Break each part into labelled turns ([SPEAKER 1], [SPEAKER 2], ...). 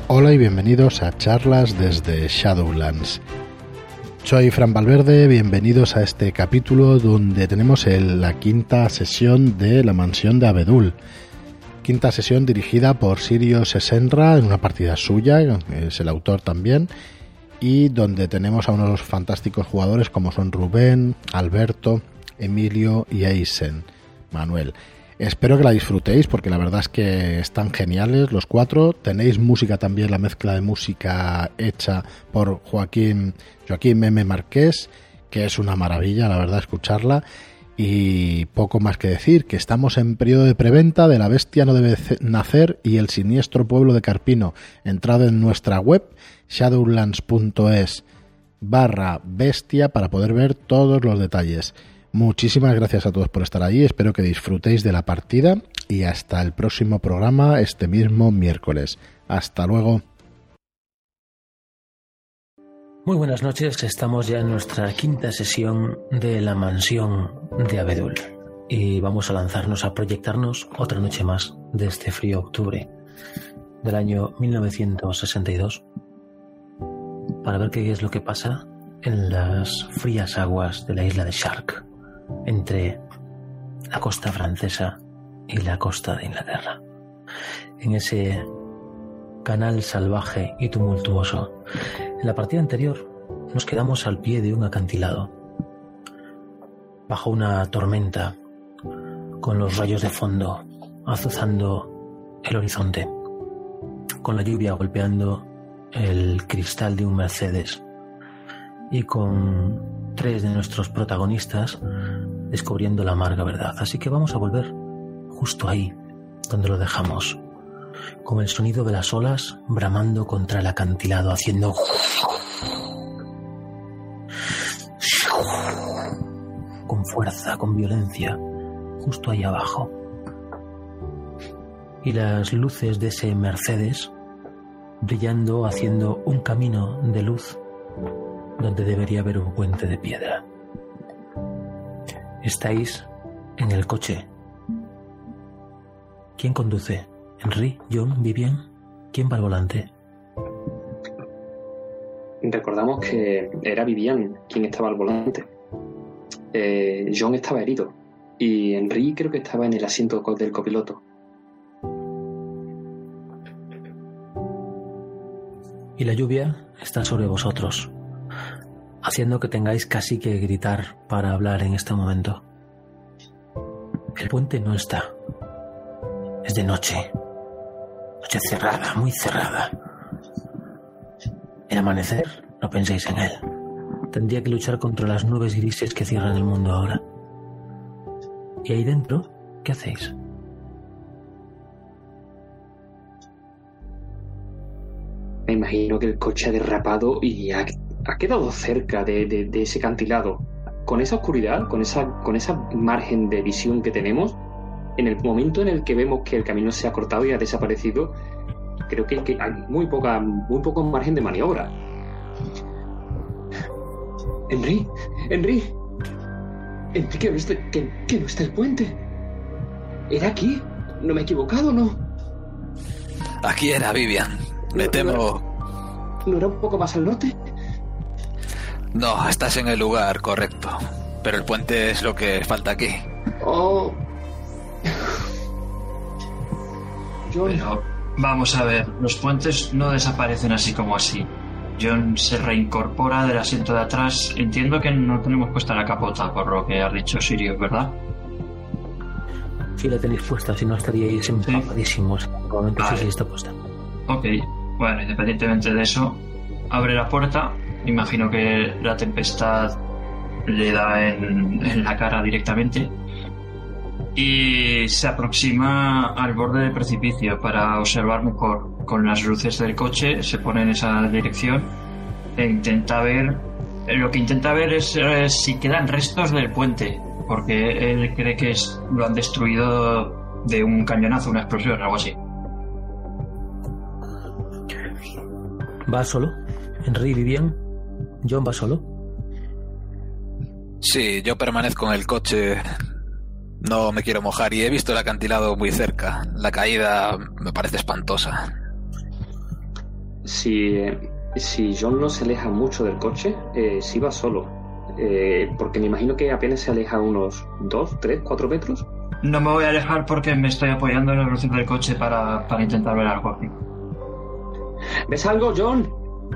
[SPEAKER 1] Hola y bienvenidos a charlas desde Shadowlands. Soy Fran Valverde, bienvenidos a este capítulo donde tenemos la quinta sesión de la mansión de Abedul. Quinta sesión dirigida por Sirio Sesenra en una partida suya, es el autor también, y donde tenemos a unos fantásticos jugadores como son Rubén, Alberto, Emilio y Eisen, Manuel. Espero que la disfrutéis porque la verdad es que están geniales los cuatro. Tenéis música también, la mezcla de música hecha por Joaquín M. Marqués, que es una maravilla, la verdad, escucharla. Y poco más que decir, que estamos en periodo de preventa de La bestia no debe nacer y El siniestro pueblo de Carpino. Entrad en nuestra web shadowlands.es/bestia para poder ver todos los detalles. Muchísimas gracias a todos por estar allí, espero que disfrutéis de la partida y hasta el próximo programa este mismo miércoles. Hasta luego.
[SPEAKER 2] Muy buenas noches, estamos ya en nuestra quinta sesión de la mansión de Abedul y vamos a lanzarnos a proyectarnos otra noche más de este frío octubre del año 1962 para ver qué es lo que pasa en las frías aguas de la isla de Shark, entre la costa francesa y la costa de Inglaterra, en ese canal salvaje y tumultuoso. En la partida anterior nos quedamos al pie de un acantilado, bajo una tormenta, con los rayos de fondo azuzando el horizonte, con la lluvia golpeando el cristal de un Mercedes y con tres de nuestros protagonistas descubriendo la amarga verdad. Así que vamos a volver justo ahí donde lo dejamos, con el sonido de las olas bramando contra el acantilado, haciendo con fuerza, con violencia, justo ahí abajo. Y las luces de ese Mercedes brillando, haciendo un camino de luz donde debería haber un puente de piedra. Estáis en el coche. ¿Quién conduce? ¿Henry? ¿John? ¿Vivian? ¿Quién va al volante?
[SPEAKER 3] Recordamos que era Vivian quien estaba al volante. John estaba herido y Henry creo que estaba en el asiento del copiloto.
[SPEAKER 2] Y la lluvia está sobre vosotros, haciendo que tengáis casi que gritar para hablar en este momento. El puente no está. Es de noche. Noche cerrada, muy cerrada. El amanecer, no penséis en él. Tendría que luchar contra las nubes grises que cierran el mundo ahora. ¿Y ahí dentro? ¿Qué hacéis?
[SPEAKER 3] Me imagino que el coche ha derrapado y ha quedado cerca de ese acantilado. Con esa oscuridad, con esa margen de visión que tenemos, en el momento en el que vemos que el camino se ha cortado y ha desaparecido, creo que hay muy poco margen de maniobra. Henry, que no está el puente. ¿Era aquí? ¿No me he equivocado, no?
[SPEAKER 4] Aquí era, Vivian. Me temo...
[SPEAKER 3] ¿No era un poco más al norte?
[SPEAKER 4] No, estás en el lugar correcto. Pero el puente es lo que falta aquí.
[SPEAKER 3] Oh.
[SPEAKER 5] Pero vamos a ver, los puentes no desaparecen así como así. John se reincorpora del asiento de atrás. Entiendo que no tenemos puesta la capota, por lo que has dicho, Sirio, ¿verdad?
[SPEAKER 2] Sí, la tenéis puesta, si no estaríais empapadísimos. Probablemente vale. Sí, está puesta.
[SPEAKER 5] Ok, bueno, independientemente de eso, abre la puerta. Imagino que la tempestad le da en la cara directamente y se aproxima al borde del precipicio para observar mejor. Con las luces del coche se pone en esa dirección e intenta ver. Lo que intenta ver es si quedan restos del puente, porque él cree que lo han destruido de un cañonazo, una explosión, algo así.
[SPEAKER 2] ¿Va solo? ¿Henry, Vivian? ¿John va solo?
[SPEAKER 4] Sí, yo permanezco en el coche. No me quiero mojar y he visto el acantilado muy cerca. La caída me parece espantosa.
[SPEAKER 3] si John no se aleja mucho del coche, si va solo. Porque me imagino que apenas se aleja unos 2, 3, 4 metros.
[SPEAKER 5] No me voy a alejar porque me estoy apoyando en el cruce del coche para intentar ver algo aquí.
[SPEAKER 3] ¿Ves algo, John?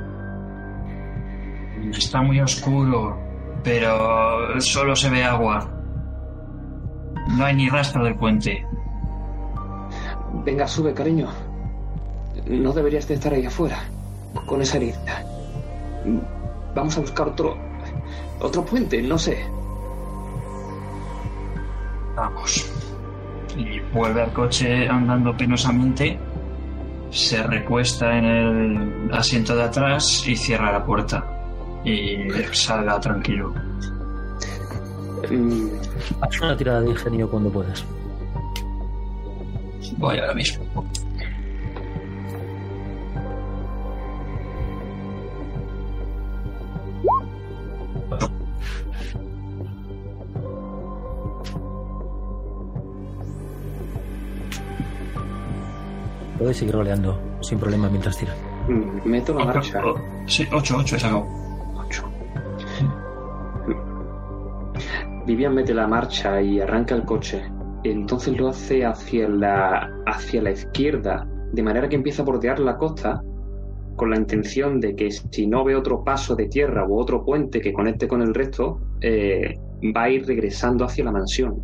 [SPEAKER 5] Está muy oscuro, pero solo se ve agua. No hay ni rastro del puente.
[SPEAKER 3] Venga, sube, cariño. No deberías de estar ahí afuera, con esa herida. Vamos a buscar otro puente, no sé.
[SPEAKER 5] Vamos. Y vuelve al coche andando penosamente, se recuesta en el asiento de atrás y cierra la puerta. Y salga tranquilo.
[SPEAKER 2] Haz una tirada de ingenio cuando puedas.
[SPEAKER 5] Voy ahora mismo.
[SPEAKER 2] Puedes seguir roleando sin problema mientras tiras.
[SPEAKER 3] Meto la marcha.
[SPEAKER 5] Sí, 8, he sacado.
[SPEAKER 3] 8. Vivian mete la marcha y arranca el coche. Entonces lo hace hacia la izquierda, de manera que empieza a bordear la costa con la intención de que si no ve otro paso de tierra u otro puente que conecte con el resto, va a ir regresando hacia la mansión.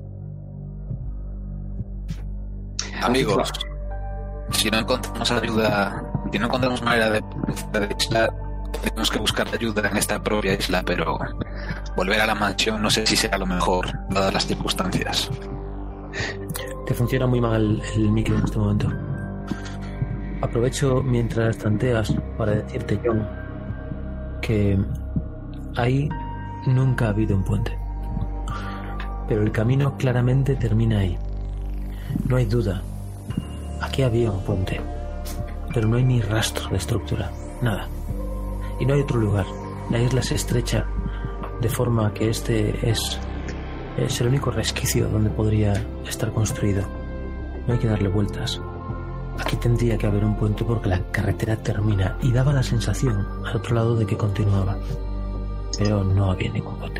[SPEAKER 4] Amigos, si no encontramos ayuda, si no encontramos manera de isla, tenemos que buscar ayuda en esta propia isla, pero volver a la mansión no sé si será lo mejor, dadas las circunstancias.
[SPEAKER 2] Te funciona muy mal el micro en este momento. Aprovecho mientras tanteas para decirte, John, que ahí nunca ha habido un puente. Pero el camino claramente termina ahí. No hay duda. Aquí había un puente. Pero no hay ni rastro de estructura. Nada. Y no hay otro lugar. La isla se estrecha de forma que este es el único resquicio donde podría estar construido. No hay que darle vueltas. Aquí tendría que haber un puente porque la carretera termina y daba la sensación al otro lado de que continuaba. Pero no había ningún puente.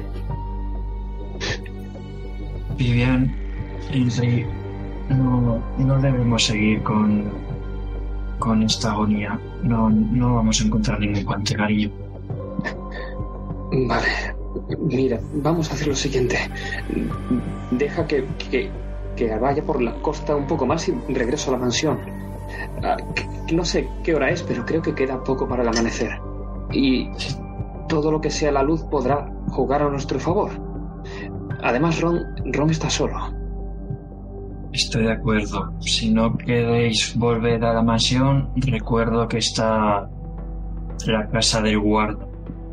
[SPEAKER 5] Vivian, Henry, no debemos seguir con esta agonía. No vamos a encontrar ningún puente, cariño.
[SPEAKER 3] Vale. Mira, vamos a hacer lo siguiente. Deja que vaya por la costa un poco más y regreso a la mansión. No sé qué hora es, pero creo que queda poco para el amanecer. Y todo lo que sea la luz podrá jugar a nuestro favor. Además, Ron está solo.
[SPEAKER 5] Estoy de acuerdo. Si no queréis volver a la mansión, recuerdo que está la casa del guarda.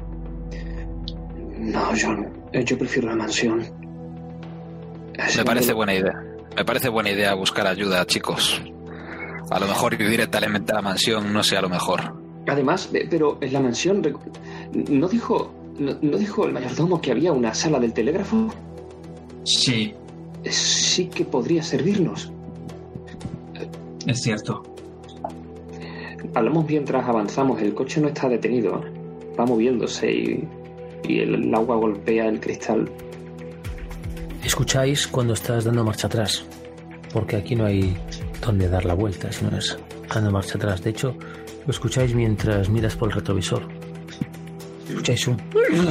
[SPEAKER 3] No, John, yo prefiero la mansión.
[SPEAKER 4] Me parece buena idea. Me parece buena idea buscar ayuda, chicos. A lo mejor ir directamente a la mansión no sea lo mejor.
[SPEAKER 3] Además, pero en la mansión ¿no dijo el mayordomo que había una sala del telégrafo?
[SPEAKER 5] Sí.
[SPEAKER 3] Sí que podría servirnos.
[SPEAKER 5] Es cierto.
[SPEAKER 3] Hablamos mientras avanzamos. El coche no está detenido. Va moviéndose y el agua golpea el cristal.
[SPEAKER 2] Escucháis cuando estás dando marcha atrás, porque aquí no hay donde dar la vuelta, sino es dando marcha atrás. De hecho, lo escucháis mientras miras por el retrovisor. Escucháis un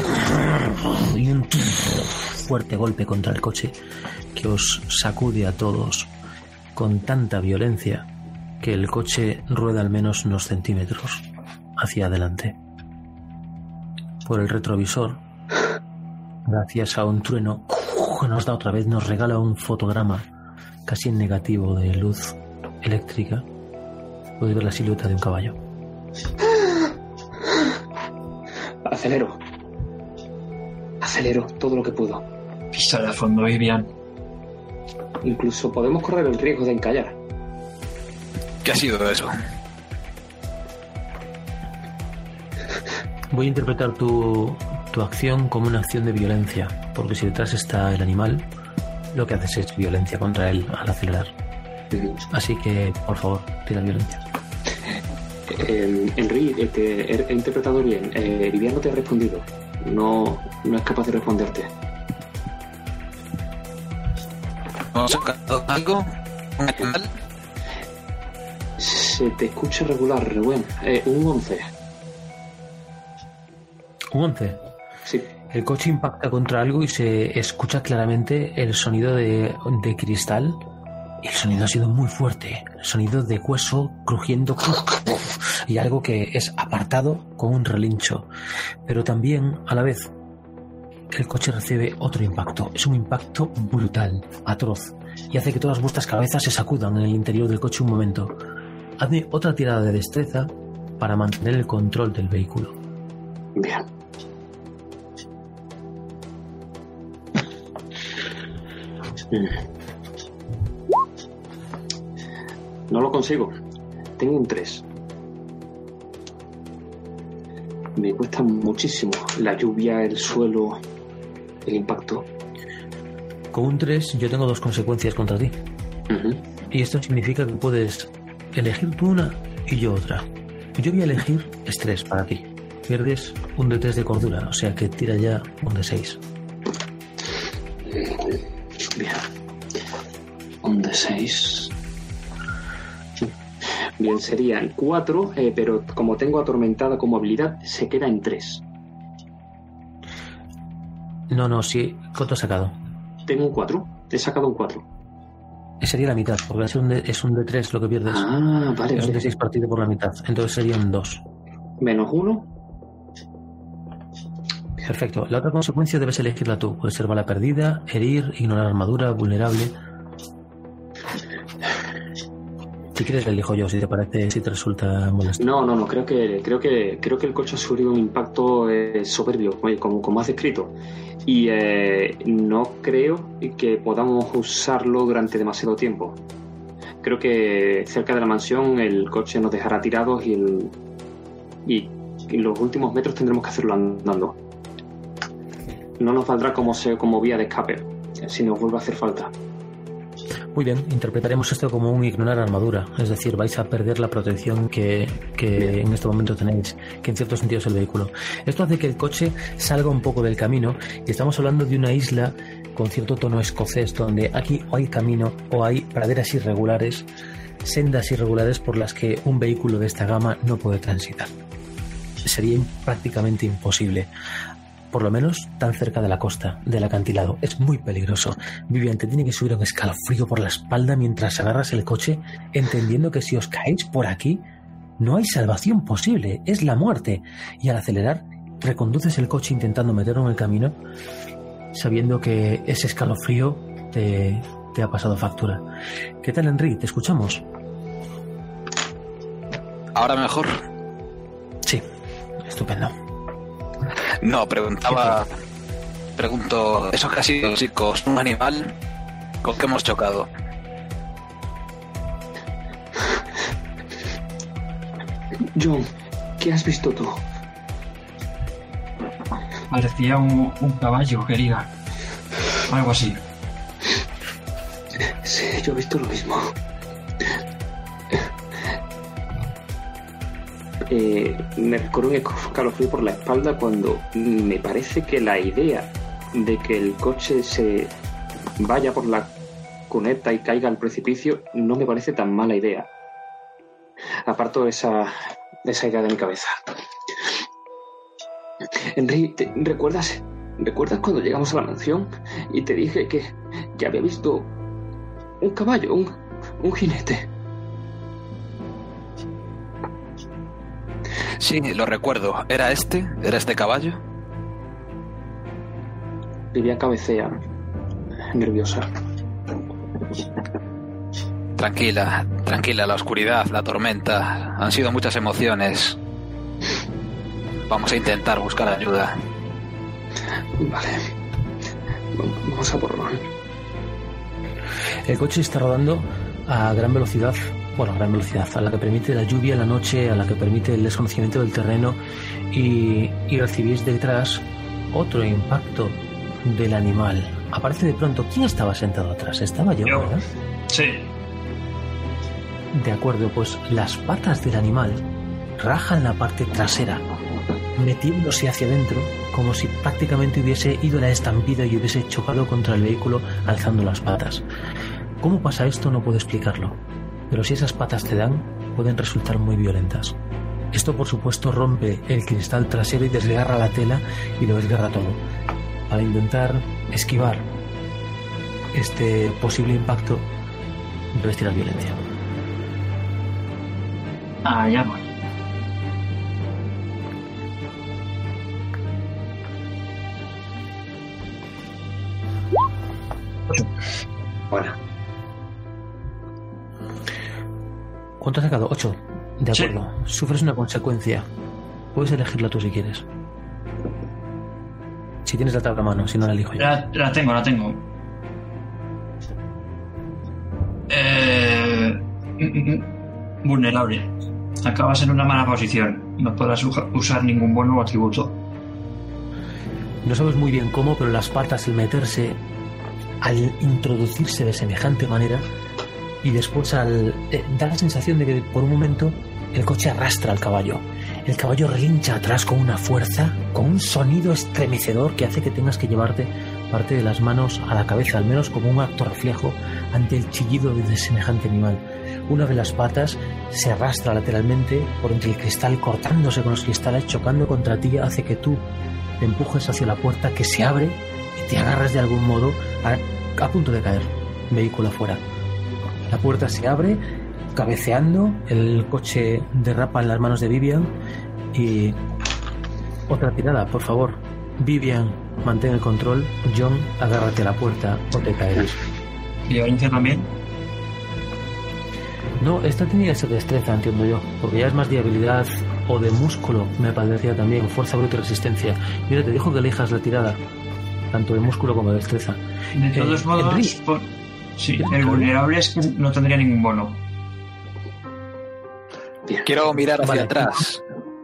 [SPEAKER 2] fuerte golpe contra el coche que os sacude a todos con tanta violencia que el coche rueda al menos unos centímetros hacia adelante. Por el retrovisor, gracias a un trueno que nos da otra vez, nos regala un fotograma casi en negativo de luz eléctrica. Podéis ver la silueta de un caballo.
[SPEAKER 3] Acelero todo lo que puedo.
[SPEAKER 5] Písale a fondo, Vivian.
[SPEAKER 3] Incluso podemos correr el riesgo de encallar.
[SPEAKER 4] ¿Qué ha sido eso?
[SPEAKER 2] Voy a interpretar tu acción como una acción de violencia, porque si detrás está el animal, lo que haces es violencia contra él al acelerar. Así que, por favor, tira violencia.
[SPEAKER 3] Henry, he interpretado bien. Vivian no te ha respondido. No es capaz de responderte.
[SPEAKER 4] ¿Hemos sacado algo? ¿Un animal?
[SPEAKER 3] Se te escucha regular, Rubén. Un 11.
[SPEAKER 2] ¿Un 11?
[SPEAKER 3] Sí.
[SPEAKER 2] El coche impacta contra algo y se escucha claramente el sonido de cristal. Y el sonido ha sido muy fuerte. El sonido de hueso crujiendo y algo que es apartado con un relincho. Pero también, a la vez, el coche recibe otro impacto. Es un impacto brutal, atroz, y hace que todas vuestras cabezas se sacudan en el interior del coche un momento. Hazme otra tirada de destreza para mantener el control del vehículo.
[SPEAKER 3] Bien. No lo consigo. Tengo un 3. Me cuesta muchísimo la lluvia, el suelo, el impacto.
[SPEAKER 2] Con un 3 yo tengo 2 consecuencias contra ti. Y esto significa que puedes elegir tú una y yo otra. Yo voy a elegir estrés para ti. Pierdes un D3 de cordura, o sea que tira ya un D6.
[SPEAKER 3] Bien. Un D6. Bien, serían 4, pero como tengo atormentada como habilidad, se queda en 3.
[SPEAKER 2] No, sí. ¿Cuánto has sacado?
[SPEAKER 3] Tengo un 4. He sacado un 4.
[SPEAKER 2] Sería la mitad, porque es un D3 lo que pierdes.
[SPEAKER 3] Ah, vale.
[SPEAKER 2] Es un D6 partido por la mitad. Entonces serían 2.
[SPEAKER 3] Menos 1.
[SPEAKER 2] Perfecto. La otra consecuencia debes elegirla tú. Puede ser bala perdida, herir, ignorar armadura, vulnerable. Si quieres la elijo yo, si te parece, si te resulta molesto.
[SPEAKER 3] No. Creo que el coche ha sufrido un impacto soberbio, como has descrito. Y no creo que podamos usarlo durante demasiado tiempo. Creo que cerca de la mansión el coche nos dejará tirados y en los últimos metros tendremos que hacerlo andando. No nos valdrá como vía de escape, si nos vuelve a hacer falta.
[SPEAKER 2] Muy bien, interpretaremos esto como un ignorar armadura, es decir, vais a perder la protección que en este momento tenéis, que en cierto sentido es el vehículo. Esto hace que el coche salga un poco del camino y estamos hablando de una isla con cierto tono escocés, donde aquí o hay camino o hay praderas irregulares, sendas irregulares por las que un vehículo de esta gama no puede transitar. Sería prácticamente imposible. Por lo menos tan cerca de la costa, del acantilado. Es muy peligroso. Vivian, te tiene que subir un escalofrío por la espalda mientras agarras el coche, entendiendo que si os caéis por aquí, no hay salvación posible, es la muerte. Y al acelerar, reconduces el coche intentando meterlo en el camino, sabiendo que ese escalofrío te ha pasado factura. ¿Qué tal, Henry? ¿Te escuchamos?
[SPEAKER 4] ¿Ahora mejor?
[SPEAKER 2] Sí, estupendo.
[SPEAKER 4] No, pregunto, ¿eso que ha sido, chicos, un animal con que hemos chocado?
[SPEAKER 3] John, ¿qué has visto tú?
[SPEAKER 5] Parecía un caballo, querida. Algo así.
[SPEAKER 3] Sí, yo he visto lo mismo. Me recorre un escalofrío por la espalda cuando me parece que la idea de que el coche se vaya por la cuneta y caiga al precipicio no me parece tan mala idea. Aparto esa idea de mi cabeza. Henry, ¿recuerdas cuando llegamos a la mansión y te dije que ya había visto un caballo, un jinete?
[SPEAKER 4] Sí, lo recuerdo. ¿Era este caballo?
[SPEAKER 3] Vivian cabecea, nerviosa.
[SPEAKER 4] Tranquila, la oscuridad, la tormenta. Han sido muchas emociones. Vamos a intentar buscar ayuda.
[SPEAKER 3] Vale. Vamos a por Ron.
[SPEAKER 2] El coche está rodando a gran velocidad. Bueno, a gran velocidad, a la que permite la lluvia, la noche, a la que permite el desconocimiento del terreno y recibís detrás otro impacto del animal. Aparece de pronto. ¿Quién estaba sentado atrás? Estaba yo, ¿verdad?
[SPEAKER 5] Sí.
[SPEAKER 2] De acuerdo, pues las patas del animal raja en la parte trasera, metiéndose hacia adentro, como si prácticamente hubiese ido a la estampida y hubiese chocado contra el vehículo alzando las patas. ¿Cómo pasa esto? No puedo explicarlo, pero si esas patas te dan, pueden resultar muy violentas. Esto, por supuesto, rompe el cristal trasero y desgarra la tela y lo desgarra todo. Para intentar esquivar este posible impacto, debes tirar violencia.
[SPEAKER 5] Ya voy.
[SPEAKER 3] Bueno.
[SPEAKER 2] ¿Cuánto has sacado? 8. De
[SPEAKER 5] Sí.
[SPEAKER 2] acuerdo. Sufres una consecuencia. Puedes elegirla tú si quieres. Si tienes la tabla a mano, si no la elijo yo.
[SPEAKER 5] La tengo. Vulnerable. Acabas en una mala posición. No podrás usar ningún bono o atributo.
[SPEAKER 2] No sabes muy bien cómo, pero las patas, al meterse, al introducirse de semejante manera, y después da la sensación de que por un momento el coche arrastra al caballo. El caballo relincha atrás con una fuerza, con un sonido estremecedor que hace que tengas que llevarte parte de las manos a la cabeza, al menos como un acto reflejo ante el chillido de semejante animal. Una de las patas se arrastra lateralmente por entre el cristal, cortándose con los cristales, chocando contra ti, hace que tú te empujes hacia la puerta, que se abre y te agarras de algún modo a punto de caer, vehículo afuera. La puerta se abre, cabeceando, el coche derrapa en las manos de Vivian y... Otra tirada, por favor. Vivian, mantén el control. John, agárrate a la puerta o te caerás.
[SPEAKER 5] ¿Y Valencia también?
[SPEAKER 2] No, esta tenía esa destreza, entiendo yo, porque ya es más de habilidad o de músculo, me parecía también, fuerza bruta y resistencia. Mira, te dijo que elijas la tirada, tanto de músculo como de destreza.
[SPEAKER 5] De todos modos, sí, el vulnerable es que no tendría ningún bono.
[SPEAKER 4] Quiero mirar hacia
[SPEAKER 2] Vale.
[SPEAKER 4] atrás.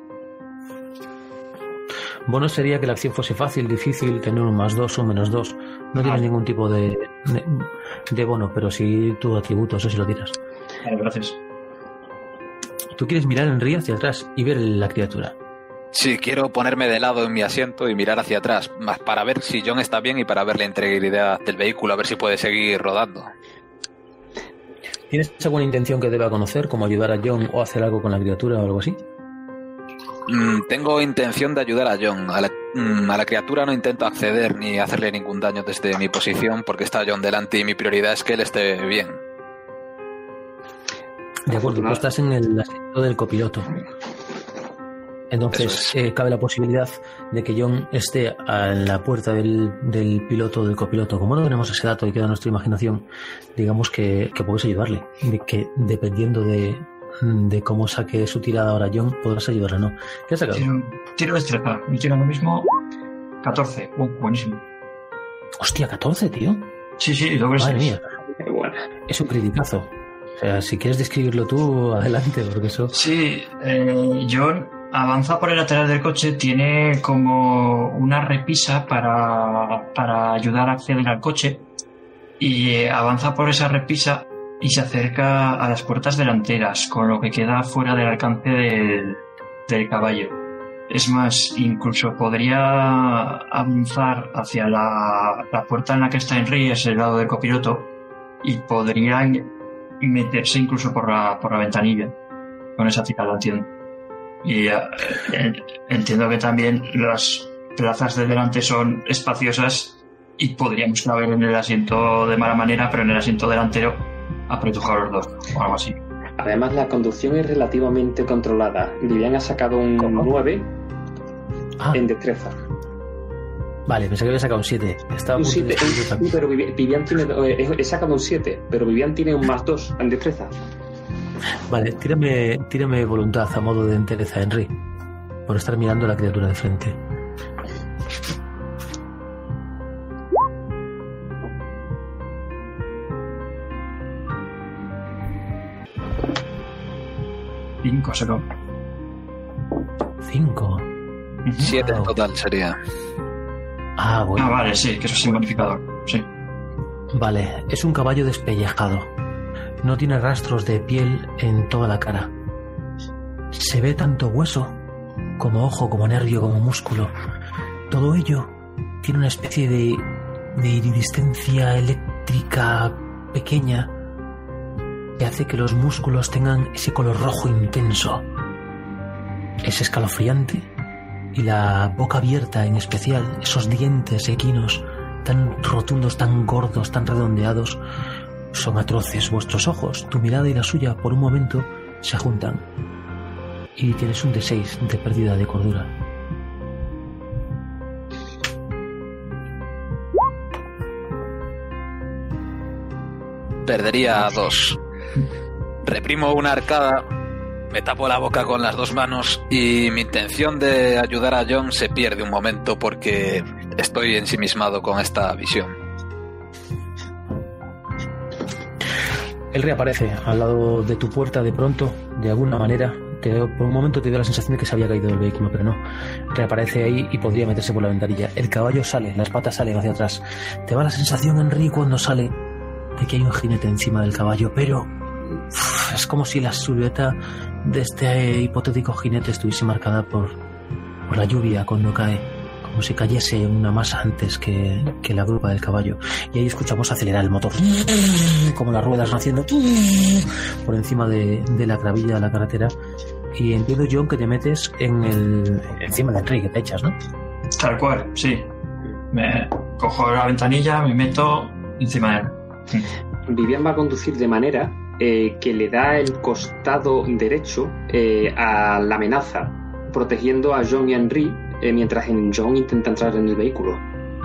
[SPEAKER 2] Bono sería que la acción fuese fácil, difícil, tener un +2 o un -2. No tienes ningún tipo de bono, pero sí tu atributo, eso sí lo tiras.
[SPEAKER 5] Vale, gracias.
[SPEAKER 2] Tú quieres mirar en río hacia atrás y ver la criatura.
[SPEAKER 4] Sí, quiero ponerme de lado en mi asiento y mirar hacia atrás, más para ver si John está bien y para ver la integridad del vehículo, a ver si puede seguir rodando.
[SPEAKER 2] ¿Tienes alguna intención que deba conocer, como ayudar a John o hacer algo con la criatura o algo así?
[SPEAKER 4] Tengo intención de ayudar a John. A la criatura no intento acceder ni hacerle ningún daño desde mi posición porque está John delante y mi prioridad es que él esté bien.
[SPEAKER 2] De acuerdo, tú estás en el asiento del copiloto. Entonces cabe la posibilidad de que John esté en la puerta del piloto o del copiloto. Como no tenemos ese dato y queda nuestra imaginación, digamos que puedes ayudarle. Que dependiendo de cómo saque su tirada ahora John, podrás ayudarle o no. ¿Qué has sacado?
[SPEAKER 5] Tiro de destreza. Me tiro lo mismo. 14. Buenísimo.
[SPEAKER 2] Hostia, 14, tío.
[SPEAKER 5] Sí, doble 6.
[SPEAKER 2] Madre mía.
[SPEAKER 3] Qué buena.
[SPEAKER 2] Es un criticazo. O sea, si quieres describirlo tú, adelante, porque eso...
[SPEAKER 5] Sí, John avanza por el lateral del coche, tiene como una repisa para ayudar a acceder al coche y avanza por esa repisa y se acerca a las puertas delanteras, con lo que queda fuera del alcance del caballo. Es más, incluso podría avanzar hacia la puerta en la que está Henry, es el lado del copiloto, y podría meterse incluso por la ventanilla con esa tirada, entiendo. Y entiendo que también las plazas de delante son espaciosas y podríamos caber en el asiento de mala manera, pero en el asiento delantero apretujar los dos o algo así.
[SPEAKER 3] Además, la conducción es relativamente controlada. Vivian ha sacado un 9 en destreza.
[SPEAKER 2] Vale, pensé que había sacado un 7. Estaba
[SPEAKER 3] Un 7, sí, pero Vivian tiene... he sacado un 7, pero Vivian tiene un +2 en destreza.
[SPEAKER 2] Vale, tírame voluntad a modo de entereza, Henry, por estar mirando a la criatura de frente.
[SPEAKER 5] Cinco, sacó.
[SPEAKER 2] 5.
[SPEAKER 4] 7 en total sería.
[SPEAKER 2] Bueno.
[SPEAKER 5] Vale, sí, que eso es sin bonificador. Sí.
[SPEAKER 2] Vale, es un caballo despellejado. No tiene rastros de piel en toda la cara. Se ve tanto hueso como ojo, como nervio, como músculo. Todo ello tiene una especie de iridiscencia eléctrica pequeña que hace que los músculos tengan ese color rojo intenso. Es escalofriante, y la boca abierta en especial, esos dientes equinos tan rotundos, tan gordos, tan redondeados, son atroces. Vuestros ojos, tu mirada y la suya, por un momento se juntan y tienes un D6 de pérdida de cordura.
[SPEAKER 4] Perdería 2. Reprimo una arcada, me tapo la boca con las 2 manos y mi intención de ayudar a John se pierde un momento porque estoy ensimismado con esta visión.
[SPEAKER 2] Él reaparece al lado de tu puerta de pronto, de alguna manera. Por un momento te dio la sensación de que se había caído del vehículo, pero no. Reaparece ahí y podría meterse por la ventanilla. El caballo sale, las patas salen hacia atrás. Te va la sensación, Henry, cuando sale, de que hay un jinete encima del caballo, pero es como si la silueta de este hipotético jinete estuviese marcada por la lluvia cuando cae, como si cayese una masa antes que la grupa del caballo. Y ahí escuchamos acelerar el motor, como las ruedas naciendo por encima de la gravilla de la carretera. Y entiendo, John, que te metes encima del tren, que te echas, ¿no?
[SPEAKER 5] Tal cual, sí. Me cojo la ventanilla, me meto encima de él.
[SPEAKER 3] Vivian va a conducir de manera que le da el costado derecho a la amenaza, protegiendo a John y a Henry mientras John intenta entrar en el vehículo.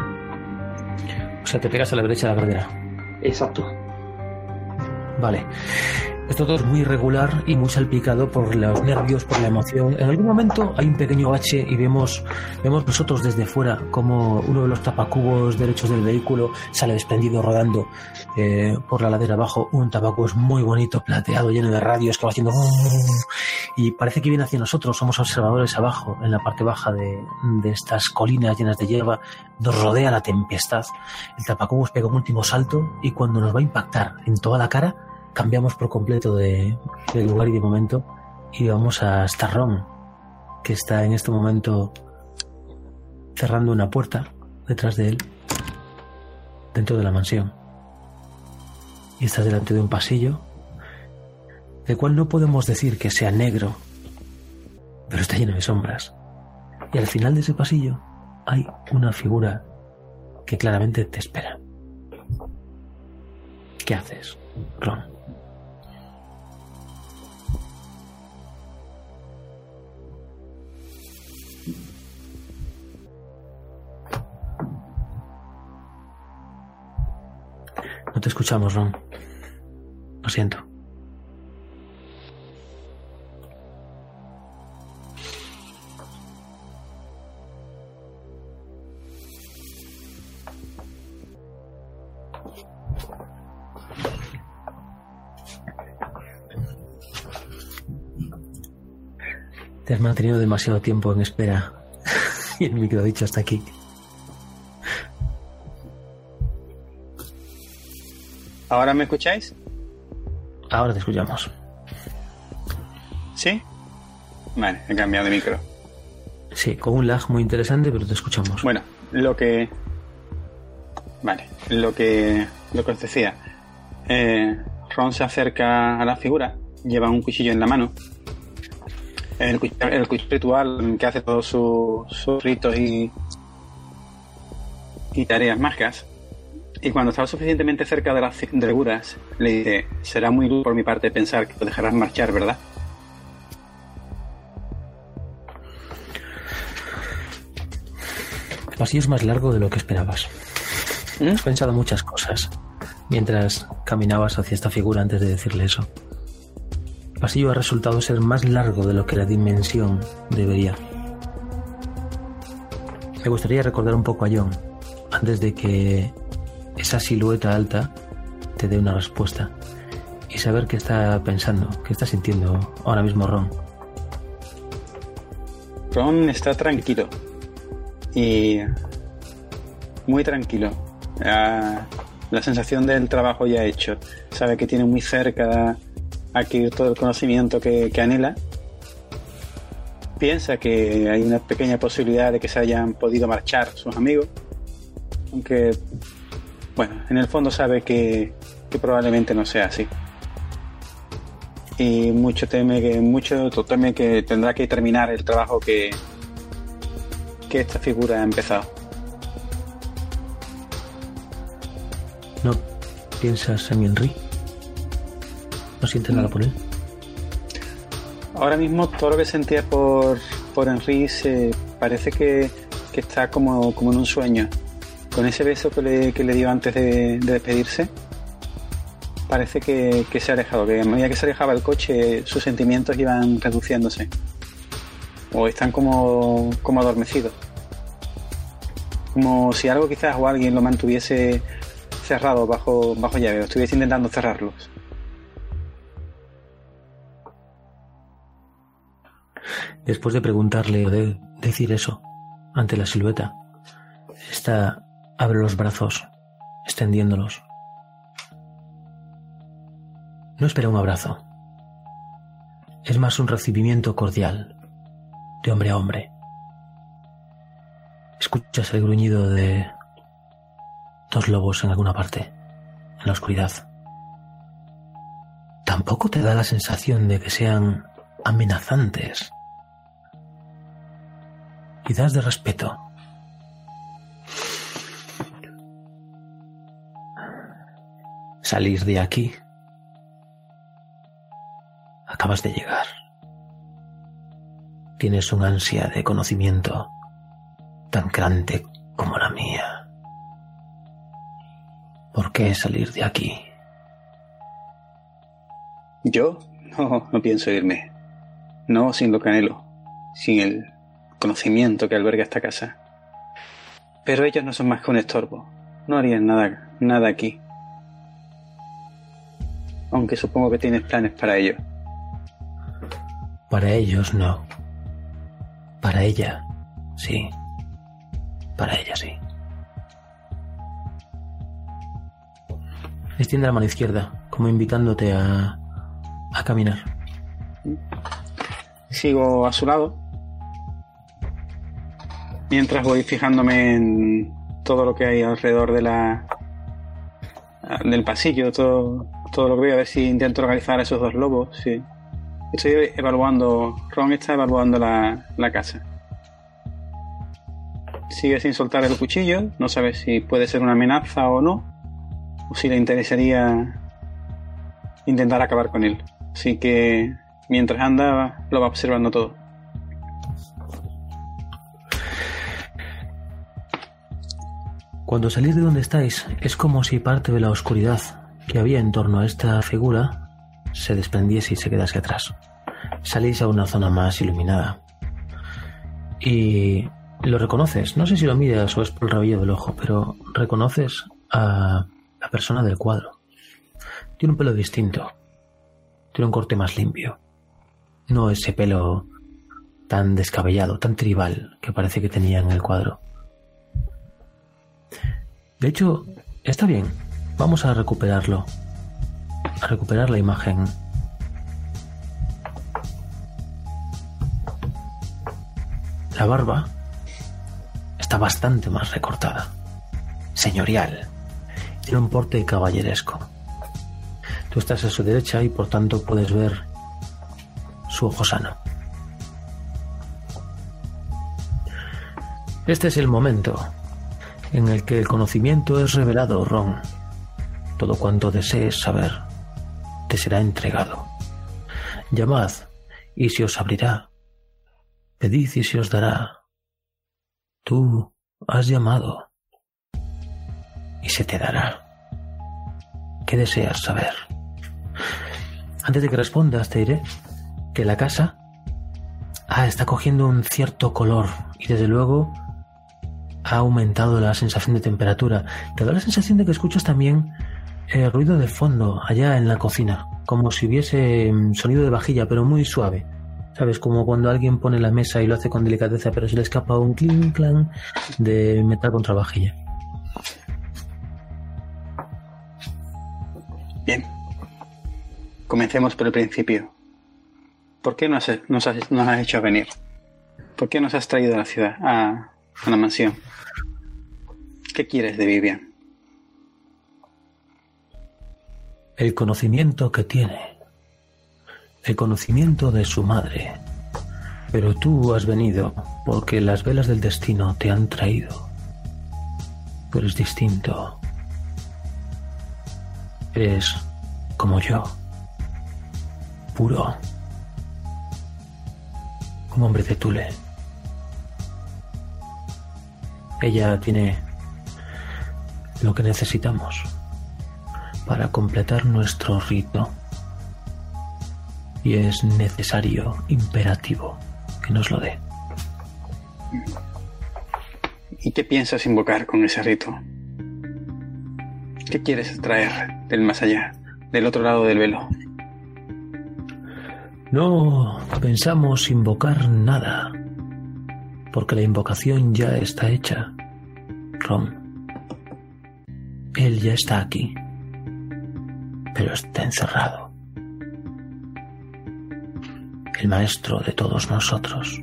[SPEAKER 2] O sea, te pegas a la derecha de la carretera.
[SPEAKER 3] Exacto.
[SPEAKER 2] Vale. Esto todo es muy irregular y muy salpicado por los nervios, por la emoción. En algún momento hay un pequeño bache y vemos nosotros desde fuera como uno de los tapacubos derechos del vehículo sale desprendido rodando por la ladera abajo. Un tapacubos muy bonito, plateado, lleno de radios, que va haciendo... Y parece que viene hacia nosotros. Somos observadores abajo, en la parte baja de estas colinas llenas de hierba. Nos rodea la tempestad. El tapacubos pega un último salto y cuando nos va a impactar en toda la cara, cambiamos por completo de lugar y de momento y vamos hasta Ron, que está en este momento cerrando una puerta detrás de él, dentro de la mansión. Y está delante de un pasillo, del cual no podemos decir que sea negro, pero está lleno de sombras. Y al final de ese pasillo hay una figura que claramente te espera. ¿Qué haces, Ron? No te escuchamos, Ron. Lo siento. Te has mantenido demasiado tiempo en espera y el micro ha dicho hasta aquí.
[SPEAKER 6] ¿Ahora me escucháis?
[SPEAKER 2] Ahora te escuchamos.
[SPEAKER 6] ¿Sí? Vale, he cambiado de micro.
[SPEAKER 2] Sí, con un lag muy interesante, pero te escuchamos.
[SPEAKER 6] Bueno, lo que os decía. Ron se acerca a la figura, lleva un cuchillo en la mano. El cuchillo ritual que hace todos sus ritos y tareas mágicas. Y cuando estaba suficientemente cerca de las figuras, le dice: será muy duro por mi parte pensar que lo dejarás marchar, ¿verdad?
[SPEAKER 2] El pasillo es más largo de lo que esperabas. Has pensado muchas cosas mientras caminabas hacia esta figura antes de decirle eso. El pasillo ha resultado ser más largo de lo que la dimensión debería. Me gustaría recordar un poco a John antes de que esa silueta alta te dé una respuesta y saber qué está pensando, qué está sintiendo ahora mismo Ron.
[SPEAKER 6] Ron está tranquilo y muy tranquilo. La sensación del trabajo ya hecho, sabe que tiene muy cerca adquirir todo el conocimiento que anhela piensa que hay una pequeña posibilidad de que se hayan podido marchar sus amigos, aunque, bueno, en el fondo sabe que probablemente no sea así. Y mucho teme que tendrá que terminar el trabajo que esta figura ha empezado.
[SPEAKER 2] ¿No piensas en Henry? ¿No sientes nada por él?
[SPEAKER 6] Ahora mismo todo lo que sentía por Henry parece que está como en un sueño. Con ese beso que le dio antes de despedirse, parece que se ha alejado, que a medida que se alejaba el coche sus sentimientos iban reduciéndose. O están como adormecidos. Como si algo quizás o alguien lo mantuviese cerrado bajo llave, o estuviese intentando cerrarlos.
[SPEAKER 2] Después de preguntarle o de decir eso ante la silueta, esta abre los brazos, extendiéndolos. No espera un abrazo. Es más un recibimiento cordial, de hombre a hombre. Escuchas el gruñido de 2 lobos en alguna parte, en la oscuridad. Tampoco te da la sensación de que sean amenazantes. Quizás de respeto. Salir de aquí. Acabas de llegar. Tienes un ansia de conocimiento tan grande como la mía. ¿Por qué salir de aquí?
[SPEAKER 6] Yo no pienso irme. No sin lo que anhelo, sin el conocimiento que alberga esta casa. Pero ellos no son más que un estorbo. No harían nada aquí. Aunque supongo que tienes planes para ello.
[SPEAKER 2] Para ellos no. Para ella, sí. Para ella, sí. Extiende la mano izquierda, como invitándote a caminar.
[SPEAKER 6] Sigo a su lado, mientras voy fijándome en todo lo que hay alrededor del pasillo, todo lo que veo, a ver si intento localizar a esos 2 lobos. Sí. Estoy evaluando, Ron está evaluando la casa. Sigue sin soltar el cuchillo, no sabe si puede ser una amenaza o no, o si le interesaría intentar acabar con él. Así que mientras anda lo va observando todo.
[SPEAKER 2] Cuando salís de donde estáis, es como si parte de la oscuridad que había en torno a esta figura se desprendiese y se quedase atrás. Salís a una zona más iluminada y lo reconoces. No sé si lo miras o es por el rabillo del ojo, pero reconoces a la persona del cuadro. Tiene un pelo distinto, tiene un corte más limpio, no ese pelo tan descabellado, tan tribal que parece que tenía en el cuadro. De hecho, está bien, vamos a recuperarlo, a recuperar la imagen. La barba está bastante más recortada, señorial, tiene un porte caballeresco. Tú estás a su derecha y por tanto puedes ver su ojo sano. Este es el momento en el que el conocimiento es revelado, Ron. Todo cuanto desees saber te será entregado. Llamad y se os abrirá. Pedid y se os dará. Tú has llamado y se te dará. ¿Qué deseas saber? Antes de que respondas te diré que la casa está cogiendo un cierto color y desde luego ha aumentado la sensación de temperatura. Te da la sensación de que escuchas también ruido de fondo allá en la cocina, como si hubiese sonido de vajilla, pero muy suave. ¿Sabes? Como cuando alguien pone la mesa y lo hace con delicadeza, pero se le escapa un clink clan de metal contra vajilla.
[SPEAKER 6] Bien. Comencemos por el principio. ¿Por qué nos has hecho venir? ¿Por qué nos has traído a la ciudad, a la mansión? ¿Qué quieres de Vivian?
[SPEAKER 2] El conocimiento que tiene. El conocimiento de su madre. Pero tú has venido porque las velas del destino te han traído. Tú eres distinto. Eres como yo. Puro. Un hombre de Tule. Ella tiene lo que necesitamos para completar nuestro rito. Y es necesario, imperativo, que nos lo dé.
[SPEAKER 6] ¿Y qué piensas invocar con ese rito? ¿Qué quieres traer del más allá, del otro lado del velo?
[SPEAKER 2] No pensamos invocar nada, porque la invocación ya está hecha. Rom. Él ya está aquí, pero está encerrado. El maestro de todos nosotros.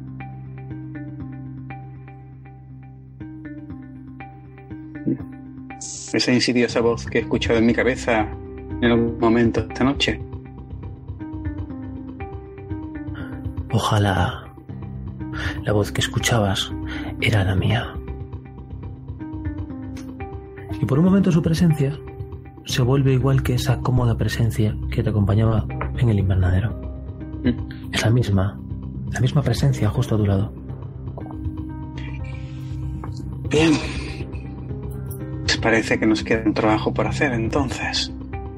[SPEAKER 6] Esa insidiosa voz que he escuchado en mi cabeza en algún momento esta noche.
[SPEAKER 2] Ojalá la voz que escuchabas era la mía. Y por un momento su presencia se vuelve igual que esa cómoda presencia que te acompañaba en el invernadero. Es la misma presencia justo a tu lado.
[SPEAKER 6] Bien. Pues parece que nos queda un trabajo por hacer entonces.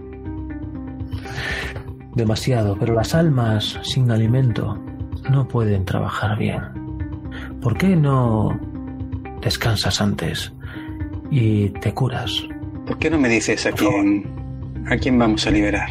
[SPEAKER 2] Demasiado, pero las almas sin alimento no pueden trabajar bien. ¿Por qué no descansas antes y te curas?
[SPEAKER 6] ¿Por qué no me dices a quién vamos a liberar?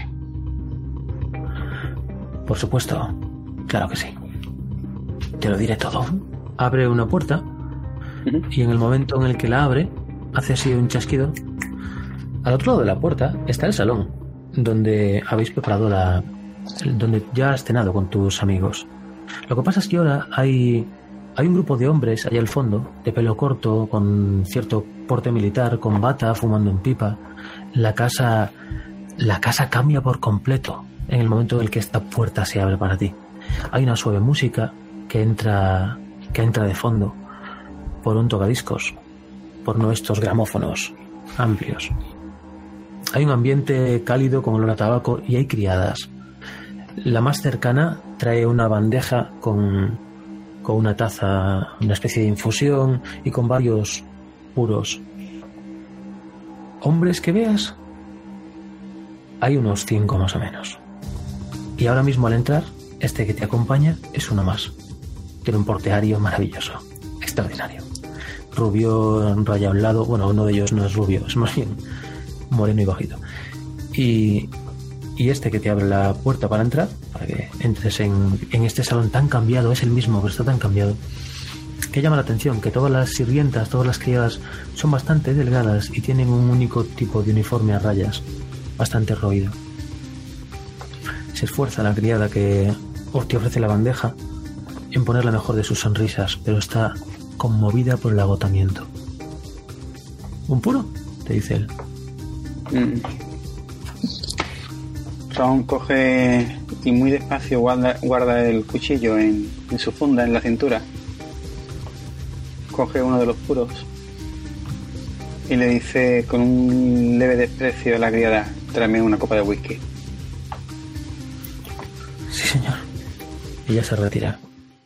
[SPEAKER 2] Por supuesto, claro que sí. Te lo diré todo. Abre una puerta y en el momento en el que la abre, hace así un chasquido. Al otro lado de la puerta está el salón, donde habéis preparado donde ya has cenado con tus amigos. Lo que pasa es que ahora hay un grupo de hombres allá al fondo, de pelo corto, con cierto porte militar, con bata, fumando en pipa. La casa cambia por completo en el momento en el que esta puerta se abre para ti. Hay una suave música que entra de fondo por un tocadiscos, por nuestros gramófonos amplios. Hay un ambiente cálido con olor a tabaco y hay criadas. La más cercana trae una bandeja con una taza, una especie de infusión y con varios puros. ¿Hombres que veas? Hay unos 5 más o menos. Y ahora mismo al entrar, este que te acompaña es uno más. Tiene un porteario maravilloso, extraordinario. Rubio, raya a un lado. Bueno, uno de ellos no es rubio, es más bien moreno y bajito. Y este que te abre la puerta para entrar, para que entres en este salón tan cambiado, es el mismo, pero está tan cambiado, que llama la atención que todas las sirvientas, todas las criadas son bastante delgadas y tienen un único tipo de uniforme a rayas, bastante roído. Se esfuerza la criada que te ofrece la bandeja en poner la mejor de sus sonrisas, pero está conmovida por el agotamiento. ¿Un puro?, te dice él.
[SPEAKER 6] Ron coge y muy despacio guarda el cuchillo en su funda, en la cintura. Coge uno de los puros y le dice con un leve desprecio a la criada: tráeme una copa de whisky.
[SPEAKER 2] Sí, señor. Ella se retira.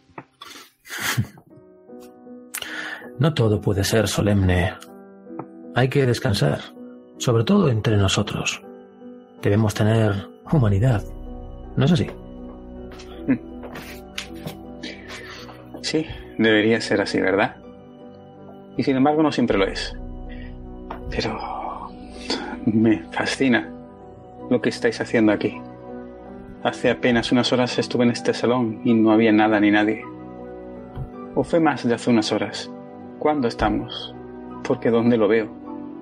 [SPEAKER 2] No todo puede ser solemne. Hay que descansar, sobre todo entre nosotros. Debemos tener humanidad. ¿No es así?
[SPEAKER 6] Sí, debería ser así, ¿verdad? Y sin embargo no siempre lo es. Pero me fascina lo que estáis haciendo aquí. Hace apenas unas horas estuve en este salón y no había nada ni nadie. ¿O fue más de hace unas horas? ¿Cuándo estamos? Porque ¿dónde lo veo?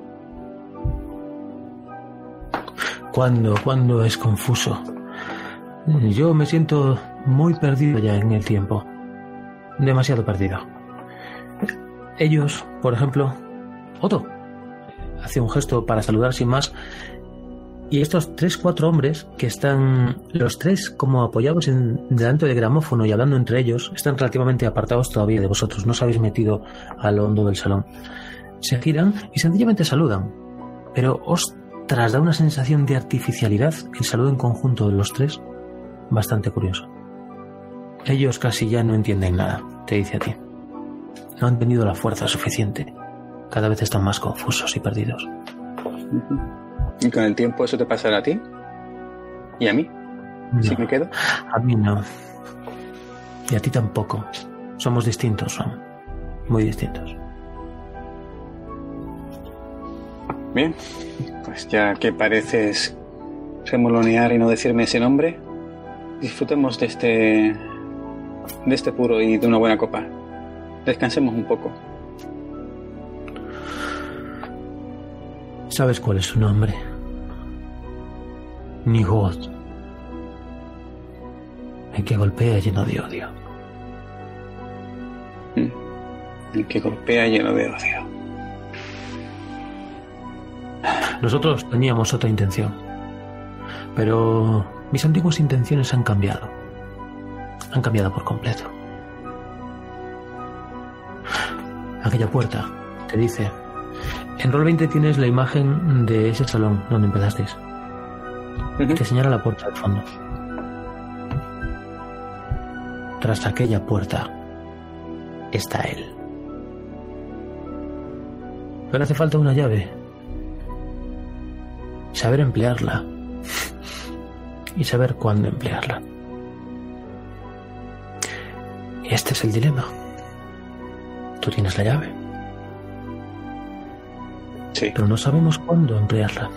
[SPEAKER 2] ¿Cuándo es confuso? Yo me siento muy perdido ya en el tiempo. demasiado perdido. Ellos, por ejemplo, Otto hace un gesto para saludar sin más, y estos 3-4 hombres que están los tres como apoyados delante del gramófono y hablando entre ellos, están relativamente apartados todavía de vosotros, no os habéis metido a lo hondo del salón. Se giran y sencillamente saludan, pero os da una sensación de artificialidad el saludo en conjunto de los tres bastante curioso. Ellos casi ya no entienden nada, te dice a ti. No han tenido la fuerza suficiente. Cada vez están más confusos y perdidos.
[SPEAKER 6] ¿Y con el tiempo eso te pasará a ti? ¿Y a mí?
[SPEAKER 2] No,
[SPEAKER 6] ¿Sí me quedo?
[SPEAKER 2] A mí no. Y a ti tampoco. Somos distintos, Ron. Muy distintos.
[SPEAKER 6] Bien, pues ya que pareces remolonear y no decirme ese nombre, disfrutemos de este puro y de una buena copa. Descansemos un poco.
[SPEAKER 2] ¿Sabes cuál es su nombre? Nigod. El que golpea lleno de odio.
[SPEAKER 6] El que golpea lleno de odio.
[SPEAKER 2] Nosotros teníamos otra intención, pero mis antiguas intenciones han cambiado. Han cambiado por completo. Aquella puerta te dice: en Roll20 tienes la imagen de ese salón donde empezasteis. Te señala la puerta al fondo. Tras aquella puerta está él. Pero hace falta una llave. Saber emplearla. Y saber cuándo emplearla. Y este es el dilema. Tú tienes la llave.
[SPEAKER 6] Sí.
[SPEAKER 2] Pero no sabemos cuándo emplearla.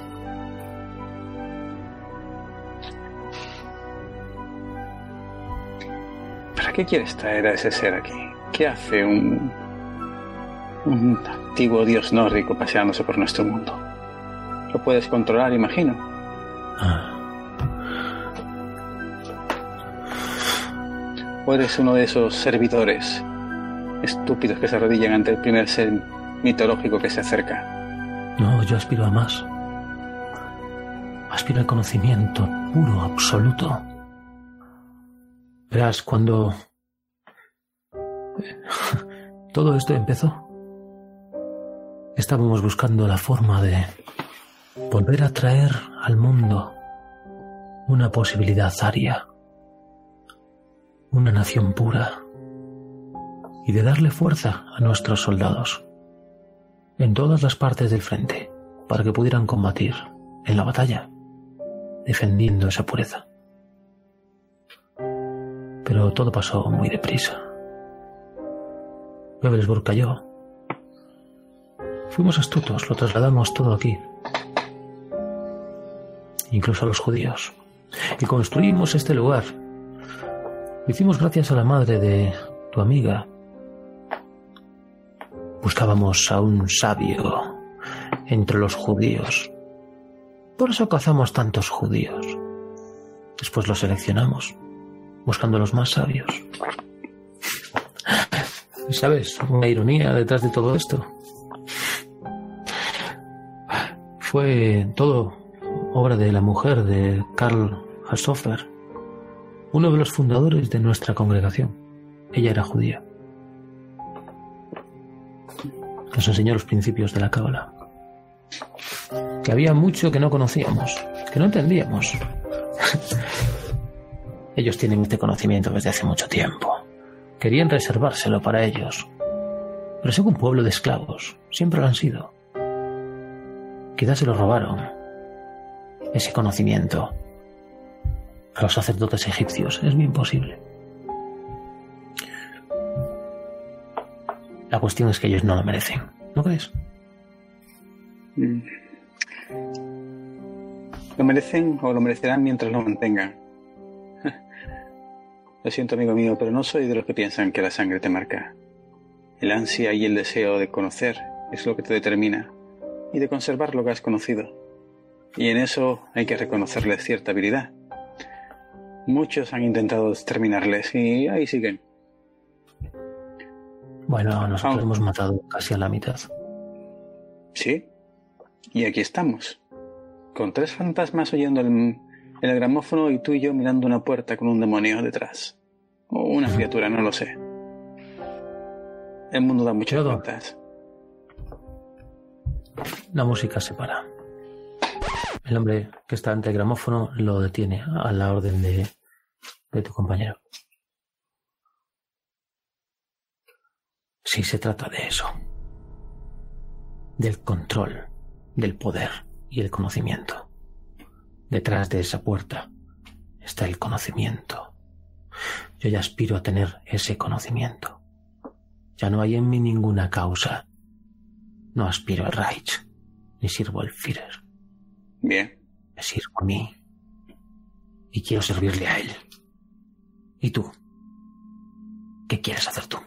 [SPEAKER 6] ¿Para qué quieres traer a ese ser aquí? ¿Qué hace un antiguo dios nórdico paseándose por nuestro mundo? Lo puedes controlar, imagino. ¿O eres uno de esos servidores estúpidos que se arrodillan ante el primer ser mitológico que se acerca?
[SPEAKER 2] No, yo aspiro a más. Aspiro al conocimiento puro, absoluto. Verás, cuando todo esto empezó, estábamos buscando la forma de volver a traer al mundo una posibilidad aria, una nación pura, y de darle fuerza a nuestros soldados en todas las partes del frente para que pudieran combatir en la batalla, defendiendo esa pureza. Pero todo pasó muy deprisa. Wewelsburg cayó. Fuimos astutos, lo trasladamos todo aquí. Incluso a los judíos. Y construimos este lugar. Lo hicimos gracias a la madre de tu amiga. Buscábamos a un sabio entre los judíos. Por eso cazamos tantos judíos. Después los seleccionamos, buscando a los más sabios. ¿Sabes? Una ironía detrás de todo esto. Fue todo obra de la mujer de Karl Hashofer, uno de los fundadores de nuestra congregación. Ella era judía. Nos enseñó los principios de la Cábala. Que había mucho que no conocíamos, que no entendíamos. Ellos tienen este conocimiento desde hace mucho tiempo. Querían reservárselo para ellos. Pero son un pueblo de esclavos. Siempre lo han sido. Quizás se lo robaron. Ese conocimiento a los sacerdotes egipcios. Es bien posible. La cuestión es que ellos no lo merecen. ¿No crees?
[SPEAKER 6] Lo merecen o lo merecerán mientras lo mantengan. Lo siento, amigo mío, pero no soy de los que piensan que la sangre te marca. El ansia y el deseo de conocer es lo que te determina, y de conservar lo que has conocido. Y en eso hay que reconocerles cierta habilidad. Muchos han intentado exterminarles y ahí siguen.
[SPEAKER 2] Bueno, nosotros hemos matado casi a la mitad.
[SPEAKER 6] Sí. Y aquí estamos. Con 3 fantasmas oyendo el gramófono y tú y yo mirando una puerta con un demonio detrás. O una criatura, no lo sé. El mundo da muchas vueltas.
[SPEAKER 2] La música se para. El hombre que está ante el gramófono lo detiene a la orden de tu compañero. Sí, se trata de eso. Del control, del poder y el conocimiento. Detrás de esa puerta está el conocimiento. Yo ya aspiro a tener ese conocimiento. Ya no hay en mí ninguna causa. No aspiro al Reich, ni sirvo al Führer.
[SPEAKER 6] Bien.
[SPEAKER 2] Me sirvo a mí. Y quiero servirle a él. ¿Y tú? ¿Qué quieres hacer tú?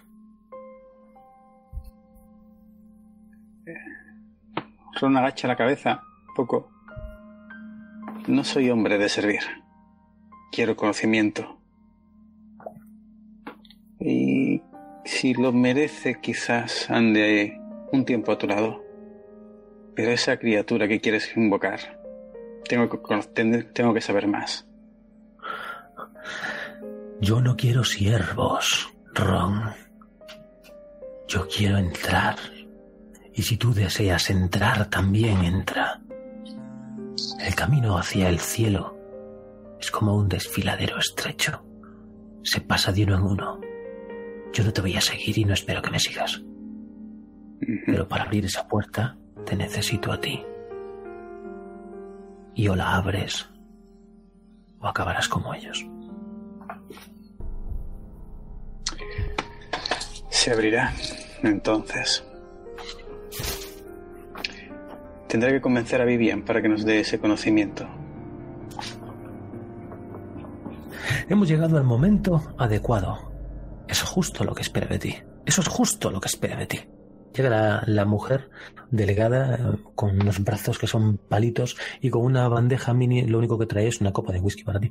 [SPEAKER 6] Ron agacha la cabeza un poco. No soy hombre de servir. Quiero conocimiento. Y si lo merece, quizás ande un tiempo a tu lado. Pero esa criatura que quieres invocar, tengo que saber más.
[SPEAKER 2] Yo no quiero siervos, Ron. Yo quiero entrar. Y si tú deseas entrar, también entra. El camino hacia el cielo es como un desfiladero estrecho. Se pasa de uno en uno. Yo no te voy a seguir y no espero que me sigas. Pero para abrir esa puerta te necesito a ti. Y o la abres o acabarás como ellos.
[SPEAKER 6] Se abrirá, entonces. Tendré que convencer a Vivian para que nos dé ese conocimiento.
[SPEAKER 2] Hemos llegado al momento adecuado. Es justo lo que espero de ti. Eso es justo lo que espero de ti. Llega la mujer delegada con unos brazos que son palitos y con una bandeja mini. Lo único que trae es una copa de whisky para ti.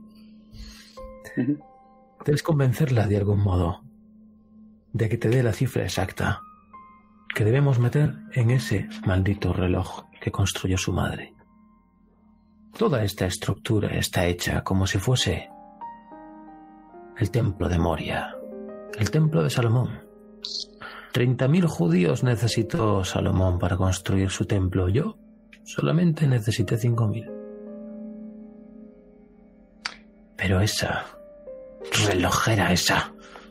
[SPEAKER 2] Debes convencerla de algún modo de que te dé la cifra exacta que debemos meter en ese maldito reloj que construyó su madre. Toda esta estructura está hecha como si fuese el templo de Moria, el templo de Salomón. 30.000 judíos necesitó Salomón para construir su templo. Yo solamente necesité 5.000. Pero esa relojera, esa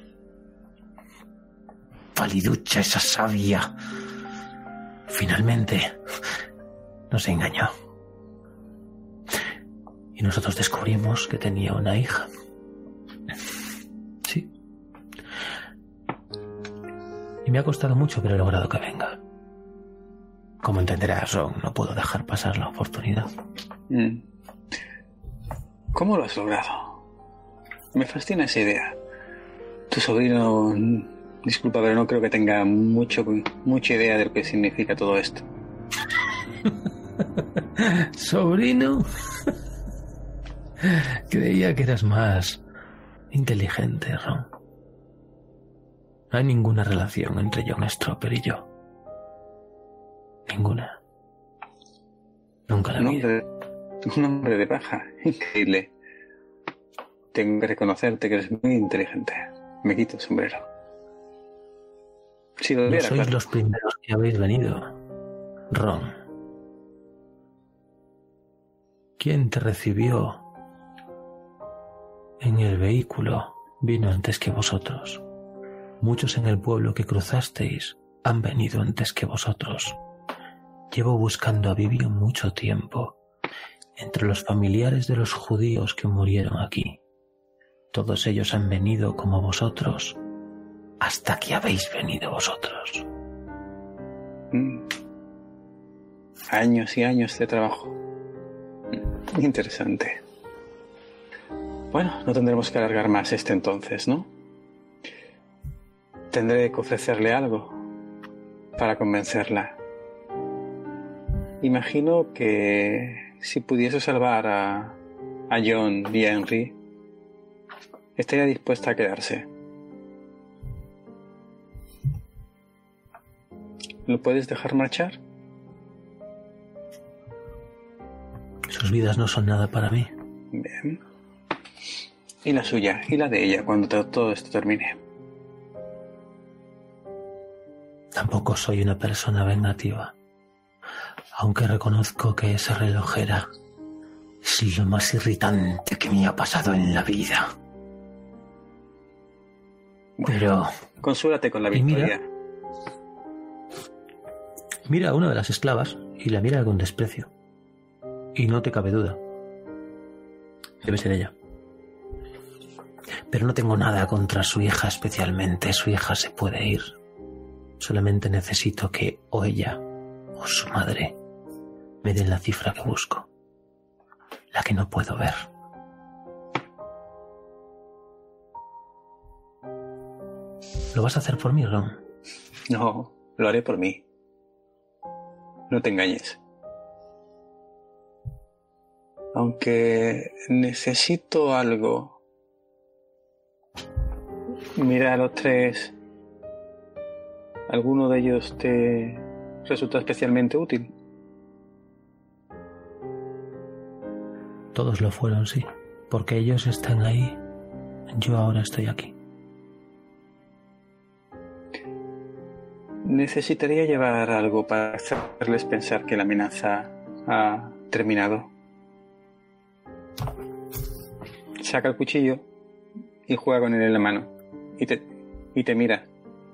[SPEAKER 2] paliducha, esa sabia, finalmente nos engañó. Y nosotros descubrimos que tenía una hija. Sí. Y me ha costado mucho, pero he logrado que venga. Como entenderás, Ron, no puedo dejar pasar la oportunidad.
[SPEAKER 6] ¿Cómo lo has logrado? Me fascina esa idea. Tu sobrino, disculpa, pero no creo que tenga mucha idea de lo que significa todo esto.
[SPEAKER 2] ¿Sobrino? Creía que eras más inteligente, Ron. No hay ninguna relación entre John Stropper y yo. Ninguna. Nunca la vi.
[SPEAKER 6] Un hombre de paja. Increíble. Tengo que reconocerte que eres muy inteligente. Me quito el sombrero. Si lo viera,
[SPEAKER 2] no sois
[SPEAKER 6] claro.
[SPEAKER 2] Los primeros que habéis venido, Ron. ¿Quién te recibió en el vehículo vino antes que vosotros? Muchos en el pueblo que cruzasteis han venido antes que vosotros. Llevo buscando a Vivian mucho tiempo, entre los familiares de los judíos que murieron aquí. Todos ellos han venido como vosotros, hasta que habéis venido vosotros.
[SPEAKER 6] Años y años de trabajo. Interesante. Bueno, no tendremos que alargar más entonces, ¿no? Tendré que ofrecerle algo para convencerla. Imagino que si pudiese salvar a John y a Henry, estaría dispuesta a quedarse. ¿Lo puedes dejar marchar?
[SPEAKER 2] Sus vidas no son nada para mí.
[SPEAKER 6] Bien. ¿Y la suya? ¿Y la de ella cuando todo esto termine?
[SPEAKER 2] Tampoco soy una persona vengativa. Aunque reconozco que esa relojera es lo más irritante que me ha pasado en la vida.
[SPEAKER 6] Bueno,
[SPEAKER 2] pero...
[SPEAKER 6] consúlate con la victoria.
[SPEAKER 2] Mira a una de las esclavas y la mira con desprecio. Y no te cabe duda. Debe ser ella. Pero no tengo nada contra su hija especialmente. Su hija se puede ir. Solamente necesito que o ella o su madre me den la cifra que busco. La que no puedo ver. ¿Lo vas a hacer por mí, Ron?
[SPEAKER 6] No, lo haré por mí. No te engañes. Aunque necesito algo. Mira a los tres. ¿Alguno de ellos te resulta especialmente útil?
[SPEAKER 2] Todos lo fueron, sí. Porque ellos están ahí. Yo ahora estoy aquí.
[SPEAKER 6] Necesitaría llevar algo para hacerles pensar que la amenaza ha terminado. Saca el cuchillo y juega con él en la mano. Y te mira.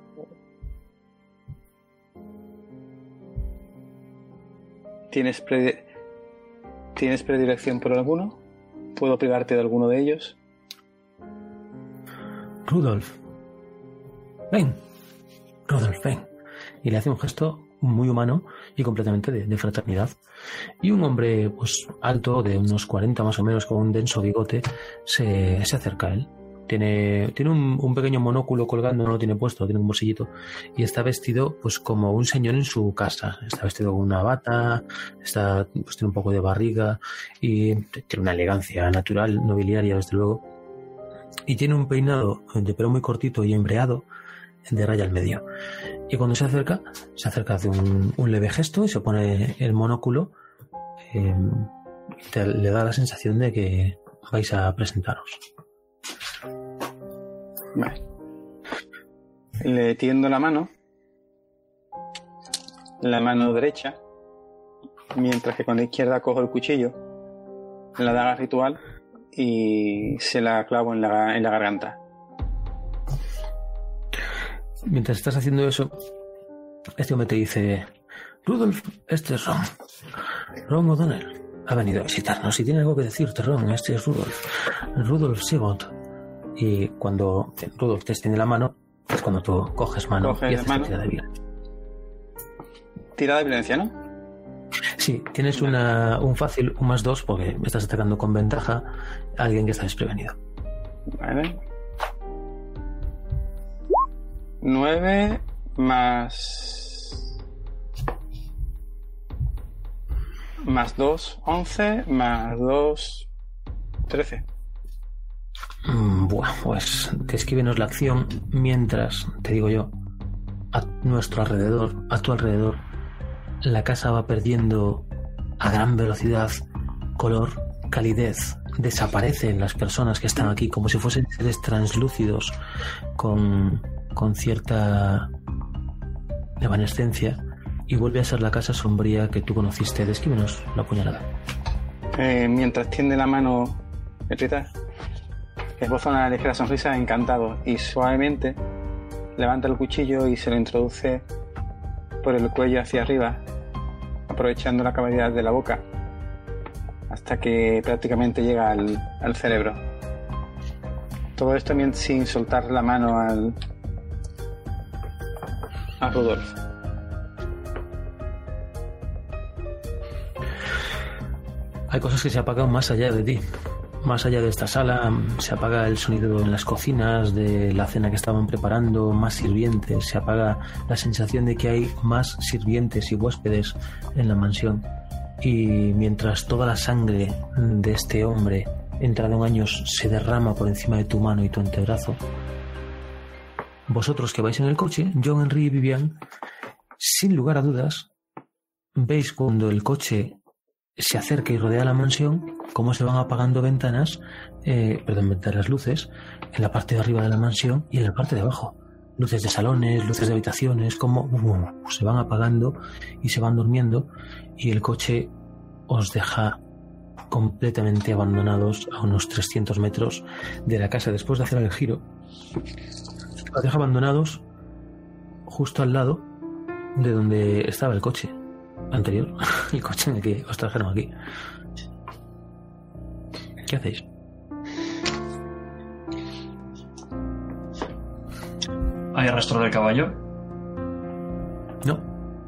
[SPEAKER 6] ¿Tienes predilección por alguno? ¿Puedo privarte de alguno de ellos?
[SPEAKER 2] Rudolf. Ven. Rudolf, ven. Y le hace un gesto muy humano y completamente de fraternidad. Y un hombre pues alto, de unos 40 más o menos, con un denso bigote, se acerca a él. Tiene un pequeño monóculo colgando, no lo tiene puesto, tiene un bolsillito, y está vestido pues como un señor en su casa. Está vestido con una bata, pues tiene un poco de barriga y tiene una elegancia natural, nobiliaria desde luego, y tiene un peinado de pelo muy cortito y embreado de raya al medio. Y cuando se acerca hace un leve gesto y se pone el monóculo, le da la sensación de que vais a presentaros.
[SPEAKER 6] Vale. Le tiendo la mano derecha, mientras que con la izquierda cojo el cuchillo, la daga ritual, y se la clavo en la garganta.
[SPEAKER 2] Mientras estás haciendo eso, este hombre te dice: Rudolf, este es Ron. Ron O'Donnell ha venido a visitarnos. Si tiene algo que decirte, Ron, este es Rudolf Sigot. Y cuando Rudolf te extiende la mano, es cuando tú coges mano y haces la tirada de violencia.
[SPEAKER 6] Tirada de violencia, ¿no?
[SPEAKER 2] Sí, tienes un fácil, un +2, porque estás atacando con ventaja a alguien que está desprevenido.
[SPEAKER 6] Vale. 9 más 2, 11, más 2, 13.
[SPEAKER 2] Bueno, pues descríbenos la acción mientras, te digo yo, a tu alrededor, la casa va perdiendo a gran velocidad color, calidez. Desaparecen las personas que están aquí como si fuesen seres translúcidos con cierta evanescencia, y vuelve a ser la casa sombría que tú conociste. Descríbenos la puñalada.
[SPEAKER 6] Mientras tiende la mano, Rita esboza una ligera sonrisa, encantado, y suavemente levanta el cuchillo y se lo introduce por el cuello hacia arriba, aprovechando la cavidad de la boca, hasta que prácticamente llega al cerebro. Todo esto sin soltar la mano a Rudolf.
[SPEAKER 2] Hay cosas que se apagan más allá de ti. Más allá de esta sala, se apaga el sonido en las cocinas de la cena que estaban preparando, más sirvientes, se apaga la sensación de que hay más sirvientes y huéspedes en la mansión. Y mientras toda la sangre de este hombre entrado en años se derrama por encima de tu mano y tu antebrazo, vosotros que vais en el coche, John, Henry y Vivian, sin lugar a dudas, veis cuando el coche se acerca y rodea la mansión, cómo se van apagando ventanas, luces, en la parte de arriba de la mansión y en la parte de abajo. Luces de salones, luces de habitaciones, como se van apagando y se van durmiendo, y el coche os deja completamente abandonados a unos 300 metros de la casa. Después de hacer el giro, os deja abandonados justo al lado de donde estaba el coche anterior, el coche en el que os trajeron aquí. ¿Qué hacéis?
[SPEAKER 5] ¿Hay rastro del caballo?
[SPEAKER 2] No.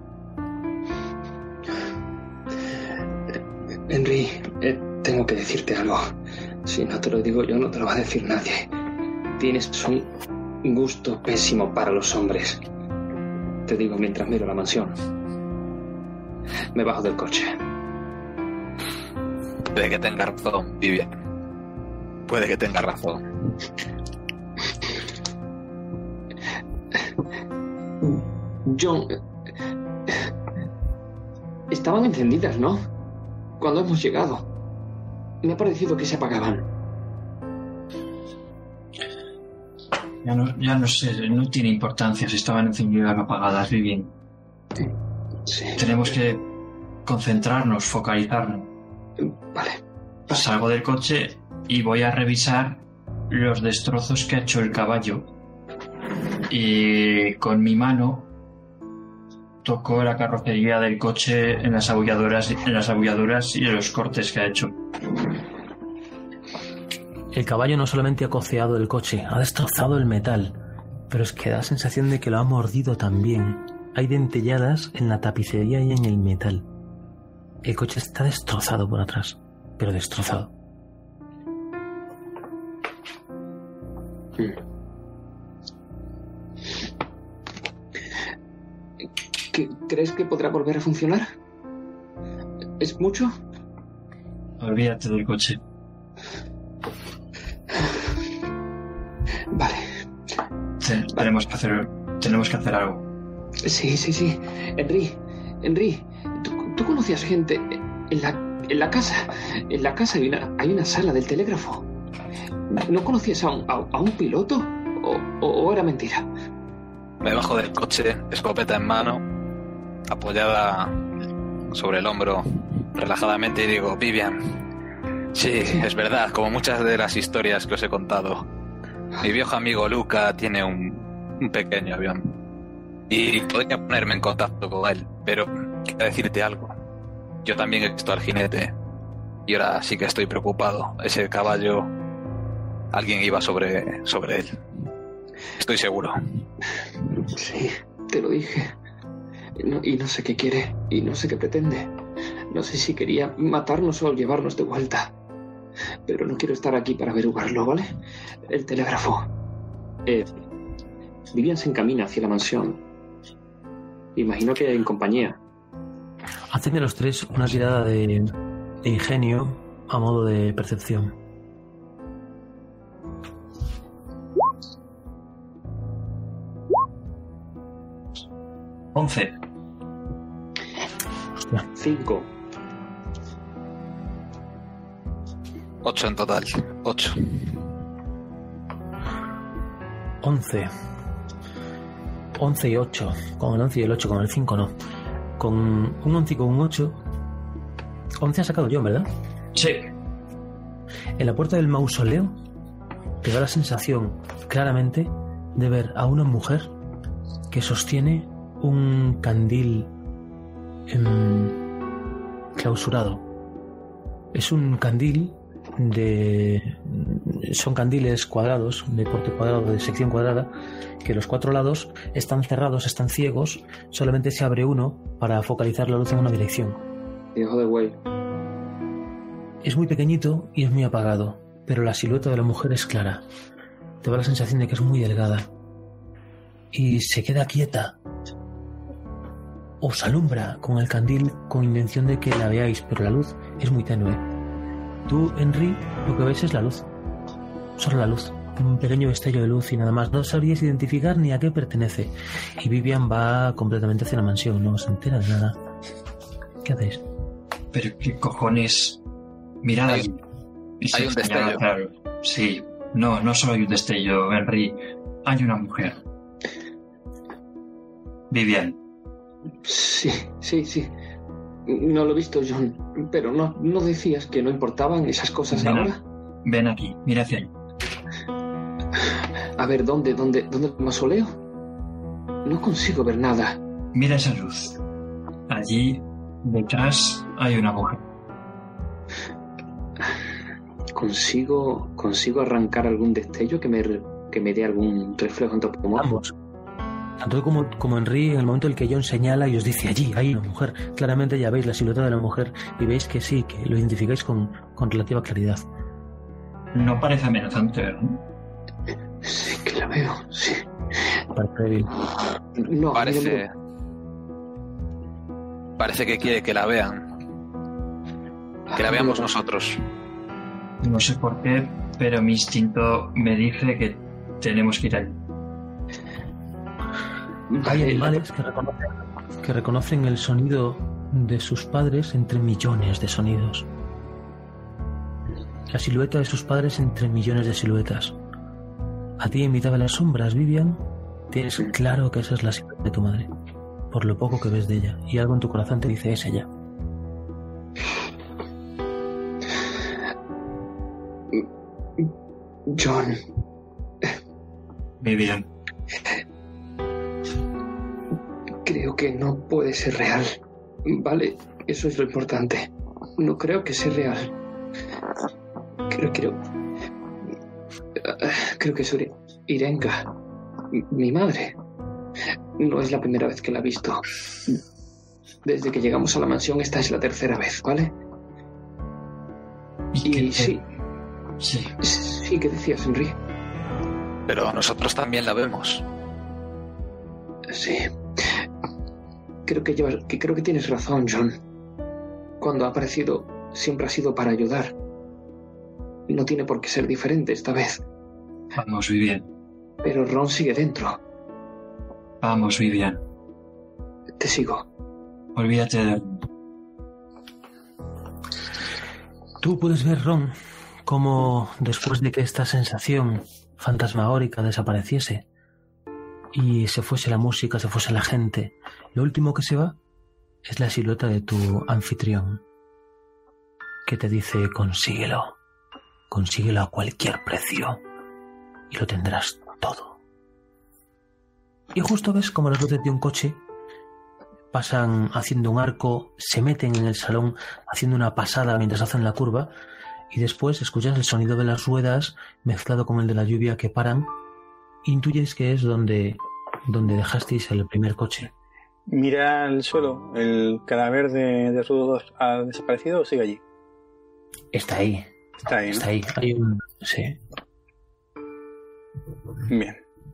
[SPEAKER 3] Henry, tengo que decirte algo. Si no te lo digo yo, no te lo va a decir nadie. Tienes un gusto pésimo para los hombres. Te digo mientras miro la mansión. Me bajo del coche.
[SPEAKER 4] Puede que tenga razón, Vivian. Puede que tenga razón.
[SPEAKER 3] John, estaban encendidas, ¿no? Cuando hemos llegado. Me ha parecido que se apagaban.
[SPEAKER 5] Ya no sé, no tiene importancia si estaban encendidas o apagadas, Vivian.
[SPEAKER 3] Sí.
[SPEAKER 5] Tenemos que concentrarnos, focalizarnos.
[SPEAKER 3] Vale.
[SPEAKER 5] Salgo del coche y voy a revisar los destrozos que ha hecho el caballo. Y con mi mano toco la carrocería del coche en las abolladuras y en los cortes que ha hecho.
[SPEAKER 2] El caballo no solamente ha coceado el coche, ha destrozado el metal, pero es que da la sensación de que lo ha mordido también. Hay dentelladas en la tapicería y en el metal. El coche está destrozado por atrás, pero destrozado.
[SPEAKER 3] ¿Crees que podrá volver a funcionar? ¿Es mucho?
[SPEAKER 5] Olvídate del coche.
[SPEAKER 3] Vale.
[SPEAKER 5] Sí, tenemos que hacer algo.
[SPEAKER 3] Sí. Henry, ¿tú conocías gente en la casa? En la casa hay una sala del telégrafo. ¿No conocías a un piloto? ¿O era mentira?
[SPEAKER 4] Me bajo del coche, escopeta en mano, apoyada sobre el hombro, relajadamente, y digo: Vivian, sí, es verdad, como muchas de las historias que os he contado, mi viejo amigo Luca tiene un pequeño avión y podría ponerme en contacto con él, pero quiero decirte algo. Yo también he visto al jinete y ahora sí que estoy preocupado. Ese caballo, alguien iba sobre él. Estoy seguro.
[SPEAKER 3] Sí, te lo dije. Y no sé qué quiere, y no sé qué pretende. No sé si quería matarnos o llevarnos de vuelta. Pero no quiero estar aquí para averiguarlo, ¿vale? El telégrafo. Vivian se encamina hacia la mansión. Imagino que en compañía.
[SPEAKER 2] Hacen de los tres una tirada de ingenio a modo de percepción.
[SPEAKER 5] ¿11?
[SPEAKER 3] 5.
[SPEAKER 4] 8 en total. 8.
[SPEAKER 2] 11. 11 y 8. Con el 11 y el 8, con el 5 no. Con un 11 y con un 8. 11 ha sacado yo, ¿verdad?
[SPEAKER 5] Sí.
[SPEAKER 2] En la puerta del mausoleo te da la sensación claramente de ver a una mujer que sostiene un candil clausurado. Es un candil son candiles cuadrados, de porte cuadrado, de sección cuadrada, que los 4 lados están cerrados, están ciegos, solamente se abre uno para focalizar la luz en una dirección.
[SPEAKER 3] Hijo de güey.
[SPEAKER 2] Es muy pequeñito y es muy apagado, pero la silueta de la mujer es clara. Te da la sensación de que es muy delgada y se queda quieta. Os alumbra con el candil con intención de que la veáis, pero la luz es muy tenue. Tú, Henry, lo que ves es la luz. Solo la luz. un pequeño destello de luz y nada más. No sabríais identificar ni a qué pertenece. Y Vivian va completamente hacia la mansión, no se entera de nada. ¿Qué hacéis?
[SPEAKER 5] Pero qué cojones. Mirad ahí.
[SPEAKER 4] Hay un destello.
[SPEAKER 5] Claro. Sí. No solo hay un destello, Henry. Hay una mujer. Vivian.
[SPEAKER 3] Sí. No lo he visto, John. Pero no decías que no importaban esas cosas ahora.
[SPEAKER 5] Ven aquí, mira hacia ahí.
[SPEAKER 3] A ver, ¿dónde el mausoleo? No consigo ver nada.
[SPEAKER 5] Mira esa luz. Allí, detrás, hay una mujer.
[SPEAKER 3] ¿Consigo arrancar algún destello que me dé algún reflejo antropomorfo?
[SPEAKER 2] Ambos. Tanto como Henry, en el momento en el que John señala y os dice allí hay una mujer, claramente ya veis la silueta de la mujer y veis que sí, que lo identificáis con relativa claridad.
[SPEAKER 5] No parece amenazante, ¿verdad?
[SPEAKER 3] Sí, que la veo, sí.
[SPEAKER 2] Parece débil.
[SPEAKER 3] No,
[SPEAKER 4] Parece que quiere que la vean. Que la veamos nosotros.
[SPEAKER 5] No sé por qué, pero mi instinto me dice que tenemos que ir allí.
[SPEAKER 2] Hay animales que reconocen el sonido de sus padres entre millones de sonidos. La silueta de sus padres entre millones de siluetas. A ti, en mitad de las sombras, Vivian, tienes claro que esa es la silueta de tu madre, por lo poco que ves de ella, y algo en tu corazón te dice es ella.
[SPEAKER 3] John.
[SPEAKER 5] Vivian.
[SPEAKER 3] Creo que no puede ser real. Vale, eso es lo importante. No creo que sea real. Creo que es Irenka, mi madre. No es la primera vez que la he visto. Desde que llegamos a la mansión, esta es la tercera vez, ¿vale? Y sí. Sí, ¿qué decías, Henry?
[SPEAKER 4] Pero nosotros también la vemos.
[SPEAKER 3] Sí. Creo que tienes razón, John. Cuando ha aparecido, siempre ha sido para ayudar. No tiene por qué ser diferente esta vez.
[SPEAKER 5] Vamos, Vivian.
[SPEAKER 3] Pero Ron sigue dentro.
[SPEAKER 5] Vamos, Vivian.
[SPEAKER 3] Te sigo.
[SPEAKER 5] Olvídate de...
[SPEAKER 2] Tú puedes ver, Ron, cómo después de que esta sensación fantasmagórica desapareciese y se fuese la música, se fuese la gente, lo último que se va es la silueta de tu anfitrión, que te dice consíguelo a cualquier precio y lo tendrás todo. Y justo ves como las luces de un coche pasan haciendo un arco, se meten en el salón haciendo una pasada mientras hacen la curva y después escuchas el sonido de las ruedas mezclado con el de la lluvia que paran. Intuyes que es donde dejasteis el primer coche.
[SPEAKER 6] Mira el suelo. ¿El cadáver de Rudo ha desaparecido o sigue allí?
[SPEAKER 2] Está ahí.
[SPEAKER 6] Está ahí, ¿no?
[SPEAKER 2] Está ahí. Hay un... Sí.
[SPEAKER 6] Bien.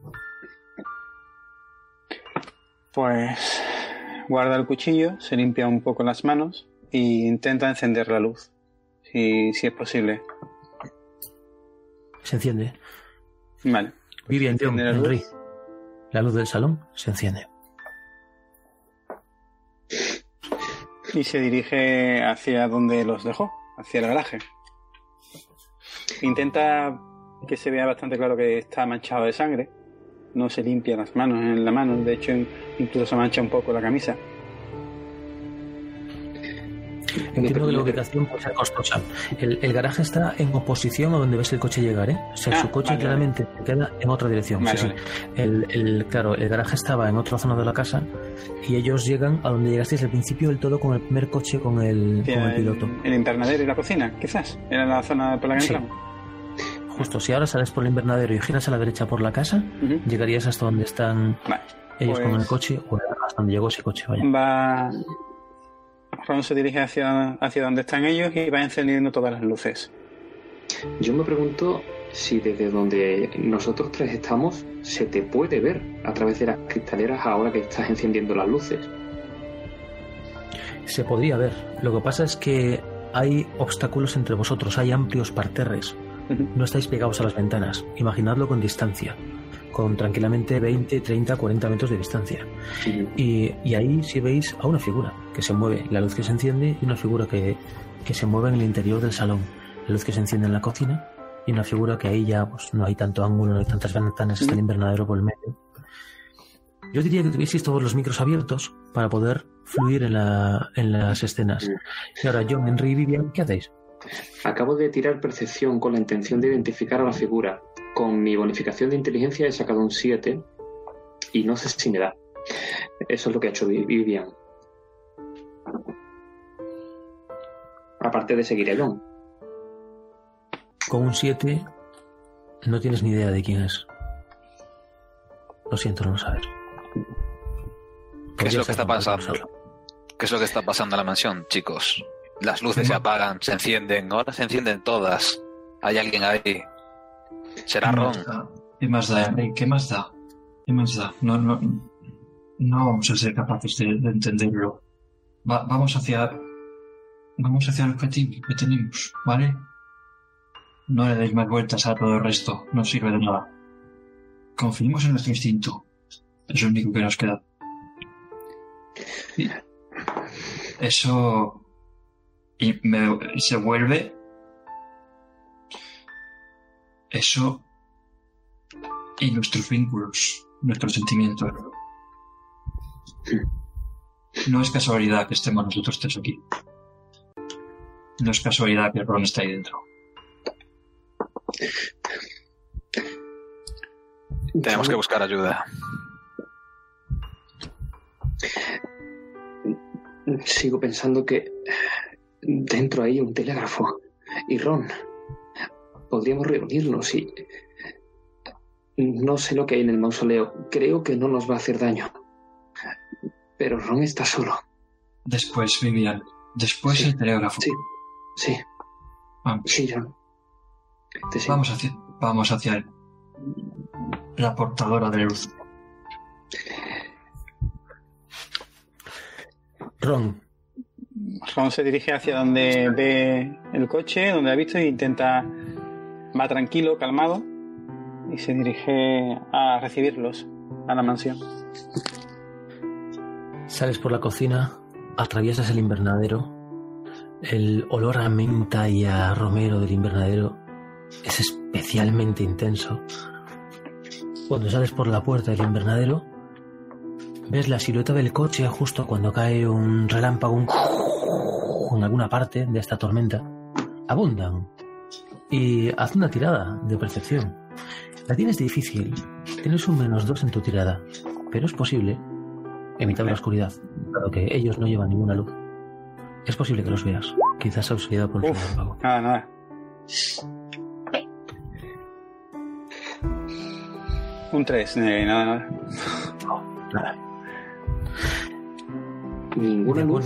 [SPEAKER 6] Pues guarda el cuchillo, se limpia un poco las manos e intenta encender la luz, si es posible.
[SPEAKER 2] Se enciende.
[SPEAKER 6] Vale.
[SPEAKER 2] Vivian, John, Henry. La luz del salón se enciende.
[SPEAKER 6] Y se dirige hacia donde los dejó, hacia el garaje. Intenta que se vea bastante claro que está manchado de sangre. No se limpia las manos en la mano, de hecho incluso se mancha un poco la camisa.
[SPEAKER 2] Entiendo que la ubicación puede ser costosa. El garaje está en oposición a donde ves el coche llegar, ¿eh? O sea, su coche claramente queda en otra dirección.
[SPEAKER 6] Vale,
[SPEAKER 2] sí,
[SPEAKER 6] vale.
[SPEAKER 2] Sí. Claro, el garaje estaba en otra zona de la casa y ellos llegan a donde llegasteis al principio del todo con el primer coche, con el piloto.
[SPEAKER 6] El invernadero y la cocina, quizás. Era la zona por la que entramos.
[SPEAKER 2] Justo, si ahora sales por el invernadero y giras a la derecha por la casa, llegarías hasta donde están ellos con el coche, o hasta donde llegó ese coche. Vaya.
[SPEAKER 6] Ron se dirige hacia donde están ellos y va encendiendo todas las luces.
[SPEAKER 3] Yo me pregunto si desde donde nosotros tres estamos se te puede ver a través de las cristaleras ahora que estás encendiendo las luces.
[SPEAKER 2] Se podría ver. Lo que pasa es que hay obstáculos entre vosotros, hay amplios parterres. No estáis pegados a las ventanas. Imaginadlo con distancia, con tranquilamente 20, 30, 40 metros de distancia. Y ahí sí veis a una figura que se mueve, la luz que se enciende, y una figura que se mueve en el interior del salón, la luz que se enciende en la cocina, y una figura que ahí ya pues, no hay tanto ángulo, no hay tantas ventanas, está el invernadero por el medio. Yo diría que tuvieseis todos los micros abiertos para poder fluir en las escenas. Y ahora, John, Henry y Vivian, ¿qué hacéis?
[SPEAKER 3] Acabo de tirar percepción con la intención de identificar a la figura. Con mi bonificación de inteligencia he sacado un 7 y no sé si me da. Eso es lo que ha hecho Vivian. Aparte de seguir a John.
[SPEAKER 2] Con un 7 no tienes ni idea de quién es. Lo siento, no lo sabes.
[SPEAKER 4] ¿Qué es lo que está pasando? ¿Qué es lo que está pasando en la mansión, chicos? Las luces se apagan, se encienden, ahora se encienden todas. Hay alguien ahí. ¿Será Ron?
[SPEAKER 5] ¿Qué más da, Henry? ¿Qué más da? ¿Qué más da? No vamos a ser capaces de entenderlo. Vamos hacia el objetivo que tenemos, ¿vale? No le deis más vueltas a todo el resto, no sirve de nada. Confiemos en nuestro instinto. Es lo único que nos queda. Y eso... Y se vuelve... Eso... Y nuestros vínculos, nuestros sentimientos. No es casualidad que estemos nosotros tres aquí. No es casualidad que el Ron está ahí dentro.
[SPEAKER 4] Tenemos que buscar ayuda.
[SPEAKER 3] Sigo pensando que dentro hay un telégrafo. Y Ron, podríamos reunirnos y... No sé lo que hay en el mausoleo. Creo que no nos va a hacer daño. Pero Ron está solo.
[SPEAKER 5] Después, Vivian. Después sí. El telégrafo.
[SPEAKER 3] Sí.
[SPEAKER 5] Vamos.
[SPEAKER 3] Sí, John.
[SPEAKER 5] Vamos hacia él. La portadora de luz.
[SPEAKER 2] Ron
[SPEAKER 6] se dirige hacia donde ve el coche, donde ha visto, e intenta... Va tranquilo, calmado, y se dirige a recibirlos a la mansión.
[SPEAKER 2] Sales por la cocina, atraviesas el invernadero. El olor a menta y a romero del invernadero es especialmente intenso. Cuando sales por la puerta del invernadero, ves la silueta del coche justo cuando cae un relámpago en alguna parte de esta tormenta. Abundan. Y haz una tirada de percepción. La tienes difícil. Tienes un -2 en tu tirada. Pero es posible, en mitad de la oscuridad, dado que ellos no llevan ninguna luz. Es posible que los veas. Quizás auxiliado por el relámpago.
[SPEAKER 6] Nada. Un 3, nada.
[SPEAKER 2] Nada.
[SPEAKER 3] Ninguna luz.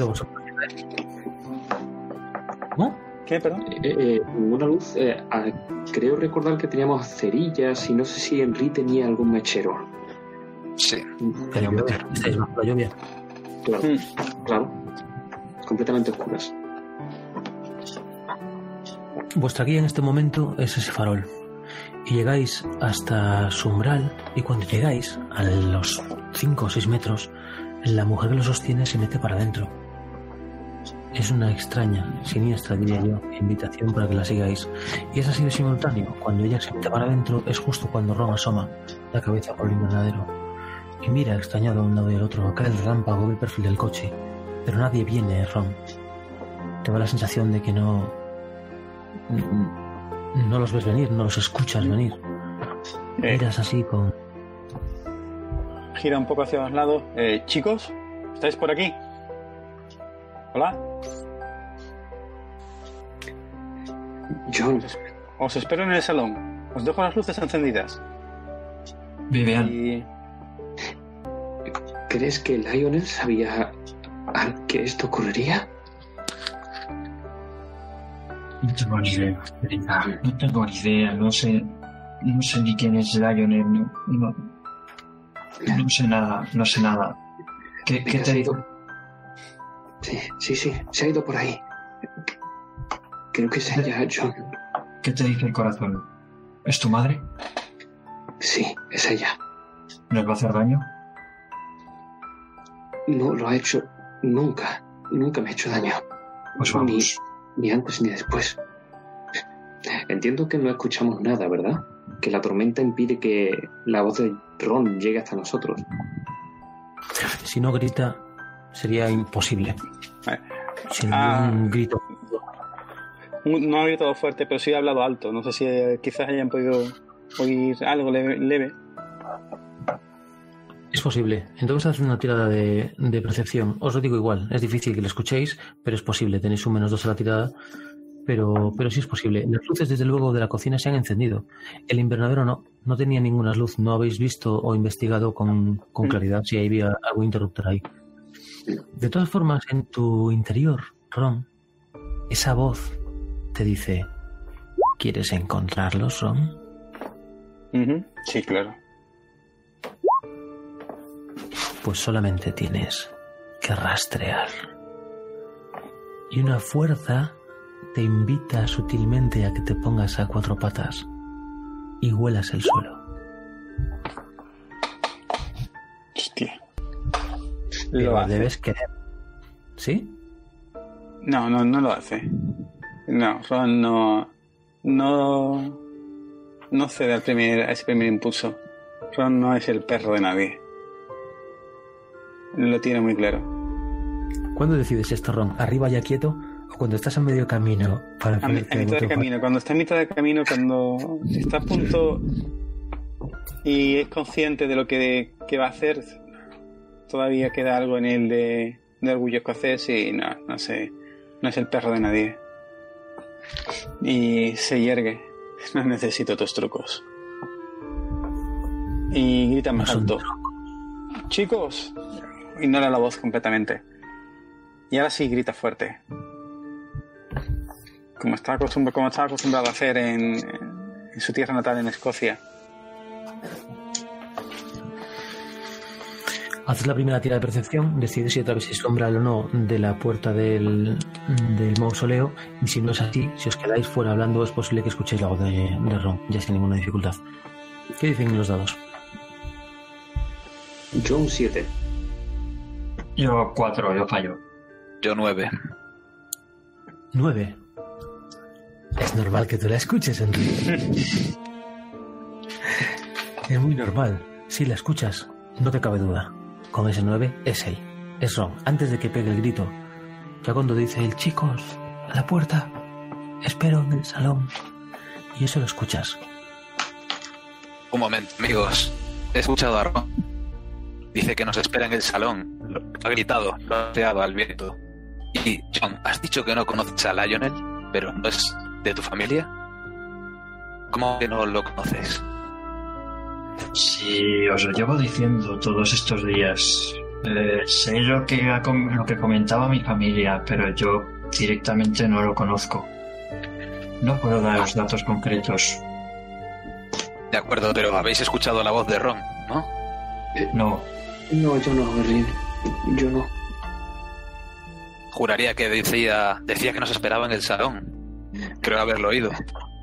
[SPEAKER 2] ¿No?
[SPEAKER 6] ¿Qué, perdón?
[SPEAKER 3] Ninguna luz. Creo recordar que teníamos cerillas y no sé si Henry tenía algún mechero.
[SPEAKER 4] Sí.
[SPEAKER 2] Estáis bajo la lluvia.
[SPEAKER 3] Claro. Completamente oscuras.
[SPEAKER 2] Vuestra guía en este momento es ese farol. Y llegáis hasta su umbral, y cuando llegáis a los 5 o 6 metros, la mujer que lo sostiene se mete para adentro. Es una extraña, siniestra, diría yo, invitación para que la sigáis. Y es así de simultáneo. Cuando ella se mete para adentro es justo cuando Ron asoma la cabeza por el invernadero y mira extrañado a un lado y al otro. Cae el relámpago del perfil del coche, pero nadie viene, Ron. Te da la sensación de que no los ves venir, no los escuchas venir. Miras así con...
[SPEAKER 6] Gira un poco hacia los lados. Chicos, ¿estáis por aquí? ¿Hola?
[SPEAKER 3] John.
[SPEAKER 6] Os espero en el salón. Os dejo las luces encendidas.
[SPEAKER 5] Vivian.
[SPEAKER 3] ¿Crees que Lionel sabía que esto ocurriría?
[SPEAKER 5] No tengo ni idea, no tengo ni idea, no sé ni quién es Lionel, no sé nada. ¿Qué te digo?
[SPEAKER 3] Sí, se ha ido por ahí. Creo que es ella, John.
[SPEAKER 5] ¿Qué te dice el corazón? ¿Es tu madre?
[SPEAKER 3] Sí, es ella.
[SPEAKER 5] ¿Nos va a hacer daño?
[SPEAKER 3] No lo ha hecho nunca. Nunca me ha hecho daño.
[SPEAKER 5] Pues vamos.
[SPEAKER 3] Ni antes ni después. Entiendo que no escuchamos nada, ¿verdad? Que la tormenta impide que la voz de Ron llegue hasta nosotros.
[SPEAKER 2] Si no grita, sería imposible. Sin ningún grito.
[SPEAKER 6] No ha gritado fuerte, pero sí ha hablado alto. No sé si quizás hayan podido oír algo leve.
[SPEAKER 2] Es posible. Entonces haz una tirada de percepción. Os lo digo igual, es difícil que lo escuchéis, pero es posible. Tenéis un -2 a la tirada, pero sí es posible. Las luces, desde luego, de la cocina se han encendido. El invernadero no tenía ninguna luz. No habéis visto o investigado con claridad si había algún interruptor ahí. De todas formas, en tu interior, Ron, esa voz te dice: ¿quieres encontrarlos, Ron?
[SPEAKER 6] Sí, claro.
[SPEAKER 2] Pues solamente tienes que rastrear. Y una fuerza te invita sutilmente a que te pongas a 4 patas y huelas el suelo.
[SPEAKER 6] Hostia.
[SPEAKER 2] Pero debes querer. ¿Sí?
[SPEAKER 6] No lo hace. No, Ron no cede a ese primer impulso. Ron no es el perro de nadie. Lo tiene muy claro.
[SPEAKER 2] ¿Cuándo decides esto, Ron? ¿Arriba ya quieto o cuando estás a medio camino?
[SPEAKER 6] A mitad de camino. Cuando está a mitad de camino, cuando está a punto y es consciente de lo que va a hacer, todavía queda algo en él de orgullo escocés y no es el perro de nadie. Y se yergue. No necesito tus trucos. Y grita más alto: chicos. Ignora la voz completamente. Y ahora sí grita fuerte. Como estaba acostumbrado a hacer en su tierra natal, en Escocia.
[SPEAKER 2] Haces la primera tira de percepción, decides si atraviesáis sombra o no de la puerta del mausoleo, y si no es así, si os quedáis fuera hablando, es posible que escuchéis la voz de Ron, ya sin ninguna dificultad. ¿Qué dicen los dados?
[SPEAKER 3] Yo un 7.
[SPEAKER 5] Yo 4, yo fallo.
[SPEAKER 4] Yo 9.
[SPEAKER 2] 9. Es normal que tú la escuches, Enrique. Es muy normal. Si la escuchas, no te cabe duda. Con ese 9 es él. Es Ron. Antes de que pegue el grito, ya cuando dice el chicos, a la puerta, espero en el salón. Y eso lo escuchas.
[SPEAKER 4] Un momento, amigos. He escuchado a Ron. Dice que nos espera en el salón. Lo ha gritado, lo ha pegado al viento. Y, John, has dicho que no conoces a Lionel, pero no es de tu familia. ¿Cómo que no lo conoces?
[SPEAKER 5] Sí, os lo llevo diciendo todos estos días. Sé lo que comentaba mi familia, pero yo directamente no lo conozco. No puedo daros datos concretos.
[SPEAKER 4] De acuerdo, pero habéis escuchado la voz de Ron, ¿no?
[SPEAKER 5] No.
[SPEAKER 3] No, yo no, Berlín. Yo no.
[SPEAKER 4] Juraría que decía que nos esperaba en el salón. Creo haberlo oído.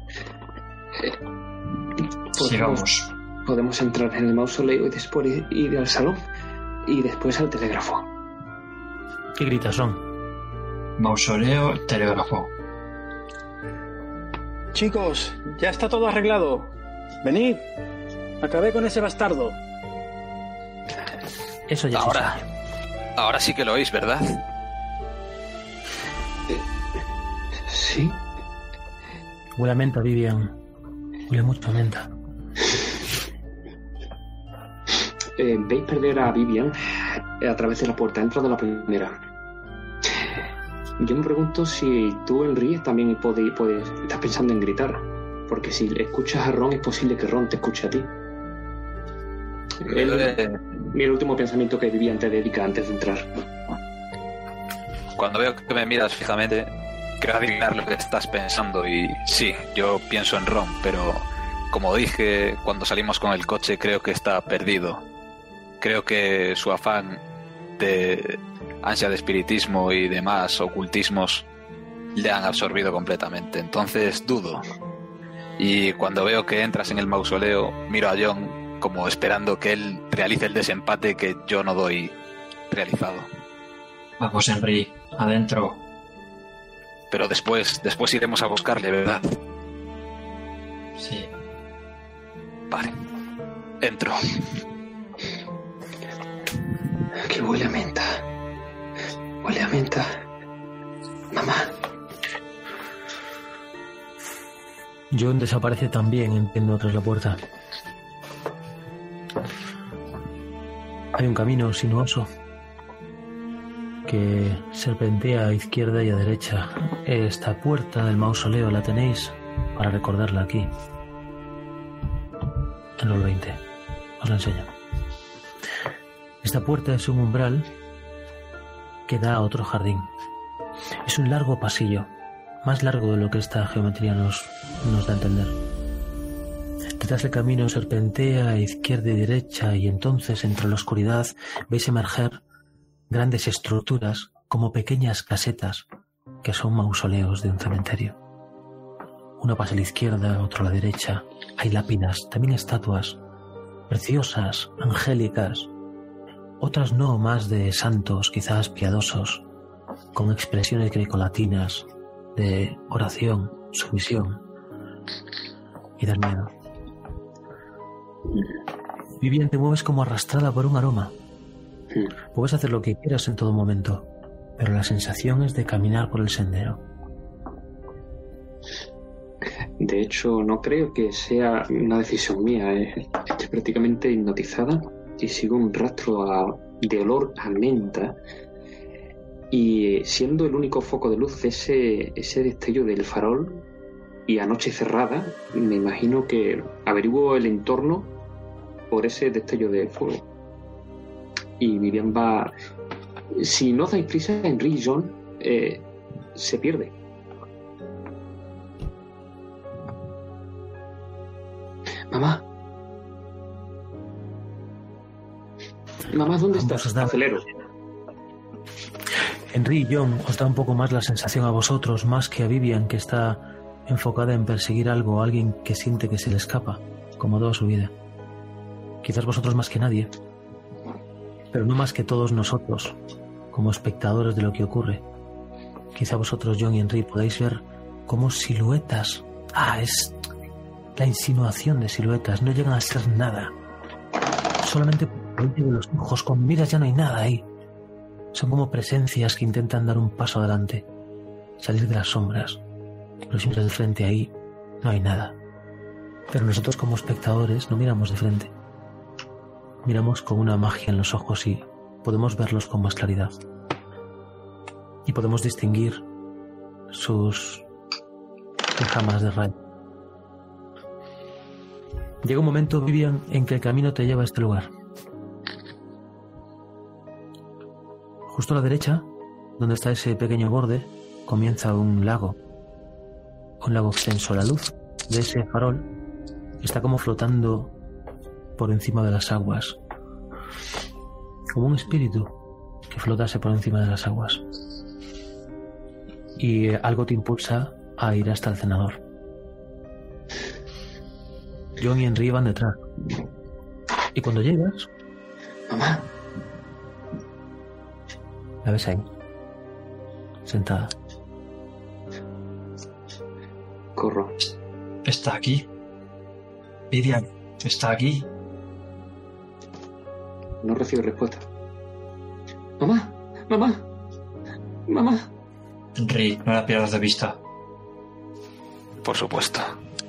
[SPEAKER 5] Sigamos.
[SPEAKER 3] Podemos entrar en el mausoleo y después ir al salón. Y después al telégrafo.
[SPEAKER 2] ¿Qué gritas, Ron?
[SPEAKER 5] Mausoleo, telégrafo.
[SPEAKER 6] Chicos, ya está todo arreglado. Venid. Acabé con ese bastardo.
[SPEAKER 2] Eso ya
[SPEAKER 4] Ahora sí que lo oís, ¿verdad?
[SPEAKER 3] Sí.
[SPEAKER 2] Huele a menta, Vivian. Huele mucho a menta.
[SPEAKER 3] Veis perder a Vivian a través de la puerta. Ha entrado la primera. Yo me pregunto si tú, Enrique, también estás pensando en gritar. Porque si escuchas a Ron, es posible que Ron te escuche a ti. El último pensamiento que Vivian te dedica antes de entrar.
[SPEAKER 4] Cuando veo que me miras fijamente, creo adivinar lo que estás pensando. Y sí, yo pienso en Ron, pero como dije cuando salimos con el coche, creo que está perdido. Creo que su afán de ansia de espiritismo y demás ocultismos le han absorbido completamente. Entonces dudo Y cuando veo que entras en el mausoleo, miro a John como esperando que él realice el desempate que yo no doy realizado.
[SPEAKER 5] Vamos, Henry, adentro.
[SPEAKER 4] Pero después iremos a buscarle, ¿verdad?
[SPEAKER 5] Sí.
[SPEAKER 4] Vale. Entro.
[SPEAKER 3] Que huele a menta. Huele a menta. Mamá.
[SPEAKER 2] John desaparece también, entiendo, tras la puerta. Hay un camino sinuoso que serpentea a izquierda y a derecha. Esta puerta del mausoleo la tenéis para recordarla aquí. En los 20. Os la enseño. Esta puerta es un umbral que da a otro jardín. Es un largo pasillo, más largo de lo que esta geometría nos da a entender. Detrás del camino serpentea a izquierda y derecha, y entonces entre la oscuridad veis emerger grandes estructuras como pequeñas casetas que son mausoleos de un cementerio. Uno pasa a la izquierda, otro a la derecha. Hay lápidas, también estatuas, preciosas, angélicas, otras no, más de santos, quizás piadosos, con expresiones grecolatinas de oración, sumisión, y dan miedo. Vivian, te mueves como arrastrada por un aroma. Puedes hacer lo que quieras en todo momento, pero la sensación es de caminar por el sendero.
[SPEAKER 3] De hecho, no creo que sea una decisión mía. Estoy prácticamente hipnotizada y sigo un rastro de olor a menta. Y siendo el único foco de luz ese destello del farol y a noche cerrada, me imagino que averiguo el entorno por ese destello de fuego. Y Vivian va... Si no dais prisa, Henry y John se pierde. Mamá. Mamá, ¿dónde estás? Acelero.
[SPEAKER 2] Henry y John os da un poco más la sensación a vosotros, más que a Vivian, que está enfocada en perseguir algo, alguien que siente que se le escapa, como toda su vida. Quizás vosotros más que nadie, pero no más que todos nosotros, como espectadores de lo que ocurre. Quizá vosotros, John y Henry, podáis ver como siluetas. Es la insinuación de siluetas, no llegan a ser nada. Solamente por de los ojos, con miras ya no hay nada ahí. Son como presencias que intentan dar un paso adelante, salir de las sombras, pero siempre de frente ahí no hay nada. Pero nosotros como espectadores no miramos de frente. Miramos con una magia en los ojos y podemos verlos con más claridad. Y podemos distinguir sus escamas de rayo. Llega un momento, Vivian, en que el camino te lleva a este lugar. Justo a la derecha, donde está ese pequeño borde, comienza un lago. Un lago extenso. La luz de ese farol está como flotando por encima de las aguas. Como un espíritu que flotase por encima de las aguas. Y algo te impulsa a ir hasta el cenador. John y Henry van detrás. Y cuando llegas...
[SPEAKER 3] Mamá.
[SPEAKER 2] La ves ahí, sentada.
[SPEAKER 3] Corro.
[SPEAKER 5] Está aquí. Vivian, está aquí.
[SPEAKER 3] No recibo respuesta. Mamá, mamá, mamá.
[SPEAKER 5] Henry, no la pierdas de vista.
[SPEAKER 4] Por supuesto.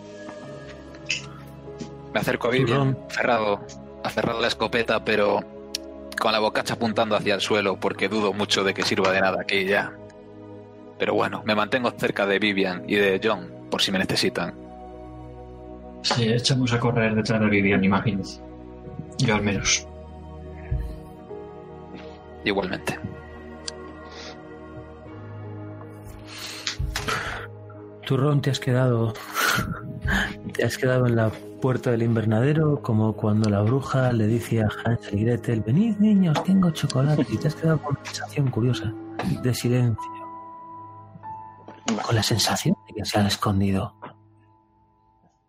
[SPEAKER 4] Me acerco a Vivian, cerrado la escopeta, pero con la bocacha apuntando hacia el suelo, porque dudo mucho de que sirva de nada aquí ya. Pero bueno, me mantengo cerca de Vivian y de John, por si me necesitan.
[SPEAKER 5] Sí, echamos a correr detrás de Vivian, imagínate. Yo al menos.
[SPEAKER 4] Igualmente.
[SPEAKER 2] Tú, Ron, te has quedado en la puerta del invernadero, como cuando la bruja le dice a Hansel y Gretel: venid, niños, tengo chocolate. Y te has quedado con una sensación curiosa de silencio, con la sensación de que se han escondido.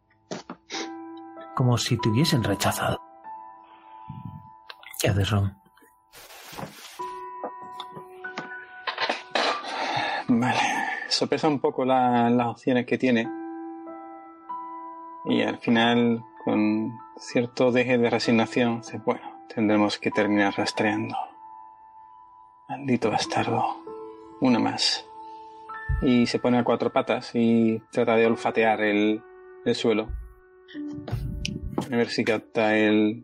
[SPEAKER 2] como si te hubiesen rechazado. ¿Qué haces, Ron?
[SPEAKER 6] Vale, sopesa un poco las opciones que tiene y al final, con cierto deje de resignación, dice, bueno, tendremos que terminar rastreando. Maldito bastardo. Una más. Y se pone a 4 patas y trata de olfatear el suelo. A ver si capta el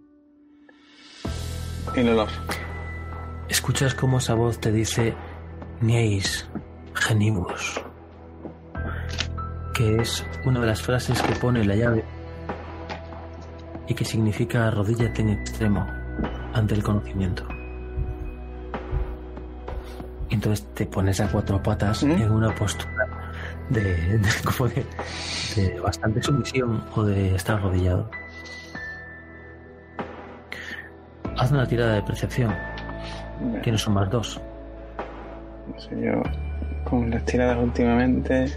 [SPEAKER 6] olor.
[SPEAKER 2] Escuchas cómo esa voz te dice Nieis genibus, que es una de las frases que pone la llave y que significa arrodíllate en extremo ante el conocimiento. Entonces te pones a 4 patas en una postura de bastante sumisión o de estar arrodillado. Haz una tirada de percepción. Tienes un +2.
[SPEAKER 6] No sé yo, con las tiradas últimamente.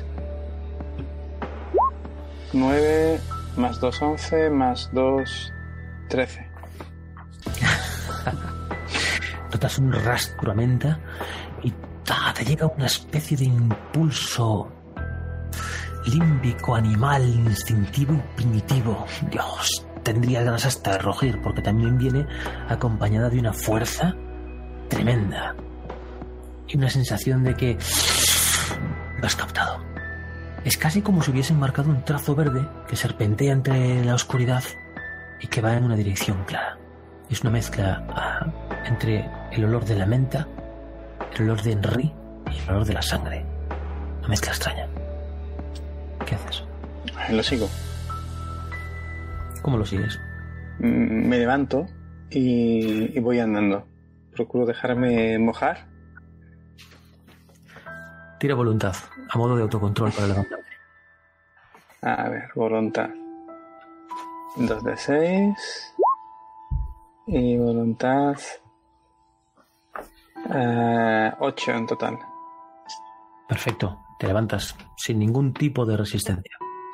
[SPEAKER 6] 9, +2, 11, +2, 13.
[SPEAKER 2] Notas un rastro a menta y te llega una especie de impulso límbico, animal, instintivo y primitivo. Dios, tendría ganas hasta de rugir, porque también viene acompañada de una fuerza tremenda y una sensación de que lo has captado. Es casi como si hubiesen marcado un trazo verde que serpentea entre la oscuridad y que va en una dirección clara. Es una mezcla entre el olor de la menta, el olor de Henry y el olor de la sangre. Una mezcla extraña. ¿Qué haces?
[SPEAKER 6] Lo sigo.
[SPEAKER 2] ¿Cómo lo sigues?
[SPEAKER 6] Me levanto y voy andando. Procuro dejarme mojar.
[SPEAKER 2] Tira voluntad, a modo de autocontrol para levantarte.
[SPEAKER 6] A ver, voluntad. 2 de 6. Y voluntad 8 en total.
[SPEAKER 2] Perfecto, te levantas sin ningún tipo de resistencia.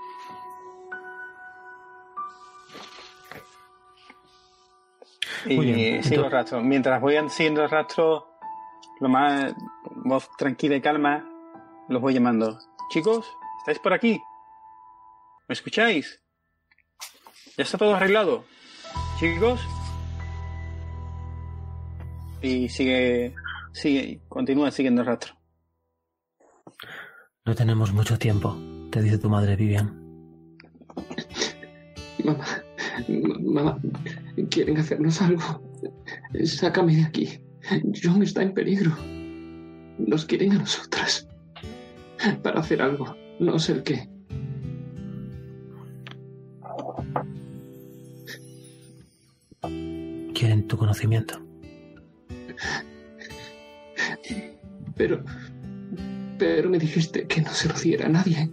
[SPEAKER 6] Y sigo el rastro. Mientras voy siguiendo el rastro, lo más voz tranquila y calma, los voy llamando. Chicos, ¿estáis por aquí? ¿Me escucháis? ¿Ya está todo arreglado? Chicos. Y continúa siguiendo el rastro.
[SPEAKER 2] No tenemos mucho tiempo, te dice tu madre, Vivian.
[SPEAKER 3] Mamá, quieren hacernos algo. Sácame de aquí. John está en peligro. Nos quieren a nosotras. Para hacer algo, no sé el qué.
[SPEAKER 2] Quieren tu conocimiento.
[SPEAKER 3] Pero me dijiste que no se lo diera a nadie.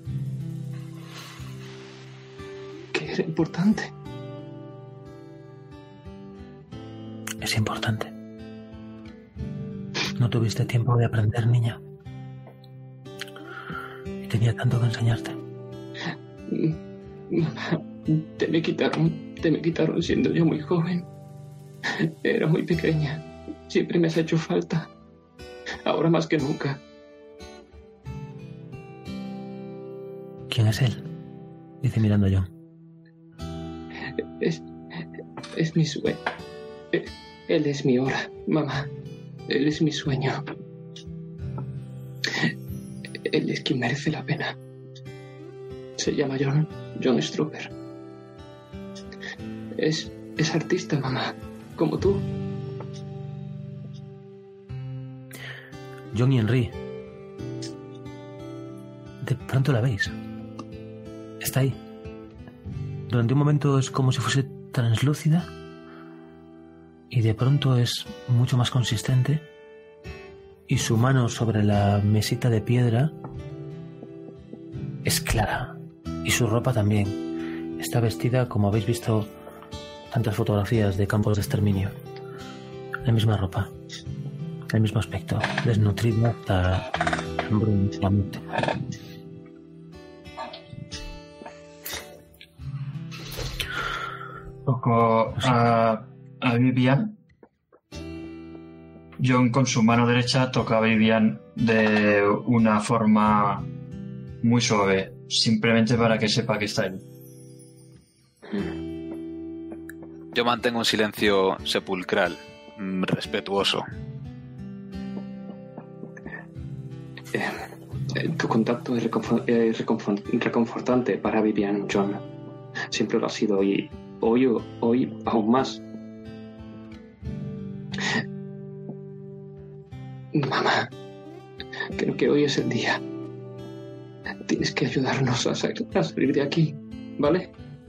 [SPEAKER 3] Que era importante.
[SPEAKER 2] Es importante. No tuviste tiempo de aprender, niña. Y tenía tanto que enseñarte.
[SPEAKER 3] Mamá, te me quitaron siendo yo muy joven. Era muy pequeña. Siempre me has hecho falta. Ahora más que nunca.
[SPEAKER 2] ¿Quién es él? Dice mirando a John.
[SPEAKER 3] Es mi sueño. Él es mi hora, mamá. Él es mi sueño. Él es quien merece la pena. Se llama John Strooper. Es artista, mamá, como tú.
[SPEAKER 2] John y Henry. De pronto la veis. Está ahí. Durante un momento es como si fuese translúcida y de pronto es mucho más consistente y su mano sobre la mesita de piedra es clara y su ropa también. Está vestida como habéis visto tantas fotografías de campos de exterminio. La misma ropa, el mismo aspecto, desnutrida hasta hambrientamente.
[SPEAKER 5] Toco a Vivian. John con su mano derecha toca a Vivian de una forma muy suave, simplemente para que sepa que está ahí.
[SPEAKER 4] Yo mantengo un silencio sepulcral, respetuoso.
[SPEAKER 3] Tu contacto es reconfortante para Vivian, John. Siempre lo ha sido y hoy aún más. Mamá, creo que hoy es el día. Tienes que ayudarnos a salir de aquí, ¿vale?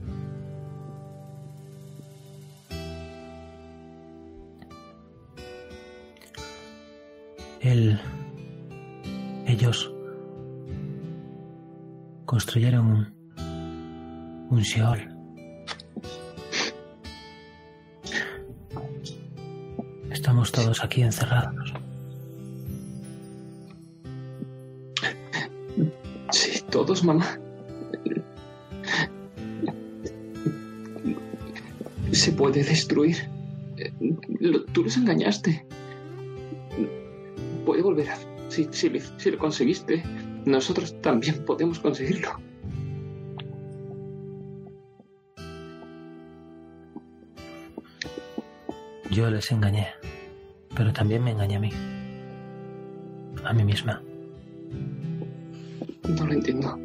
[SPEAKER 2] Ellos construyeron un Sheol. Estamos todos aquí encerrados.
[SPEAKER 3] Sí, todos, mamá. Se puede destruir. Tú los engañaste. Puede volver a... Si lo conseguiste, nosotros también podemos conseguirlo.
[SPEAKER 2] Yo les engañé, pero también me engañé a mí misma.
[SPEAKER 3] No lo entiendo.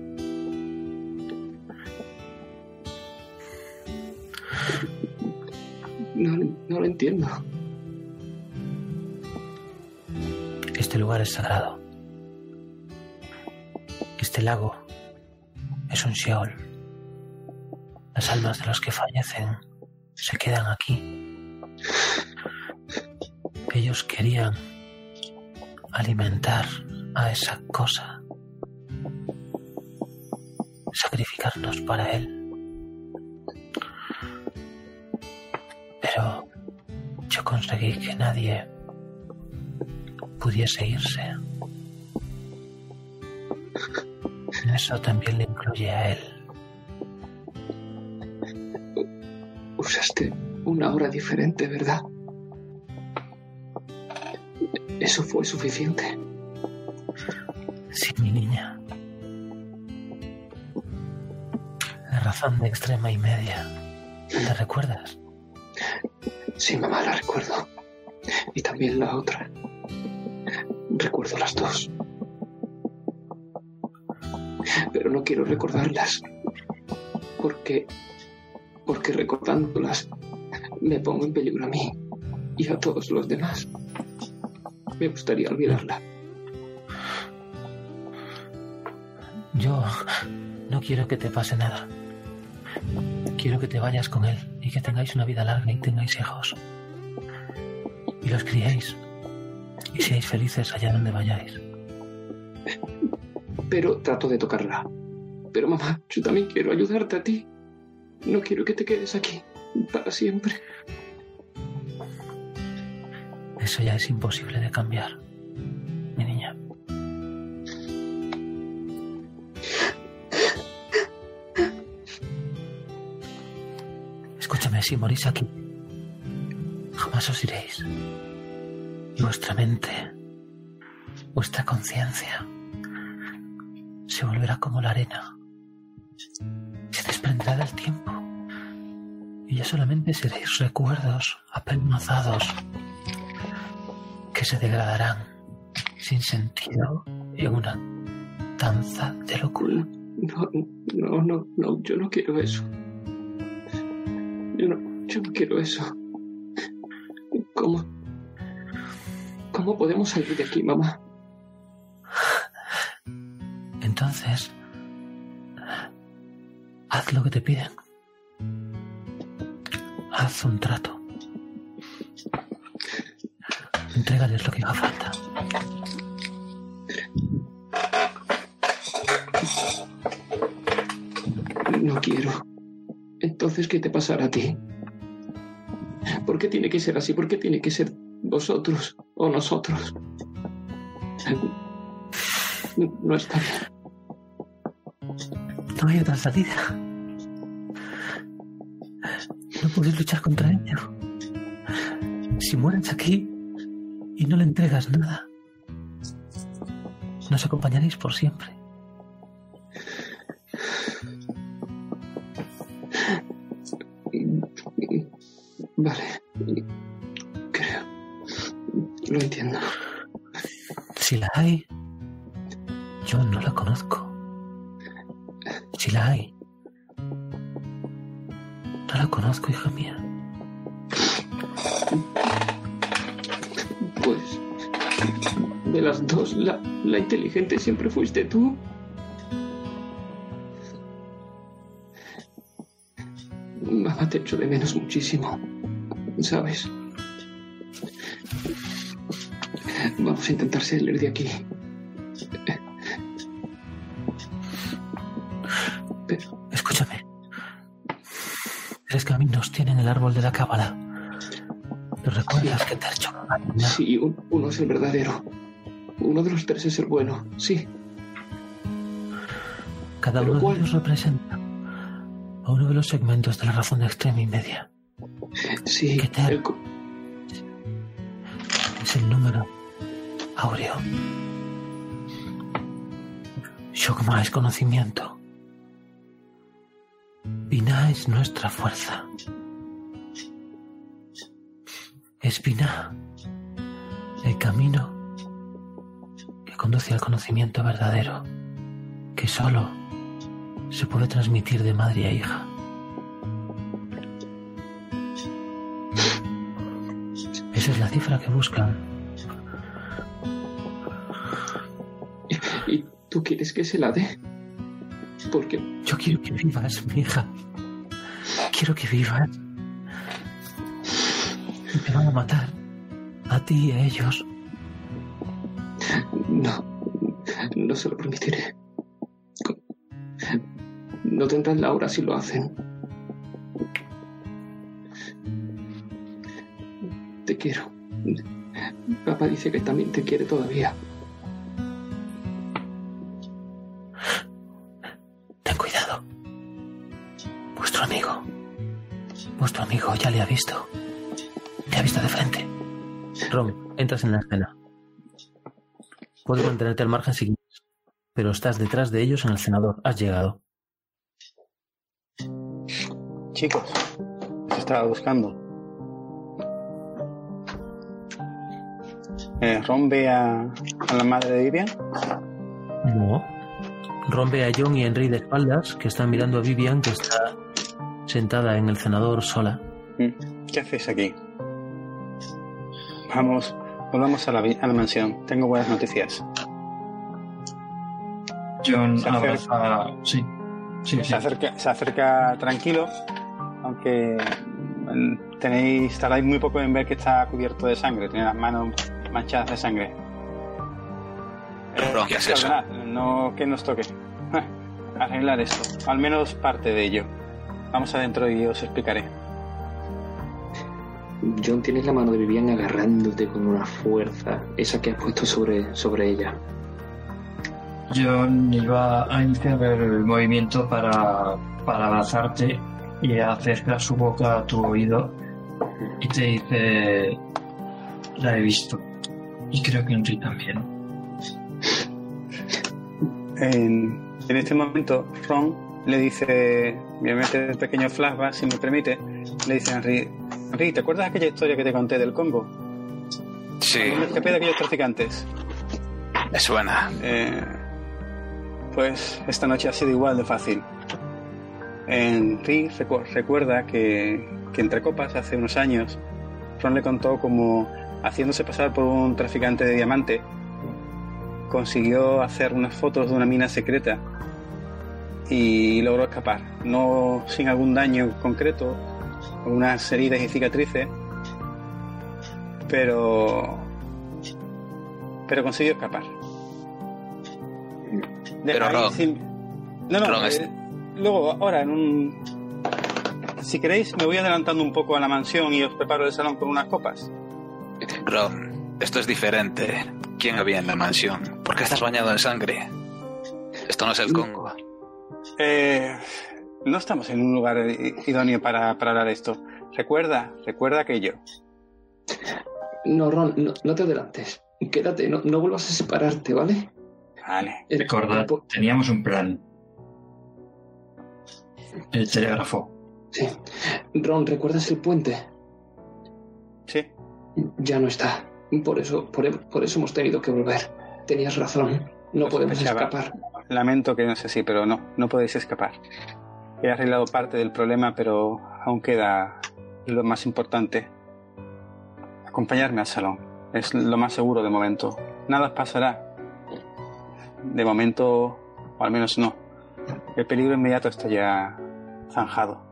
[SPEAKER 3] No lo entiendo.
[SPEAKER 2] Este lugar es sagrado. Este lago es un Sheol. Las almas de los que fallecen se quedan aquí. Ellos querían alimentar a esa cosa, sacrificarnos para él. Pero yo conseguí que nadie pudiese irse. Eso también le incluye a él.
[SPEAKER 3] Usaste una hora diferente, ¿verdad? ¿Eso fue suficiente?
[SPEAKER 2] Sí, mi niña. La razón de extrema y media. ¿Te recuerdas?
[SPEAKER 3] Sí, mamá, la recuerdo. Y también la otra. Recuerdo las dos. Pero no quiero recordarlas. Porque recordándolas me pongo en peligro a mí y a todos los demás. Me gustaría olvidarla.
[SPEAKER 2] Yo no quiero que te pase nada. Quiero que te vayas con él y que tengáis una vida larga y tengáis hijos. Y los criéis. Y seáis felices allá donde vayáis.
[SPEAKER 3] Pero trato de tocarla. Pero mamá, yo también quiero ayudarte a ti. No quiero que te quedes aquí para siempre.
[SPEAKER 2] Eso ya es imposible de cambiar, mi niña. Escúchame, si morís aquí, jamás os iréis. Y vuestra mente, vuestra conciencia, se volverá como la arena. Se desprenderá del tiempo. Y ya solamente seréis recuerdos apelmazados que se degradarán sin sentido en una danza de locura.
[SPEAKER 3] No, yo no quiero eso. Yo no quiero eso. ¿Cómo podemos salir de aquí, mamá?
[SPEAKER 2] Entonces, haz lo que te piden. Haz un trato. Entrégales lo que haga falta.
[SPEAKER 3] No quiero. Entonces, ¿qué te pasará a ti? ¿Por qué tiene que ser así? ¿Por qué tiene que ser vosotros o nosotros? No está bien.
[SPEAKER 2] No hay otra salida. No puedes luchar contra ello. Si mueres aquí y no le entregas nada, nos acompañaréis por siempre.
[SPEAKER 3] Vale. Creo. Lo entiendo.
[SPEAKER 2] Si la hay, yo no la conozco. Si la hay, no la conozco, hija mía.
[SPEAKER 3] Pues, de las dos, la inteligente siempre fuiste tú. Mamá, te echo de menos muchísimo, ¿sabes? Vamos a intentar salir de aquí. Pero...
[SPEAKER 2] Escúchame. 3 caminos tienen el árbol de la cábala. ¿Lo recuerdas que te has hecho?
[SPEAKER 3] Sí, uno es el verdadero. Uno de los 3 es el bueno, sí.
[SPEAKER 2] Cada uno de ellos representa a uno de los segmentos de la razón extrema y media.
[SPEAKER 3] Sí,
[SPEAKER 2] Keter es el número áureo. Shogma es conocimiento. Binah es nuestra fuerza. Es Binah el camino que conduce al conocimiento verdadero, que solo se puede transmitir de madre a hija. Esa es la cifra que buscan.
[SPEAKER 3] ¿Y tú quieres que se la dé? Porque...
[SPEAKER 2] Yo quiero que vivas, mi hija. Quiero que vivas. Y te van a matar. A ti y a ellos.
[SPEAKER 3] No se lo permitiré. No tendrán la hora si lo hacen. Te quiero. Papá dice que también te quiere todavía.
[SPEAKER 2] Ten cuidado. Vuestro amigo ya le ha visto. Te ha visto de frente. Ron, entras en la escena. Puedes mantenerte al margen si quieres, pero estás detrás de ellos en el cenador. Has llegado.
[SPEAKER 6] Chicos, os estaba buscando. ¿Ron ve a la madre de Vivian?
[SPEAKER 2] No. Ron ve a John y Henry de espaldas, que están mirando a Vivian, que está sentada en el cenador sola.
[SPEAKER 6] ¿Qué hacéis aquí? Volvamos a la mansión. Tengo buenas noticias.
[SPEAKER 5] John abraza... Sí.
[SPEAKER 6] Se acerca tranquilo, aunque tardáis muy poco en ver que está cubierto de sangre. Tiene las manos manchadas de sangre.
[SPEAKER 4] ¿Qué es eso?
[SPEAKER 6] No que nos toque. Arreglar esto, al menos parte de ello. Vamos adentro y os explicaré.
[SPEAKER 3] John, tienes la mano de Vivian agarrándote con una fuerza, esa que has puesto sobre ella.
[SPEAKER 5] John iba a iniciar el movimiento para abrazarte y acercar su boca a tu oído y te dice: la he visto y creo que Henry también.
[SPEAKER 6] En este momento Ron le dice, me mete un pequeño flashback, si me permite, le dice a Henry, ¿te acuerdas de aquella historia que te conté del Congo?
[SPEAKER 4] Sí.
[SPEAKER 6] Me escapé de aquellos traficantes.
[SPEAKER 4] Me suena.
[SPEAKER 6] Pues esta noche ha sido igual de fácil. Henry recuerda que entre copas, hace unos años, Ron le contó cómo, haciéndose pasar por un traficante de diamante, consiguió hacer unas fotos de una mina secreta y logró escapar, no sin algún daño concreto, unas heridas y cicatrices, pero consiguió escapar.
[SPEAKER 4] Pero Ron,
[SPEAKER 6] luego ahora si queréis me voy adelantando un poco a la mansión y os preparo el salón con unas copas.
[SPEAKER 4] Ron, esto es diferente. ¿Quién había en la mansión? ¿Por qué estás bañado en sangre? Esto no es el Congo.
[SPEAKER 6] No estamos en un lugar idóneo para hablar esto. recuerda aquello.
[SPEAKER 3] No, Ron, no te adelantes. Quédate, no vuelvas a separarte, ¿vale?
[SPEAKER 6] Vale.
[SPEAKER 5] Recordad, teníamos un plan. El telégrafo.
[SPEAKER 3] Sí. Ron, ¿recuerdas el puente?
[SPEAKER 6] Sí.
[SPEAKER 3] Ya no está. Por eso hemos tenido que volver. Tenías razón. No podemos escapar.
[SPEAKER 6] Lamento que no sea así, pero no podéis escapar. He arreglado parte del problema, pero aún queda lo más importante. Acompañarme al salón. Es lo más seguro de momento. Nada os pasará. De momento, o al menos no. El peligro inmediato está ya zanjado.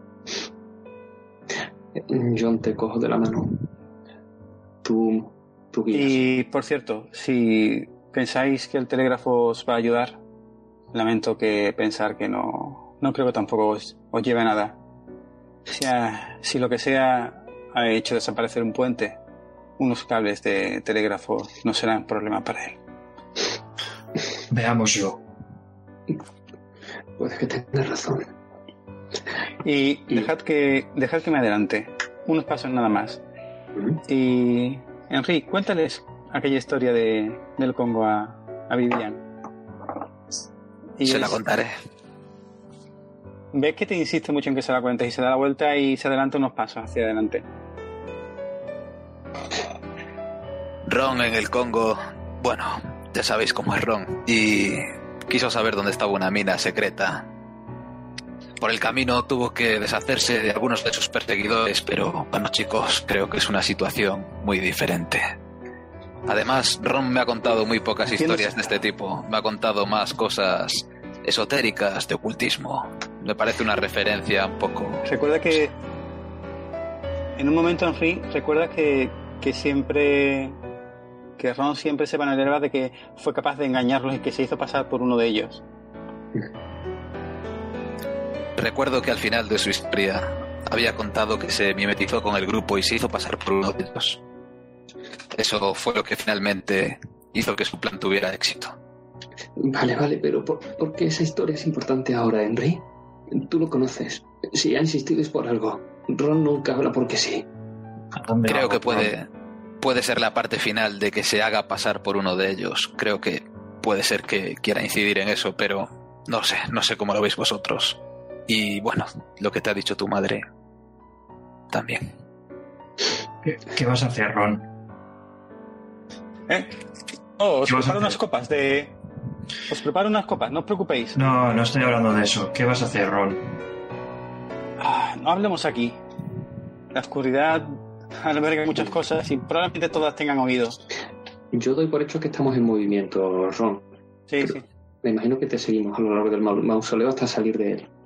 [SPEAKER 3] John, te cojo de la mano. Tú guías.
[SPEAKER 6] Y, por cierto, si pensáis que el telégrafo os va a ayudar, lamento que pensar que no creo que tampoco os lleve a nada. Si lo que sea ha hecho desaparecer un puente, unos cables de telégrafo no serán problema para él.
[SPEAKER 5] Veámoslo.
[SPEAKER 3] Puede que tengas razón.
[SPEAKER 6] Y dejad que me adelante. Unos pasos nada más. Y Henry, cuéntales aquella historia del Congo a Vivian.
[SPEAKER 4] Se la contaré.
[SPEAKER 6] Ves que te insiste mucho en que se la cuentes y se da la vuelta y se adelanta unos pasos hacia adelante.
[SPEAKER 4] Ron en el Congo, bueno, ya sabéis cómo es Ron, y quiso saber dónde estaba una mina secreta. Por el camino tuvo que deshacerse de algunos de sus perseguidores, pero bueno, chicos, creo que es una situación muy diferente. Además, Ron me ha contado muy pocas historias de este tipo. Me ha contado más cosas esotéricas, de ocultismo. Me parece una referencia un poco...
[SPEAKER 6] Recuerda que... En un momento, Henry, recuerda que siempre... Que Ron siempre se vanagloriaba de que fue capaz de engañarlos y que se hizo pasar por uno de ellos.
[SPEAKER 4] Recuerdo que al final de su historia había contado que se mimetizó con el grupo y se hizo pasar por uno de ellos. Eso fue lo que finalmente hizo que su plan tuviera éxito.
[SPEAKER 3] Vale, pero ¿por qué esa historia es importante ahora, Henry? Tú lo conoces. Si ha insistido es por algo. Ron nunca habla porque sí.
[SPEAKER 4] Creo que puede ser la parte final de que se haga pasar por uno de ellos. Creo que puede ser que quiera incidir en eso, pero no sé cómo lo veis vosotros. Y bueno, lo que te ha dicho tu madre también.
[SPEAKER 5] ¿Qué vas a hacer, Ron?
[SPEAKER 6] Os preparo unas copas Os preparo unas copas, no os preocupéis.
[SPEAKER 5] No estoy hablando de eso. ¿Qué vas a hacer, Ron?
[SPEAKER 6] No hablemos aquí. La oscuridad alberga muchas cosas y probablemente todas tengan oídos.
[SPEAKER 3] Yo doy por hecho que estamos en movimiento, Ron.
[SPEAKER 6] Sí.
[SPEAKER 3] Me imagino que te seguimos a lo largo del mausoleo hasta salir de él.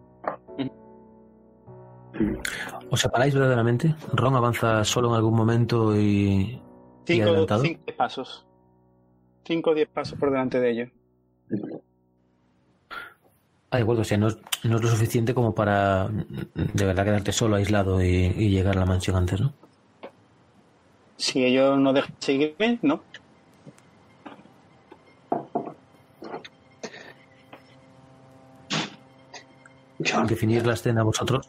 [SPEAKER 2] ¿Os separáis verdaderamente? ¿Ron avanza solo en algún momento y adelantado?
[SPEAKER 6] 5 pasos. 5 o 10 pasos por delante de ellos.
[SPEAKER 2] De acuerdo, o sea, no es lo suficiente como para de verdad quedarte solo, aislado y llegar a la mansión antes, ¿no?
[SPEAKER 6] Si ellos no dejan seguirme, no.
[SPEAKER 3] John,
[SPEAKER 2] ¿Definís la escena vosotros?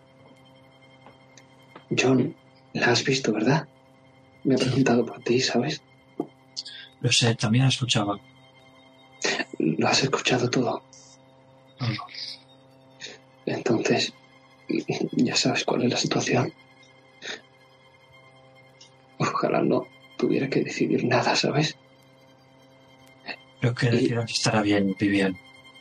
[SPEAKER 3] John, la has visto, ¿verdad? Me he preguntado por ti, ¿sabes?
[SPEAKER 5] Lo sé, también la escuchaba.
[SPEAKER 3] ¿Lo has escuchado todo?
[SPEAKER 5] No.
[SPEAKER 3] Entonces, ya sabes cuál es la situación. Ojalá no tuviera que decidir nada, ¿sabes?
[SPEAKER 5] Lo que decidas estará bien, Vivian.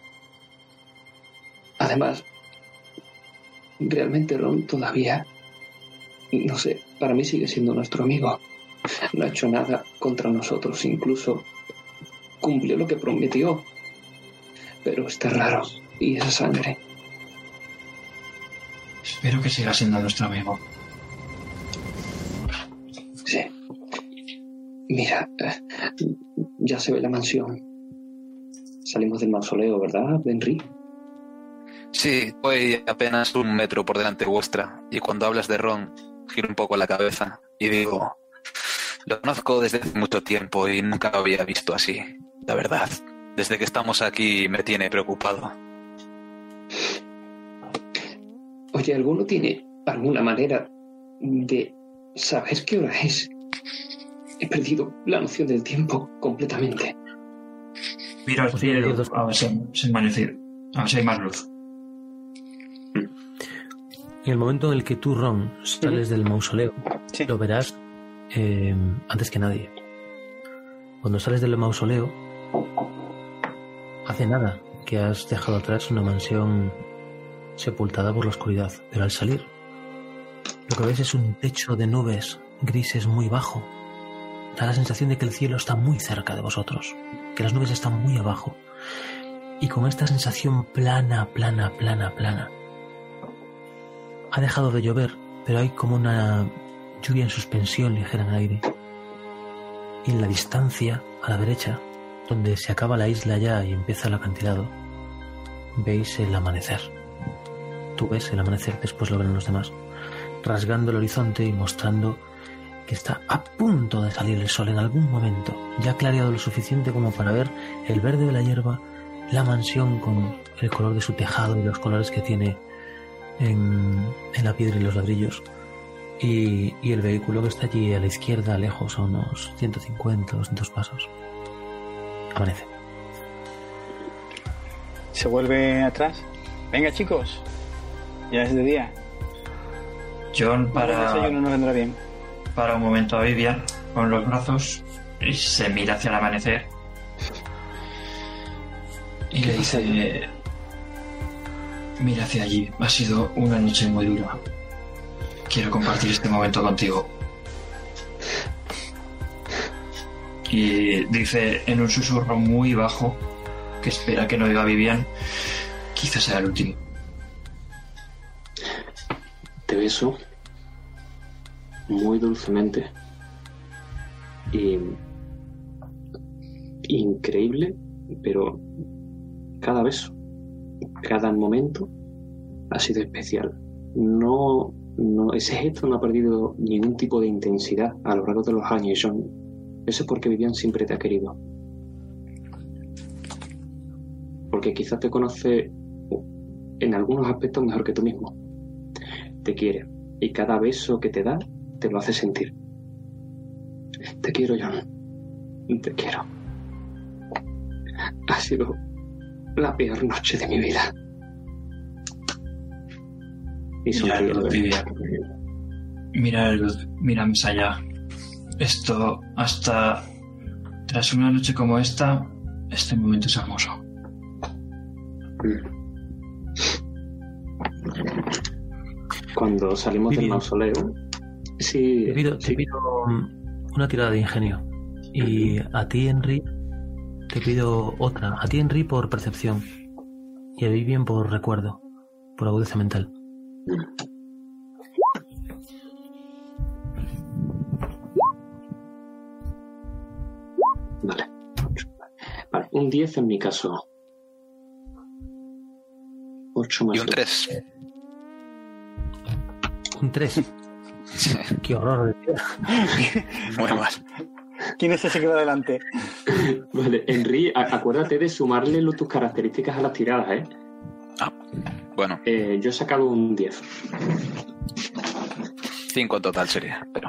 [SPEAKER 3] Además, realmente Ron todavía, no sé, para mí sigue siendo nuestro amigo. No ha hecho nada contra nosotros, incluso cumplió lo que prometió. Pero está raro, y esa sangre.
[SPEAKER 5] Espero que siga siendo nuestro amigo.
[SPEAKER 3] Sí. Mira, ya se ve la mansión. Salimos del mausoleo, ¿verdad, Henry?
[SPEAKER 4] Sí, voy apenas 1 metro por delante vuestra, y cuando hablas de Ron, giro un poco la cabeza y digo, lo conozco desde hace mucho tiempo y nunca lo había visto así, la verdad. Desde que estamos aquí me tiene preocupado.
[SPEAKER 3] Oye, ¿alguno tiene alguna manera de saber qué hora es. He perdido la noción del tiempo completamente.
[SPEAKER 5] Mira al cielo, a ver si hay más luz.
[SPEAKER 2] En el momento en el que tú, Ron, sales del mausoleo,
[SPEAKER 6] Sí.
[SPEAKER 2] lo verás antes que nadie. Cuando sales del mausoleo, hace nada que has dejado atrás una mansión sepultada por la oscuridad, pero al salir, lo que ves es un techo de nubes grises muy bajo. Da la sensación de que el cielo está muy cerca de vosotros, que las nubes están muy abajo. Y con esta sensación plana, ha dejado de llover, pero hay como una lluvia en suspensión ligera en el aire. Y en la distancia, a la derecha, donde se acaba la isla ya y empieza el acantilado, veis el amanecer. Tú ves el amanecer, después lo ven los demás, rasgando el horizonte y mostrando que está a punto de salir el sol en algún momento. Ya ha clareado lo suficiente como para ver el verde de la hierba, la mansión con el color de su tejado y los colores que tiene en la piedra y los ladrillos, y el vehículo que está allí a la izquierda, lejos, a unos 150, 200 pasos. Amanece.
[SPEAKER 6] Se vuelve atrás. Venga, chicos. Ya es de día.
[SPEAKER 5] John
[SPEAKER 6] El desayuno nos vendrá bien.
[SPEAKER 5] para un momento a Vivian con los brazos y se mira hacia el amanecer y le dice: mira hacia allí, ha sido una noche muy dura, quiero compartir este momento contigo. Y dice en un susurro muy bajo, que espera que no oiga Vivian: quizás sea el último.
[SPEAKER 3] Te beso muy dulcemente y increíble, pero cada beso, cada momento ha sido especial. No, ese gesto no ha perdido ningún tipo de intensidad a lo largo de los años, John. Eso es porque Vivian siempre te ha querido. Porque quizás te conoce en algunos aspectos mejor que tú mismo. Te quiere. Y cada beso que te da, te lo hace sentir. Te quiero, John. Te quiero. Ha sido la peor noche de mi vida. Y sonríe.
[SPEAKER 5] Mira la luz, mira más allá. Esto, hasta tras una noche como esta, este momento es hermoso.
[SPEAKER 3] Cuando salimos del mausoleo, sí,
[SPEAKER 2] Te pido una tirada de ingenio. Y a ti, Henry, te pido otra. A ti, Henry, por percepción. Y a Vivian por recuerdo, por agudeza mental.
[SPEAKER 3] Vale. Vale, un 10 en mi caso. 8 más
[SPEAKER 4] Y un 3.
[SPEAKER 2] Un 3. Qué horror de vida.
[SPEAKER 4] Muy mal.
[SPEAKER 6] ¿Quién es ese que va adelante?
[SPEAKER 3] Vale, Henry, acuérdate de sumarle tus características a las tiradas, ¿eh?
[SPEAKER 4] Ah, bueno,
[SPEAKER 3] Yo he sacado un 10.
[SPEAKER 4] 5 en total sería, pero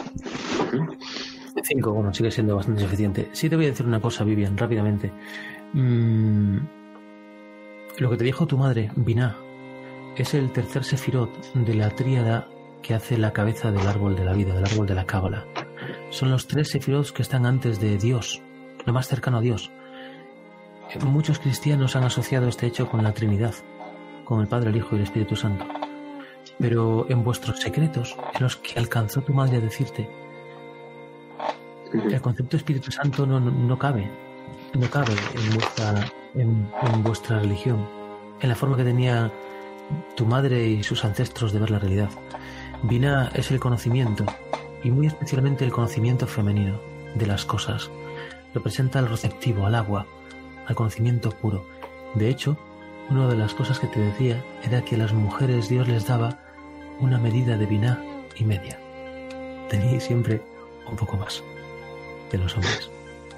[SPEAKER 2] 5, bueno, sigue siendo bastante suficiente. Sí te voy a decir una cosa, Vivian, rápidamente. Lo que te dijo tu madre, Binah, es el tercer sefirot de la tríada que hace la cabeza del árbol de la vida, del árbol de la cábala. Son los 3 sefirot que están antes de Dios, lo más cercano a Dios. Muchos cristianos han asociado este hecho con la Trinidad, con el Padre, el Hijo y el Espíritu Santo. Pero en vuestros secretos, en los que alcanzó tu madre a decirte, el concepto de Espíritu Santo no cabe en vuestra religión, en la forma que tenía tu madre y sus ancestros de ver la realidad. Binah es el conocimiento, y muy especialmente el conocimiento femenino de las cosas. Representa al receptivo, al agua, al conocimiento puro. De hecho, una de las cosas que te decía era que a las mujeres Dios les daba una medida de Binah y media. Teníais siempre un poco más de los hombres.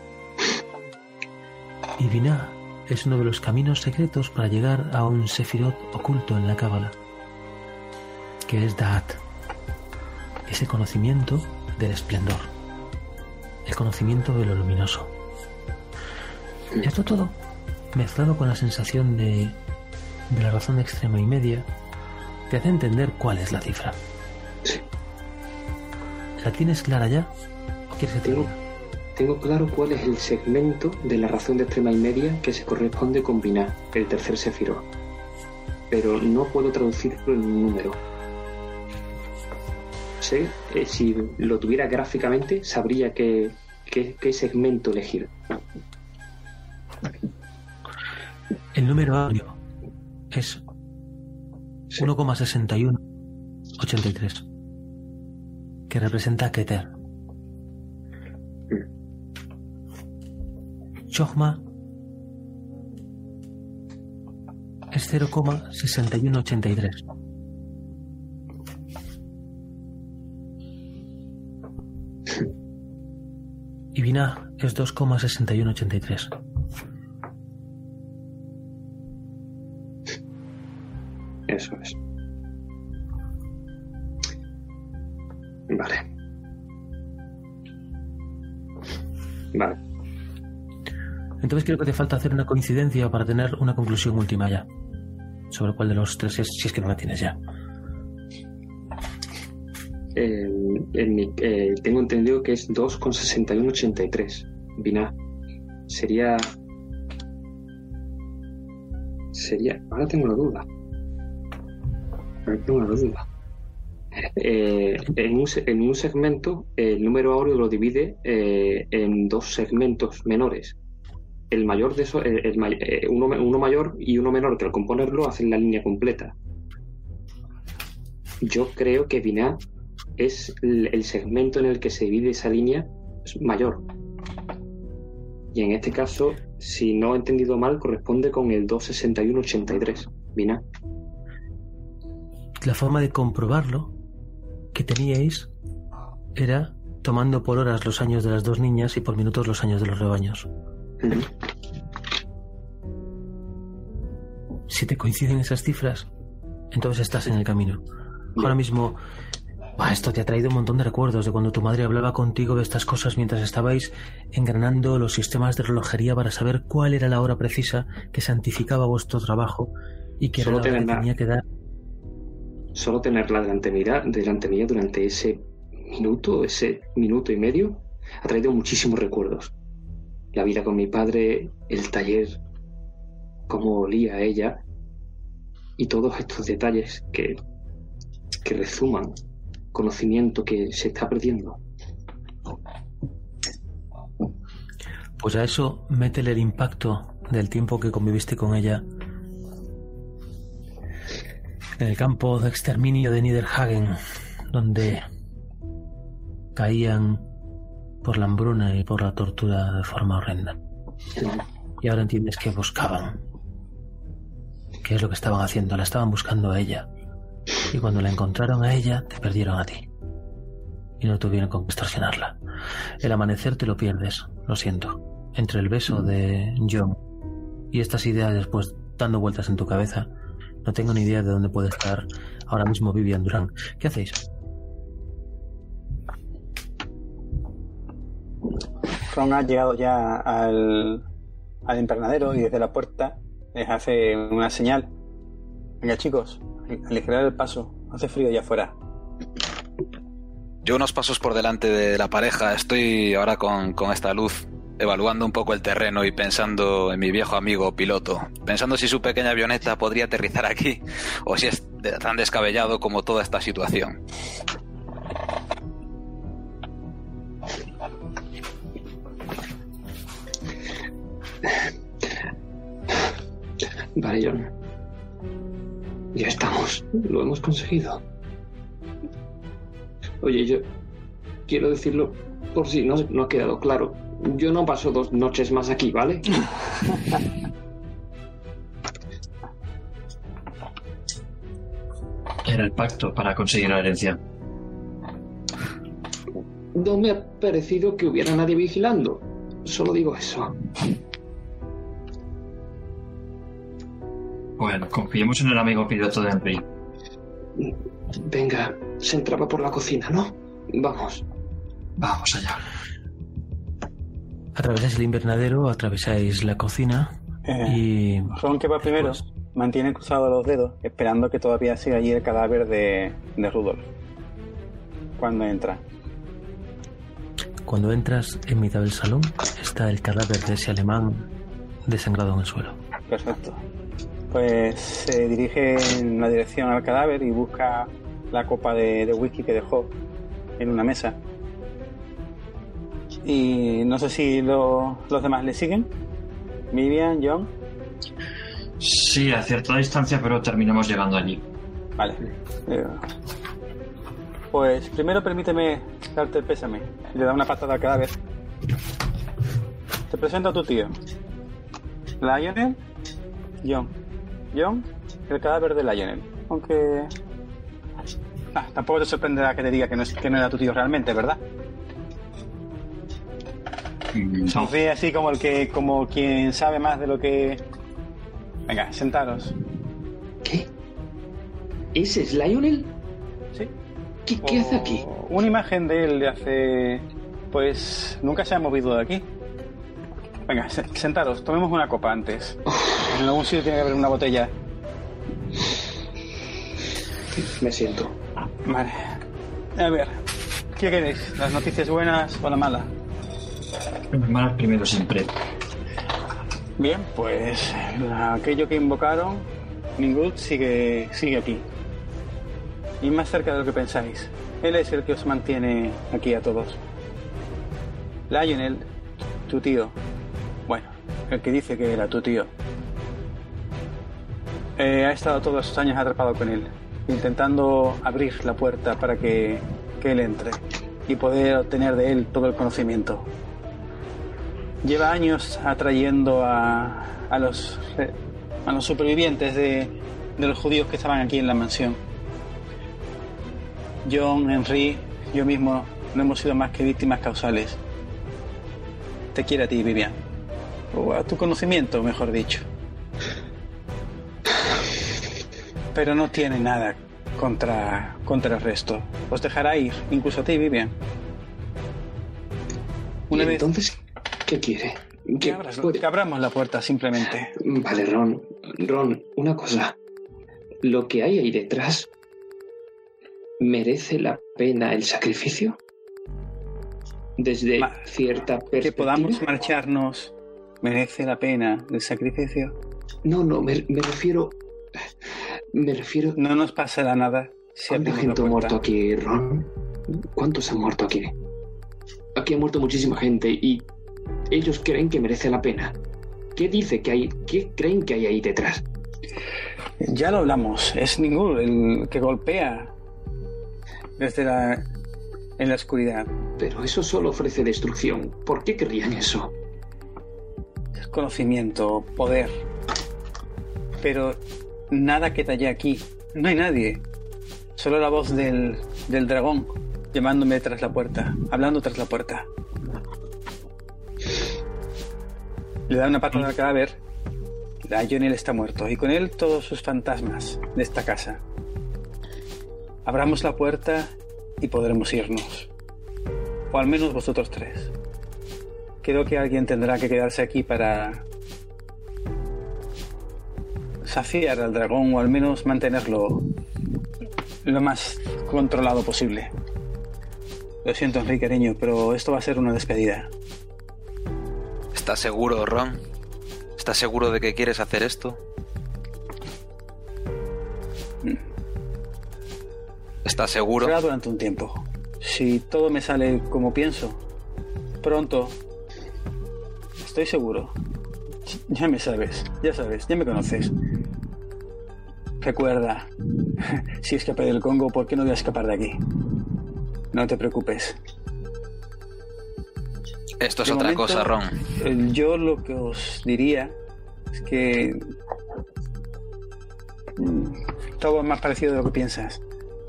[SPEAKER 2] Y Binah es uno de los caminos secretos para llegar a un sefirot oculto en la cábala, que es Da'at. Ese conocimiento del esplendor. El conocimiento de lo luminoso. Y esto todo, mezclado con la sensación de la razón extrema y media, te hace entender cuál es la cifra. ¿La tienes clara ya? ¿O quieres que te diga?
[SPEAKER 3] Tengo claro cuál es el segmento de la razón de extrema y media que se corresponde con Binah, el tercer Sefirot. Pero no puedo traducirlo en un número. Sé, si lo tuviera gráficamente, sabría qué segmento elegir.
[SPEAKER 2] El número áureo es 1,6183, que representa a Keter. Chokhmah es 0,6183. Y Binah es 2,6183.
[SPEAKER 3] Eso es. Vale.
[SPEAKER 2] Entonces creo que te falta hacer una coincidencia para tener una conclusión última ya. Sobre cuál de los tres es, si es que no la tienes ya.
[SPEAKER 3] Tengo entendido que es 2,6183. Binah. Sería. Ahora tengo la duda. En un segmento, el número áureo lo divide en dos segmentos menores. El mayor de esos, uno mayor y uno menor, que al componerlo hacen la línea completa. Yo creo que Binah es el segmento en el que se divide esa línea mayor. Y en este caso, si no he entendido mal, corresponde con el 26183. Binah.
[SPEAKER 2] La forma de comprobarlo que teníais era tomando por horas los años de las dos niñas y por minutos los años de los rebaños. Si te coinciden esas cifras, entonces estás en el camino. Ahora mismo, esto te ha traído un montón de recuerdos de cuando tu madre hablaba contigo de estas cosas mientras estabais engranando los sistemas de relojería para saber cuál era la hora precisa que santificaba vuestro trabajo y que era la hora que tenía que dar.
[SPEAKER 3] Solo tenerla delante mía durante ese minuto y medio, ha traído muchísimos recuerdos. La vida con mi padre, el taller, cómo olía ella y todos estos detalles que resuman conocimiento que se está perdiendo.
[SPEAKER 2] Pues a eso métele el impacto del tiempo que conviviste con ella en el campo de exterminio de Niederhagen, donde caían por la hambruna y por la tortura de forma horrenda. Y ahora entiendes que buscaban. ¿Qué es lo que estaban haciendo? La estaban buscando a ella. Y cuando la encontraron a ella, te perdieron a ti. Y no tuvieron con qué extorsionarla. El amanecer te lo pierdes, lo siento. Entre el beso de John y estas ideas después dando vueltas en tu cabeza, no tengo ni idea de dónde puede estar ahora mismo Vivian Durán. ¿Qué hacéis?
[SPEAKER 6] Ron ha llegado ya al invernadero y desde la puerta les hace una señal. Venga, chicos, aligerar el paso. Hace frío allá afuera.
[SPEAKER 4] Yo unos pasos por delante de la pareja. Estoy ahora con esta luz evaluando un poco el terreno y pensando en mi viejo amigo piloto, pensando si su pequeña avioneta podría aterrizar aquí o si es tan descabellado como toda esta situación.
[SPEAKER 3] Vale, John. Ya estamos. Lo hemos conseguido. Oye, yo quiero decirlo por si no ha quedado claro. Yo no paso 2 noches más aquí, ¿vale?
[SPEAKER 5] Era el pacto para conseguir la herencia.
[SPEAKER 3] No me ha parecido que hubiera nadie vigilando. Solo digo eso.
[SPEAKER 5] Bueno, confiemos en el amigo piloto de Henry.
[SPEAKER 3] Venga, se entraba por la cocina, ¿no? Vamos.
[SPEAKER 5] Vamos allá.
[SPEAKER 2] Atravesáis el invernadero, atravesáis la cocina y...
[SPEAKER 6] Ron, que va primero, mantiene cruzados los dedos, esperando que todavía siga allí el cadáver de Rudolf. Cuando entra.
[SPEAKER 2] Cuando entras, en mitad del salón, está el cadáver de ese alemán desangrado en el suelo.
[SPEAKER 6] Perfecto. Pues se dirige en la dirección al cadáver y busca la copa de whisky que dejó en una mesa. Y no sé si los demás le siguen. Vivian, John.
[SPEAKER 5] Sí, a cierta distancia, pero terminamos llegando allí.
[SPEAKER 6] Vale. Pues primero permíteme darte el pésame. Le da una patada al cadáver. Te presento a tu tío. Lionel, John, el cadáver de Lionel. Aunque... tampoco te sorprenderá que te diga que no era tu tío realmente, ¿verdad? Sonríe así como quien sabe más de lo que... Venga, sentaros.
[SPEAKER 3] ¿Qué? ¿Ese es Lionel?
[SPEAKER 6] Sí.
[SPEAKER 3] ¿Qué hace aquí?
[SPEAKER 6] Una imagen de él de hace... Pues nunca se ha movido de aquí. Venga, sentaros, tomemos una copa antes. En algún sitio tiene que haber una botella.
[SPEAKER 3] Me siento.
[SPEAKER 6] Vale. A ver, ¿qué queréis? ¿Las noticias buenas o la mala?
[SPEAKER 5] Malas primero siempre.
[SPEAKER 6] Bien, pues aquello que invocaron, Ningud sigue aquí. Y más cerca de lo que pensáis. Él es el que os mantiene aquí a todos. Lionel, tu tío. Bueno, el que dice que era tu tío. Ha estado todos estos años atrapado con él, intentando abrir la puerta para que él entre y poder obtener de él todo el conocimiento. Lleva años atrayendo a los supervivientes de los judíos que estaban aquí en la mansión. John, Henry, yo mismo no hemos sido más que víctimas causales. Te quiere a ti, Vivian. O a tu conocimiento, mejor dicho. Pero no tiene nada contra el resto. Os dejará ir, incluso a ti, Vivian.
[SPEAKER 3] Una vez... Entonces, ¿qué quiere?
[SPEAKER 6] Que abramos la puerta, simplemente.
[SPEAKER 3] Vale, Ron, una cosa. Lo que hay ahí detrás, ¿merece la pena el sacrificio? Desde cierta perspectiva.
[SPEAKER 6] Que podamos marcharnos, ¿merece la pena el sacrificio?
[SPEAKER 3] No, me refiero...
[SPEAKER 6] No nos pasará nada.
[SPEAKER 3] ¿Cuánta gente ha muerto aquí, Ron? ¿Cuántos han muerto aquí? Aquí ha muerto muchísima gente y ellos creen que merece la pena. ¿Qué dice que hay? ¿Qué creen que hay ahí detrás?
[SPEAKER 6] Ya lo hablamos. Es Ningún el que golpea en la oscuridad.
[SPEAKER 3] Pero eso solo ofrece destrucción. ¿Por qué querrían eso?
[SPEAKER 6] Es conocimiento, poder. Pero nada que talle aquí. No hay nadie. Solo la voz del dragón llamándome tras la puerta, hablando tras la puerta. Le da una patada al cadáver. Lionel está muerto y con él todos sus fantasmas de esta casa. Abramos la puerta y podremos irnos. O al menos vosotros tres. Creo que alguien tendrá que quedarse aquí para saciar al dragón o al menos mantenerlo lo más controlado posible. Lo siento, Enrique, cariño, pero esto va a ser una despedida.
[SPEAKER 4] ¿Estás seguro, Ron? ¿Estás seguro de que quieres hacer esto? ¿Estás seguro?
[SPEAKER 6] Será durante un tiempo. Si todo me sale como pienso, pronto. Estoy seguro. Ya me sabes, ya me conoces. Recuerda, si escapé del Congo, ¿por qué no voy a escapar de aquí? No te preocupes.
[SPEAKER 4] Esto es otra cosa, Ron.
[SPEAKER 6] Yo lo que os diría es que todo es más parecido de lo que piensas.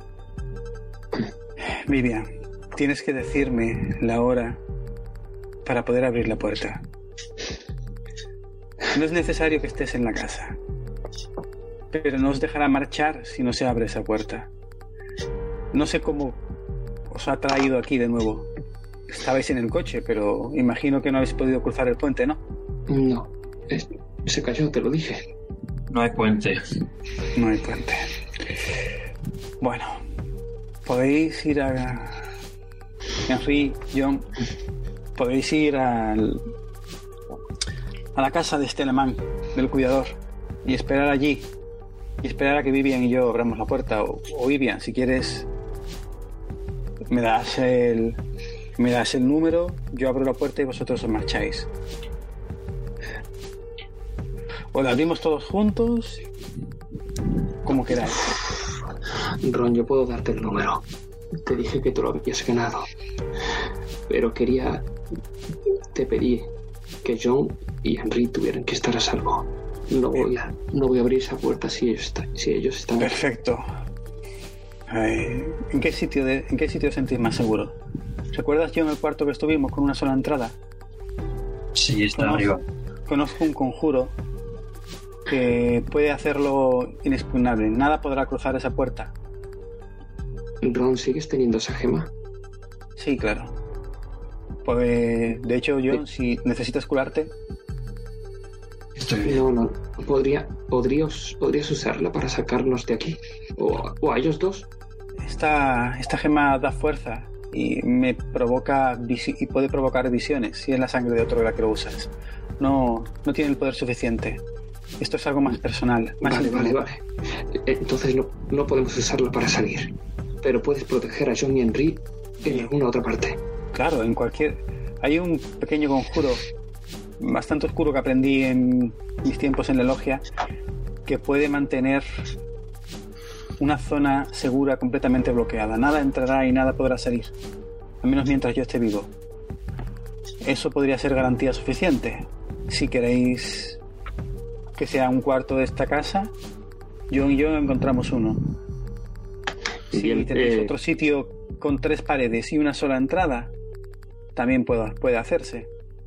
[SPEAKER 6] Vivian, tienes que decirme la hora para poder abrir la puerta. No es necesario que estés en la casa, pero no os dejará marchar si no se abre esa puerta. No sé cómo os ha traído aquí de nuevo. Estabais en el coche, pero imagino que no habéis podido cruzar el puente, ¿no?
[SPEAKER 3] No, se cayó, te lo dije.
[SPEAKER 5] No hay puente.
[SPEAKER 6] No hay puente. Bueno, podéis ir a... Henry, John, podéis ir a la casa de este alemán, del cuidador, y esperar allí. Y esperar a que Vivian y yo abramos la puerta. O Vivian, si quieres, me das el número, yo abro la puerta y vosotros os marcháis. O la abrimos todos juntos, como queráis.
[SPEAKER 3] Ron, yo puedo darte el número. Te dije que te lo habías ganado. Pero te pedí que John y Henry tuvieran que estar a salvo. No voy a abrir esa puerta si ellos están...
[SPEAKER 6] Perfecto. ¿En qué sitio os sentís más seguro? ¿Recuerdas, John, el cuarto que estuvimos con una sola entrada?
[SPEAKER 5] Sí, está arriba.
[SPEAKER 6] Conozco un conjuro que puede hacerlo inexpugnable. Nada podrá cruzar esa puerta.
[SPEAKER 3] Ron, ¿sigues teniendo esa gema?
[SPEAKER 6] Sí, claro. Pues, de hecho, John, si necesitas curarte...
[SPEAKER 5] Estoy bien.
[SPEAKER 3] No. ¿Podrías usarla para sacarnos de aquí? ¿O a ellos dos?
[SPEAKER 6] Esta gema da fuerza y me provoca y puede provocar visiones si es la sangre de otro la que lo usas. No tiene el poder suficiente. Esto es algo más personal.
[SPEAKER 3] Vale. Entonces no podemos usarla para salir. Pero puedes proteger a John y Henry en alguna otra parte.
[SPEAKER 6] Claro, hay un pequeño conjuro bastante oscuro que aprendí en mis tiempos en la logia que puede mantener una zona segura completamente bloqueada. Nada entrará y nada podrá salir, al menos mientras yo esté vivo. Eso podría ser garantía suficiente. Si queréis que sea un cuarto de esta casa, John y yo encontramos uno. Si tenéis otro sitio con 3 paredes y una sola entrada, también puede hacerse.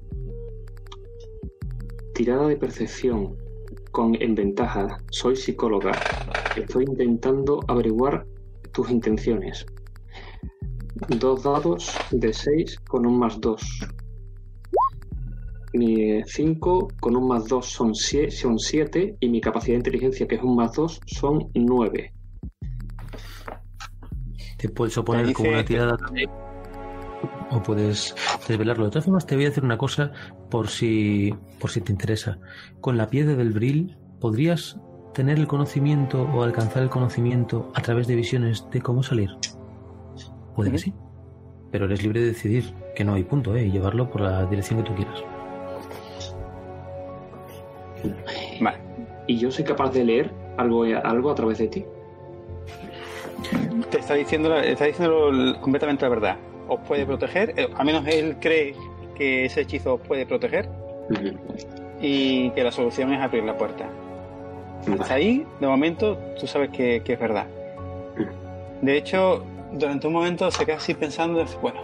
[SPEAKER 3] Tirada de percepción en ventaja. Soy psicóloga. Estoy intentando averiguar tus intenciones. 2 dados de 6 con un +2. Mi 5 con un +2 son 7 y mi capacidad de inteligencia, que es un +2, son 9.
[SPEAKER 2] Te puedes oponer como una tirada también. O puedes desvelarlo. De todas formas, te voy a hacer una cosa por si te interesa. Con la piedra del Bril, ¿podrías tener el conocimiento o alcanzar el conocimiento a través de visiones de cómo salir? Puede que sí. Pero eres libre de decidir que no hay punto, y llevarlo por la dirección que tú quieras.
[SPEAKER 3] Vale. ¿Y yo soy capaz de leer algo a través de ti?
[SPEAKER 6] Te está diciendo completamente la verdad. Os puede proteger, al menos él cree que ese hechizo os puede proteger, y que la solución es abrir la puerta. Hasta ahí, de momento, tú sabes que es verdad. De hecho, durante un momento se queda así pensando, bueno,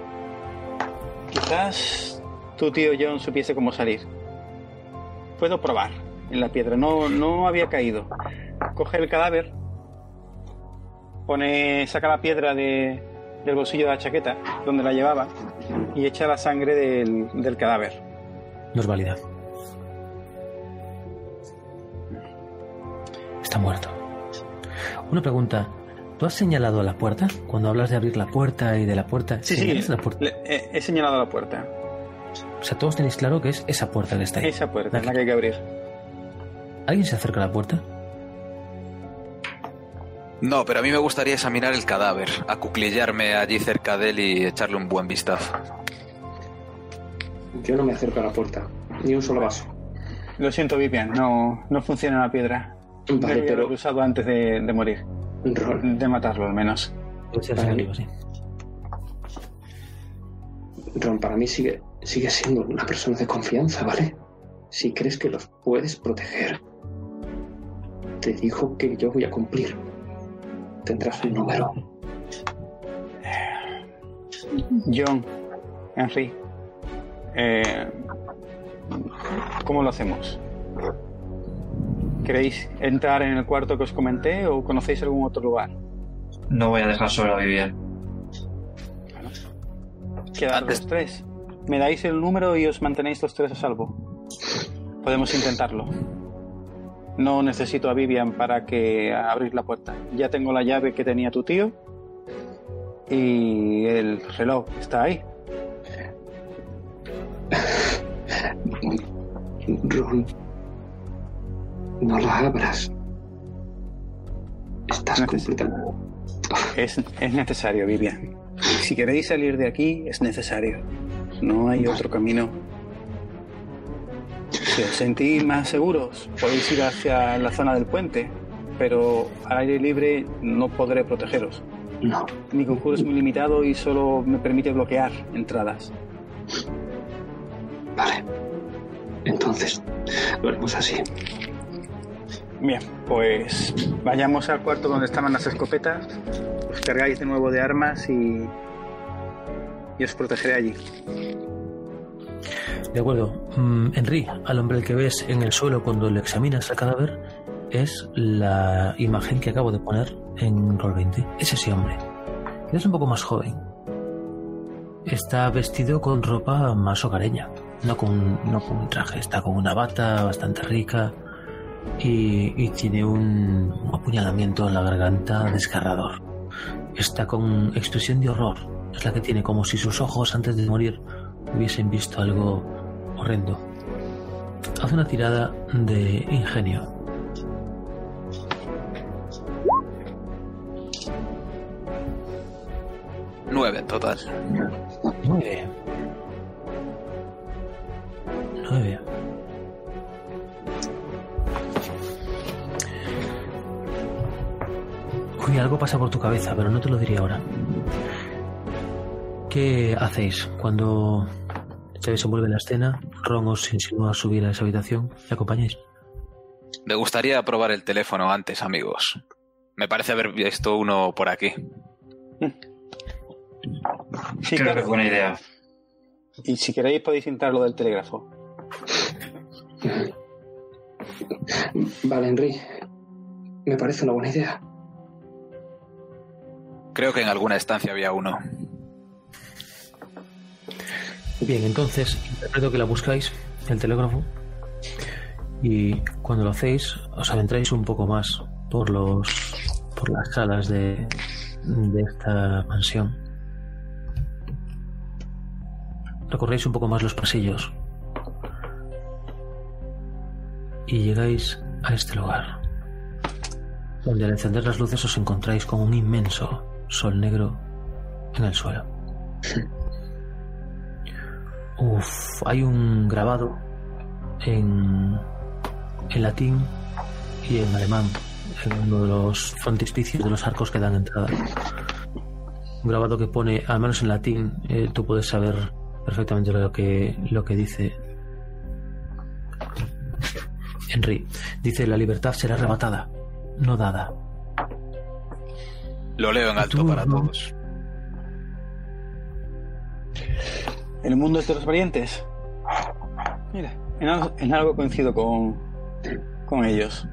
[SPEAKER 6] quizás tu tío John supiese cómo salir. Puedo probar en la piedra, no había caído. Coge el cadáver, saca la piedra del bolsillo de la chaqueta donde la llevaba y echa la sangre del cadáver.
[SPEAKER 2] No es válida. Está muerto. Una pregunta. ¿Tú has señalado a la puerta? Cuando hablas de abrir la puerta y de la puerta...
[SPEAKER 6] Sí,
[SPEAKER 2] la puerta?
[SPEAKER 6] He señalado a la puerta.
[SPEAKER 2] O sea, todos tenéis claro que es esa puerta que está ahí.
[SPEAKER 6] Esa puerta es la que hay que abrir.
[SPEAKER 2] ¿Alguien se acerca a la puerta?
[SPEAKER 4] No, pero a mí me gustaría examinar el cadáver, acuclillarme allí cerca de él y echarle un buen vistazo.
[SPEAKER 3] Yo no me acerco a la puerta, ni un solo vaso.
[SPEAKER 6] Lo siento, Vivian, no funciona la piedra.
[SPEAKER 3] Vale, pero...
[SPEAKER 6] Lo he usado antes de morir. De matarlo, al menos.
[SPEAKER 2] Vale. Sí.
[SPEAKER 3] Ron, para mí sigue siendo una persona de confianza, ¿vale? Si crees que los puedes proteger, te dijo que yo voy a cumplir. Tendrás un número.
[SPEAKER 6] John, Henry, ¿cómo lo hacemos? ¿Queréis entrar en el cuarto que os comenté o conocéis algún otro lugar?
[SPEAKER 5] No voy a dejar sola a Vivian.
[SPEAKER 6] Quedan los 3. Me dais el número y os mantenéis los 3 a salvo. Podemos intentarlo. No necesito a Vivian para que abrir la puerta. Ya tengo la llave que tenía tu tío. Y el reloj está ahí.
[SPEAKER 3] Ron, no la abras. Estás completamente...
[SPEAKER 6] Es necesario, Vivian. Si queréis salir de aquí, es necesario. No hay otro camino. Si os sentís más seguros, podéis ir hacia la zona del puente, pero al aire libre no podré protegeros.
[SPEAKER 3] No.
[SPEAKER 6] Mi conjuro es muy limitado y solo me permite bloquear entradas.
[SPEAKER 3] Vale. Entonces, lo haremos así.
[SPEAKER 6] Bien, pues vayamos al cuarto donde estaban las escopetas, os cargáis de nuevo de armas y os protegeré allí.
[SPEAKER 2] De acuerdo. Henry, al hombre que ves en el suelo cuando le examinas el cadáver es la imagen que acabo de poner en Roll20. Es ese hombre. Es un poco más joven. Está vestido con ropa más hogareña. No con un traje. Está con una bata bastante rica y tiene un apuñalamiento en la garganta desgarrador. Está con expresión de horror. Es la que tiene, como si sus ojos antes de morir hubiesen visto algo horrendo. Haz una tirada de ingenio.
[SPEAKER 4] 9 en total.
[SPEAKER 2] 9. Uy, algo pasa por tu cabeza, pero no te lo diría ahora. ¿Qué hacéis cuando se desenvuelve la escena? Ron os insinúa subir a esa habitación. ¿Le acompañáis?
[SPEAKER 4] Me gustaría probar el teléfono antes, amigos. Me parece haber visto uno por aquí.
[SPEAKER 6] Sí,
[SPEAKER 5] creo que es buena idea.
[SPEAKER 6] Y si queréis podéis intentar lo del telégrafo.
[SPEAKER 3] Vale, Henry. Me parece una buena idea.
[SPEAKER 4] Creo que en alguna estancia había uno.
[SPEAKER 2] Bien, entonces interpreto que la buscáis, el telégrafo, y cuando lo hacéis os adentráis un poco más por las salas de esta mansión. Recorréis un poco más los pasillos y llegáis a este lugar, donde al encender las luces os encontráis con un inmenso sol negro en el suelo. Hay un grabado en latín y en alemán en uno de los frontispicios de los arcos que dan entrada. Un grabado que pone, al menos en latín, tú puedes saber perfectamente lo que dice. Henry dice: la libertad será arrebatada, no dada.
[SPEAKER 4] Lo leo en alto para todos.
[SPEAKER 6] El mundo es de los valientes. Mira, en algo coincido con ellos.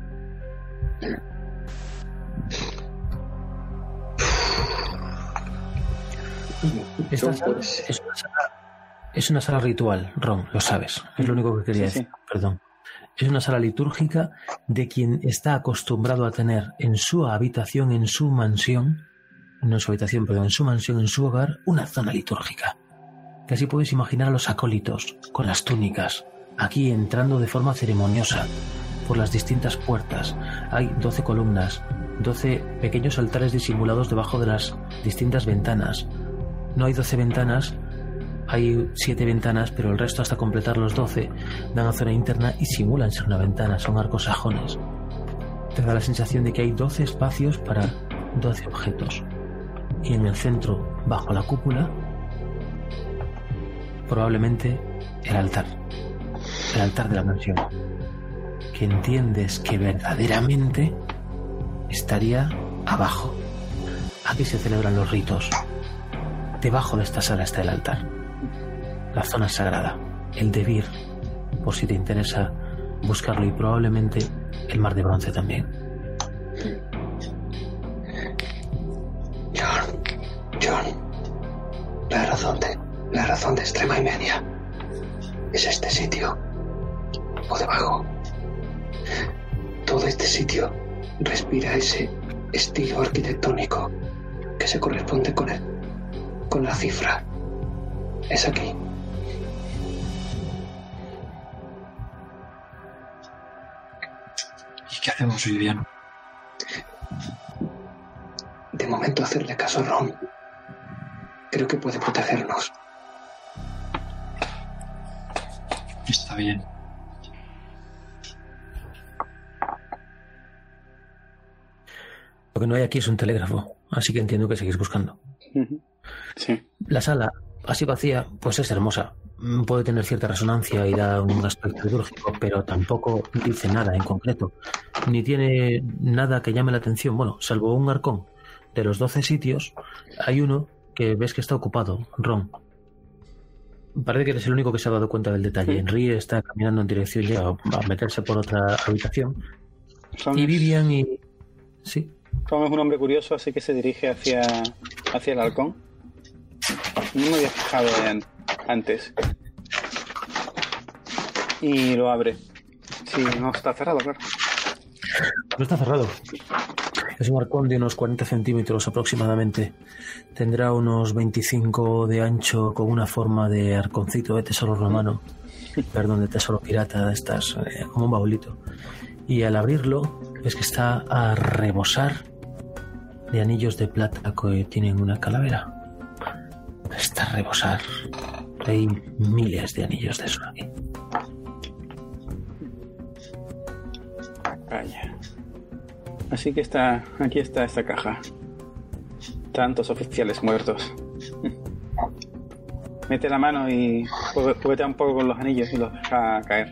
[SPEAKER 2] Esta sala es una sala ritual, Ron, lo sabes. Es lo único que quería decir. Sí. Perdón. Es una sala litúrgica de quien está acostumbrado a tener en su habitación, en su mansión, no en su habitación, pero en su mansión, en su hogar, una zona litúrgica. Que así puedes imaginar a los acólitos con las túnicas, aquí entrando de forma ceremoniosa por las distintas puertas. Hay 12 columnas, 12 pequeños altares disimulados debajo de las distintas ventanas. No hay 12 ventanas, hay 7 ventanas, pero el resto, hasta completar los 12, dan a zona interna y simulan ser una ventana, son arcos sajones. Te da la sensación de que hay 12 espacios para 12 objetos. Y en el centro, bajo la cúpula, probablemente el altar de la mansión, que entiendes que verdaderamente estaría abajo. Aquí se celebran los ritos. Debajo de esta sala está el altar, la zona sagrada, el Devir, por si te interesa buscarlo, y probablemente el mar de bronce también.
[SPEAKER 3] razón de extrema y media. Es este sitio. O debajo. Todo este sitio respira ese estilo arquitectónico que se corresponde con la cifra. Es aquí.
[SPEAKER 5] ¿Y qué hacemos, Vivian?
[SPEAKER 3] De momento hacerle caso a Ron. Creo que puede protegernos.
[SPEAKER 5] Está bien.
[SPEAKER 2] Lo que no hay aquí es un telégrafo, así que entiendo que seguís buscando.
[SPEAKER 6] Sí.
[SPEAKER 2] La sala, así vacía, pues es hermosa. Puede tener cierta resonancia y da un aspecto litúrgico, pero tampoco dice nada en concreto. Ni tiene nada que llame la atención. Bueno, salvo un arcón. De los 12 sitios, hay uno que ves que está ocupado, Ron. Parece que eres el único que se ha dado cuenta del detalle. Henry está caminando en dirección ya a meterse por otra habitación. Y Vivian y... Sí.
[SPEAKER 6] Ron es un hombre curioso, así que se dirige hacia el halcón. No me había fijado antes. Y lo abre. Sí, no está cerrado, claro.
[SPEAKER 2] No está cerrado. Es un arcón de unos 40 centímetros aproximadamente. Tendrá unos 25 de ancho, con una forma de arconcito de tesoro romano. Perdón, de tesoro pirata, de estas, como un baulito. Y al abrirlo, ves que está a rebosar de anillos de plata que tienen una calavera. Está a rebosar. Hay miles de anillos de eso aquí.
[SPEAKER 6] Vaya. Así que aquí está esta caja. Tantos oficiales muertos. Mete la mano y juguetea un poco con los anillos y los deja caer.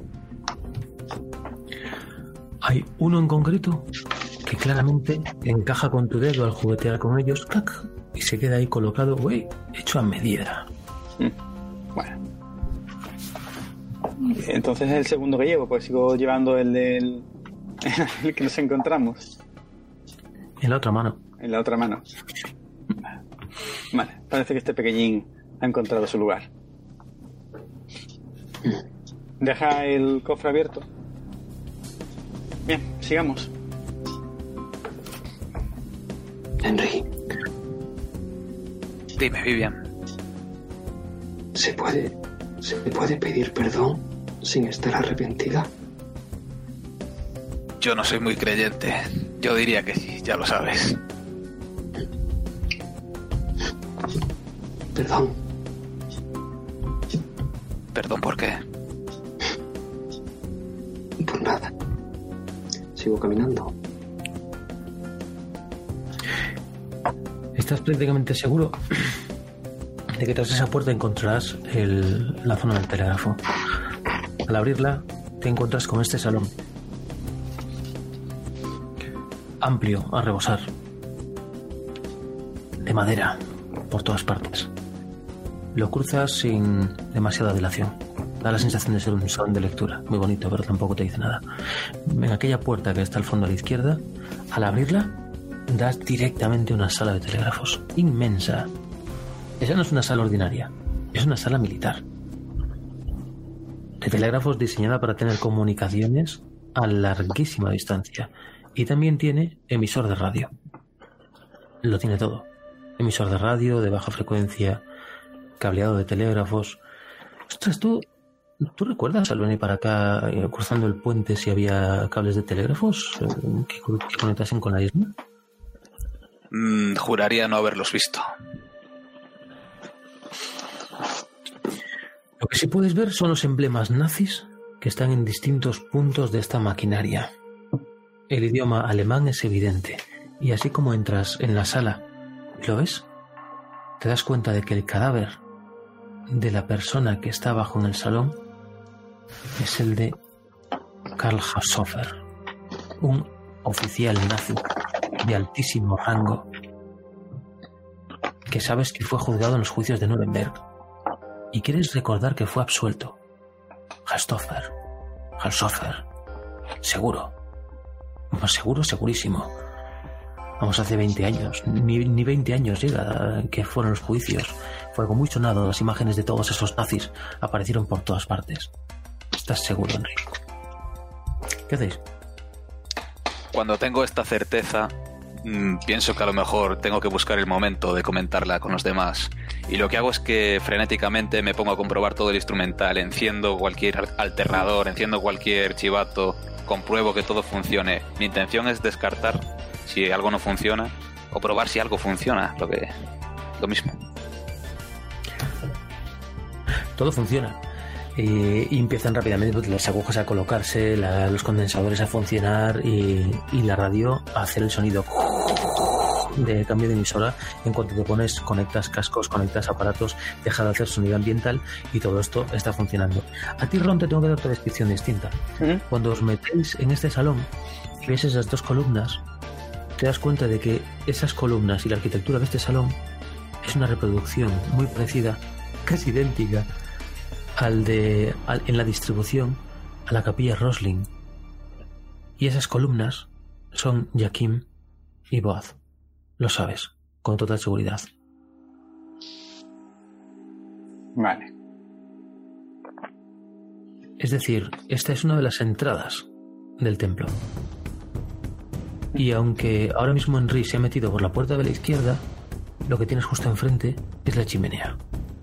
[SPEAKER 2] Hay uno en concreto que claramente encaja con tu dedo al juguetear con ellos, ¡clac! Y se queda ahí colocado, hecho a medida.
[SPEAKER 6] Bueno. Entonces es el segundo que llevo, pues sigo llevando el que nos encontramos.
[SPEAKER 2] En la otra mano.
[SPEAKER 6] En la otra mano. Vale, parece que este pequeñín ha encontrado su lugar. Deja el cofre abierto. Bien, sigamos.
[SPEAKER 3] Henry.
[SPEAKER 4] Dime, Vivian.
[SPEAKER 3] ¿Se puede pedir perdón sin estar arrepentida?
[SPEAKER 4] Yo no soy muy creyente. Yo diría que sí, ya lo sabes.
[SPEAKER 3] Perdón.
[SPEAKER 4] ¿Perdón por qué?
[SPEAKER 3] Por nada. Sigo caminando.
[SPEAKER 2] ¿Estás prácticamente seguro de que tras esa puerta encontrarás la zona del telégrafo? Al abrirla, te encuentras con este salón. Amplio, a rebosar. De madera, por todas partes. Lo cruzas sin demasiada dilación. Da la sensación de ser un salón de lectura. Muy bonito, pero tampoco te dice nada. En aquella puerta que está al fondo a la izquierda, al abrirla, das directamente a una sala de telégrafos. Inmensa. Esa no es una sala ordinaria. Es una sala militar. De telégrafos diseñada para tener comunicaciones a larguísima distancia. Y también tiene emisor de radio. Lo tiene todo. Emisor de radio, de baja frecuencia, cableado de telégrafos. Ostras, ¿tú recuerdas al venir para acá, cruzando el puente, si había cables de telégrafos que conectasen con la isla?
[SPEAKER 4] Juraría no haberlos visto.
[SPEAKER 2] Lo que sí puedes ver son los emblemas nazis que están en distintos puntos de esta maquinaria. El idioma alemán es evidente, y así como entras en la sala y lo ves, te das cuenta de que el cadáver de la persona que está abajo en el salón es el de Karl Haushofer, un oficial nazi de altísimo rango que sabes que fue juzgado en los juicios de Nuremberg y quieres recordar que fue absuelto. Haushofer, seguro. Segurísimo. Vamos, hace 20 años. Ni 20 años llega que fueron los juicios. Fue algo muy sonado. Las imágenes de todos esos nazis aparecieron por todas partes. ¿Estás seguro, Enrique? ¿Qué hacéis?
[SPEAKER 4] Cuando tengo esta certeza, pienso que a lo mejor tengo que buscar el momento de comentarla con los demás. Y lo que hago es que frenéticamente me pongo a comprobar todo el instrumental, enciendo cualquier alternador, enciendo cualquier chivato, compruebo que todo funcione. Mi intención es descartar si algo no funciona o probar si algo funciona, lo mismo.
[SPEAKER 2] Todo funciona. Y empiezan rápidamente las agujas a colocarse, los condensadores a funcionar y la radio a hacer el sonido de cambio de emisora. En cuanto te pones, conectas cascos, conectas aparatos, deja de hacer sonido ambiental y todo esto está funcionando. A ti, Ron, te tengo que dar otra descripción distinta. Cuando os metéis en este salón y ves esas dos columnas, te das cuenta de que esas columnas y la arquitectura de este salón es una reproducción muy parecida, casi idéntica en la distribución a la capilla Rosling. Y esas columnas son Jakim y Boaz. Lo sabes, con total seguridad.
[SPEAKER 6] Vale.
[SPEAKER 2] Es decir, esta es una de las entradas del templo. Y aunque ahora mismo Henry se ha metido por la puerta de la izquierda, lo que tienes justo enfrente es la chimenea.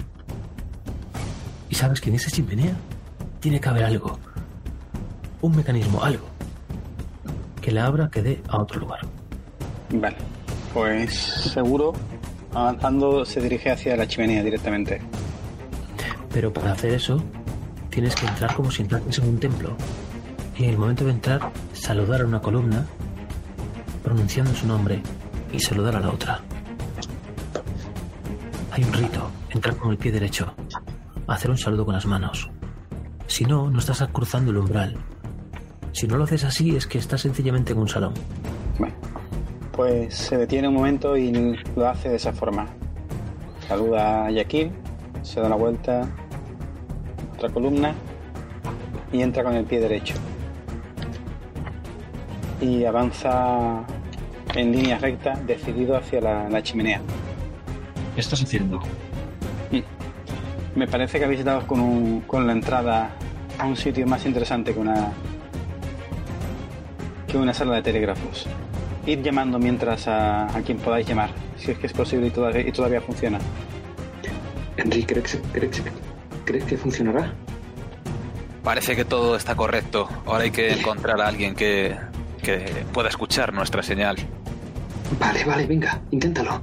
[SPEAKER 2] Y sabes que en esa chimenea tiene que haber algo, un mecanismo, algo que la abra, que dé a otro lugar.
[SPEAKER 6] Vale, pues seguro, avanzando se dirige hacia la chimenea directamente.
[SPEAKER 2] Pero para hacer eso tienes que entrar como si entrases en un templo, y en el momento de entrar saludar a una columna pronunciando su nombre y saludar a la otra. Hay un rito, entrar con el pie derecho, hacer un saludo con las manos. Si no, no estás cruzando el umbral. Si no lo haces así, es que estás sencillamente en un salón.
[SPEAKER 6] Bueno, pues se detiene un momento y lo hace de esa forma. Saluda a Jakim, se da la vuelta, otra columna, y entra con el pie derecho. Y avanza en línea recta, decidido hacia la chimenea.
[SPEAKER 5] ¿Qué estás haciendo?
[SPEAKER 6] Me parece que habéis dado con la entrada a un sitio más interesante que una sala de telégrafos. Ir llamando mientras a quien podáis llamar, si es que es posible y todavía funciona.
[SPEAKER 3] Enrique, ¿crees que funcionará?
[SPEAKER 4] Parece que todo está correcto. Ahora hay que encontrar a alguien que pueda escuchar nuestra señal.
[SPEAKER 3] Vale, venga, inténtalo.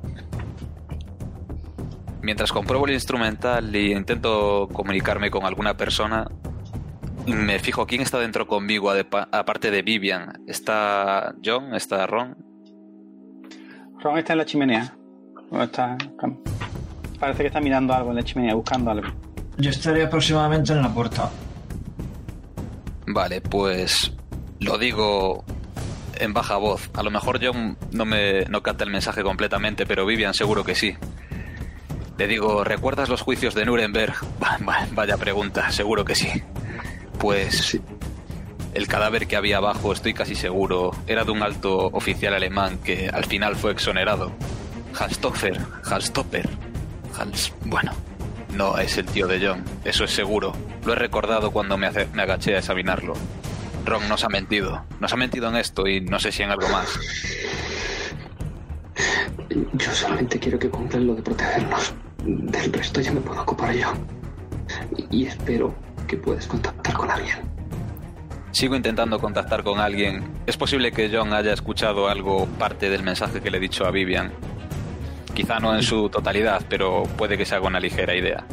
[SPEAKER 4] Mientras compruebo el instrumental y intento comunicarme con alguna persona, me fijo quién está dentro conmigo, aparte de Vivian. ¿Está John? ¿Está Ron?
[SPEAKER 6] Ron está en la chimenea. Parece que está mirando algo en la chimenea, buscando algo.
[SPEAKER 5] Yo estaría aproximadamente en la puerta.
[SPEAKER 4] Vale, pues lo digo en baja voz. A lo mejor John no capta el mensaje completamente, pero Vivian seguro que sí. Le digo, ¿recuerdas los juicios de Nuremberg? Vaya pregunta, seguro que sí. Pues sí. El cadáver que había abajo, estoy casi seguro, era de un alto oficial alemán que al final fue exonerado. Hallstopper. Bueno, no es el tío de John, eso es seguro. Lo he recordado cuando me agaché a examinarlo. Ron nos ha mentido en esto y no sé si en algo más.
[SPEAKER 3] Yo solamente quiero que cumplan lo de protegernos. Del resto ya me puedo ocupar yo. Y espero que puedas contactar con alguien.
[SPEAKER 4] Sigo intentando contactar con alguien. Es posible que John haya escuchado algo, parte del mensaje que le he dicho a Vivian. Quizá no en su totalidad, pero puede que se haga una ligera idea.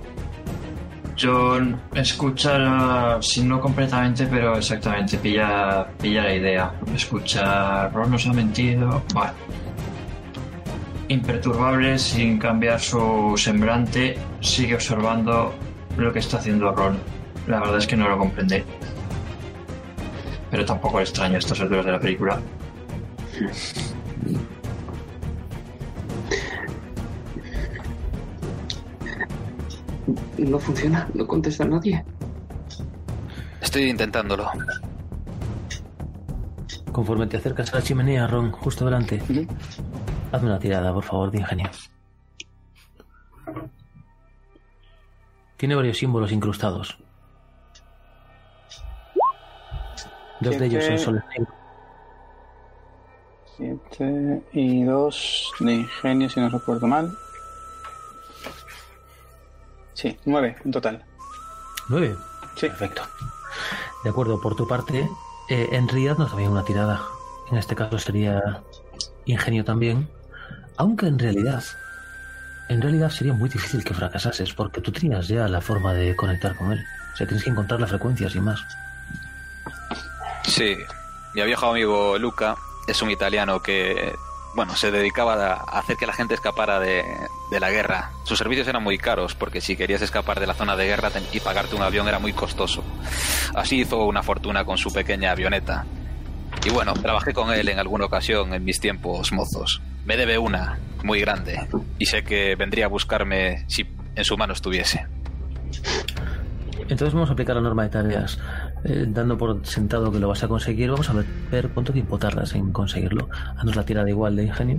[SPEAKER 5] John escucha, si no completamente, pero exactamente, pilla la idea. Escucha, Ron nos ha mentido. Bueno. Imperturbable, sin cambiar su semblante, sigue observando lo que está haciendo Ron. La verdad es que no lo comprende. Pero tampoco es extraño a estas alturas de la película.
[SPEAKER 3] ¿No funciona? ¿No contesta nadie?
[SPEAKER 4] Estoy intentándolo.
[SPEAKER 2] Conforme te acercas a la chimenea, Ron, justo delante, hazme una tirada, por favor, de ingenio. Tiene varios símbolos incrustados. 2 de ellos son soles negros.
[SPEAKER 6] 7 y 2 de ingenio, si no recuerdo mal. Sí, 9 en total.
[SPEAKER 2] 9.
[SPEAKER 6] Sí.
[SPEAKER 2] Perfecto. De acuerdo, por tu parte, Henry, haznos también una tirada. En este caso sería ingenio también. Aunque en realidad sería muy difícil que fracasases, porque tú tenías ya la forma de conectar con él. O sea, tienes que encontrar la frecuencia, sin más.
[SPEAKER 4] Sí, mi viejo amigo Luca es un italiano que, bueno, se dedicaba a hacer que la gente escapara de la guerra. Sus servicios eran muy caros, porque si querías escapar de la zona de guerra y pagarte un avión era muy costoso. Así hizo una fortuna con su pequeña avioneta. Y bueno, trabajé con él en alguna ocasión en mis tiempos mozos. Me debe una muy grande y sé que vendría a buscarme si en su mano estuviese.
[SPEAKER 2] Entonces vamos a aplicar la norma de tareas. Dando por sentado que lo vas a conseguir, vamos a ver cuánto tiempo tardas en conseguirlo. Haznos la tirada igual de ingenio.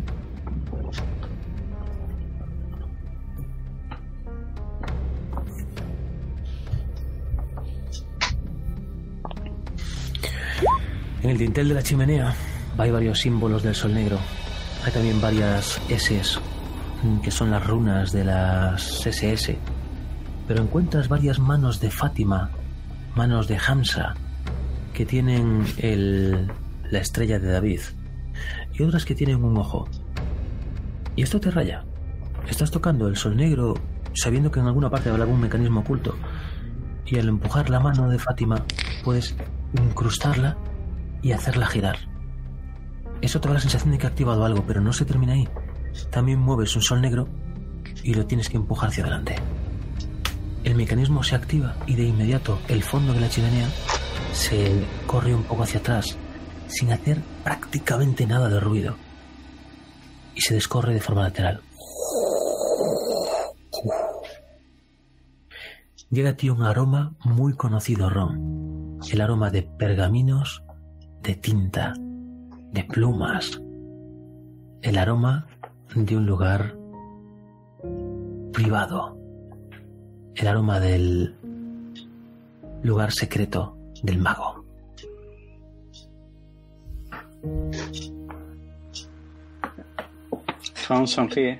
[SPEAKER 2] En el dintel de la chimenea hay varios símbolos del sol negro. Hay también varias S's, que son las runas de las SS. Pero encuentras varias manos de Fátima, manos de Hamza, que tienen la estrella de David, y otras que tienen un ojo. Y esto te raya. Estás tocando el sol negro sabiendo que en alguna parte habrá algún mecanismo oculto, y al empujar la mano de Fátima puedes incrustarla y hacerla girar. Eso te da la sensación de que ha activado algo, pero no se termina ahí. También mueves un sol negro y lo tienes que empujar hacia adelante. El mecanismo se activa y de inmediato el fondo de la chimenea se corre un poco hacia atrás sin hacer prácticamente nada de ruido y se descorre de forma lateral. Llega a ti un aroma muy conocido, Ron. El aroma de pergaminos, de tinta, de plumas. El aroma de un lugar privado. El aroma del lugar secreto del mago.
[SPEAKER 6] Ron sonríe.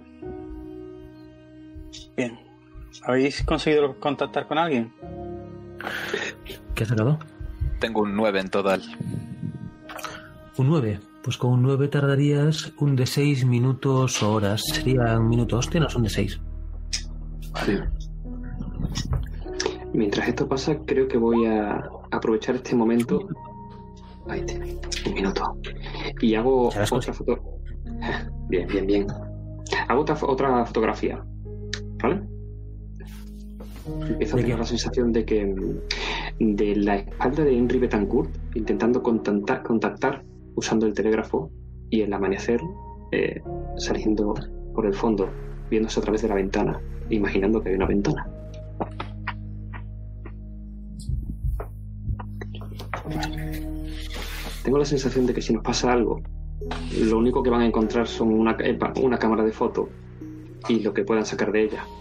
[SPEAKER 6] Bien. ¿Habéis conseguido contactar con alguien?
[SPEAKER 2] ¿Qué has sacado?
[SPEAKER 4] Tengo un 9 en total.
[SPEAKER 2] Un 9. Pues con un 9 tardarías un de 6 minutos o horas. Serían minutos. Hostia, no son de 6.
[SPEAKER 3] Vale. Mientras esto pasa, creo que voy a aprovechar este momento. Ahí tiene, un minuto. Y hago otra foto. Bien. Hago otra fotografía. ¿Vale? Empiezo a tener la sensación de que de la espalda de Henry Betancourt, intentando contactar usando el telégrafo, y el amanecer saliendo por el fondo, viéndose a través de la ventana, imaginando que hay una ventana. Tengo la sensación de que si nos pasa algo, lo único que van a encontrar son una cámara de foto y lo que puedan sacar de ella.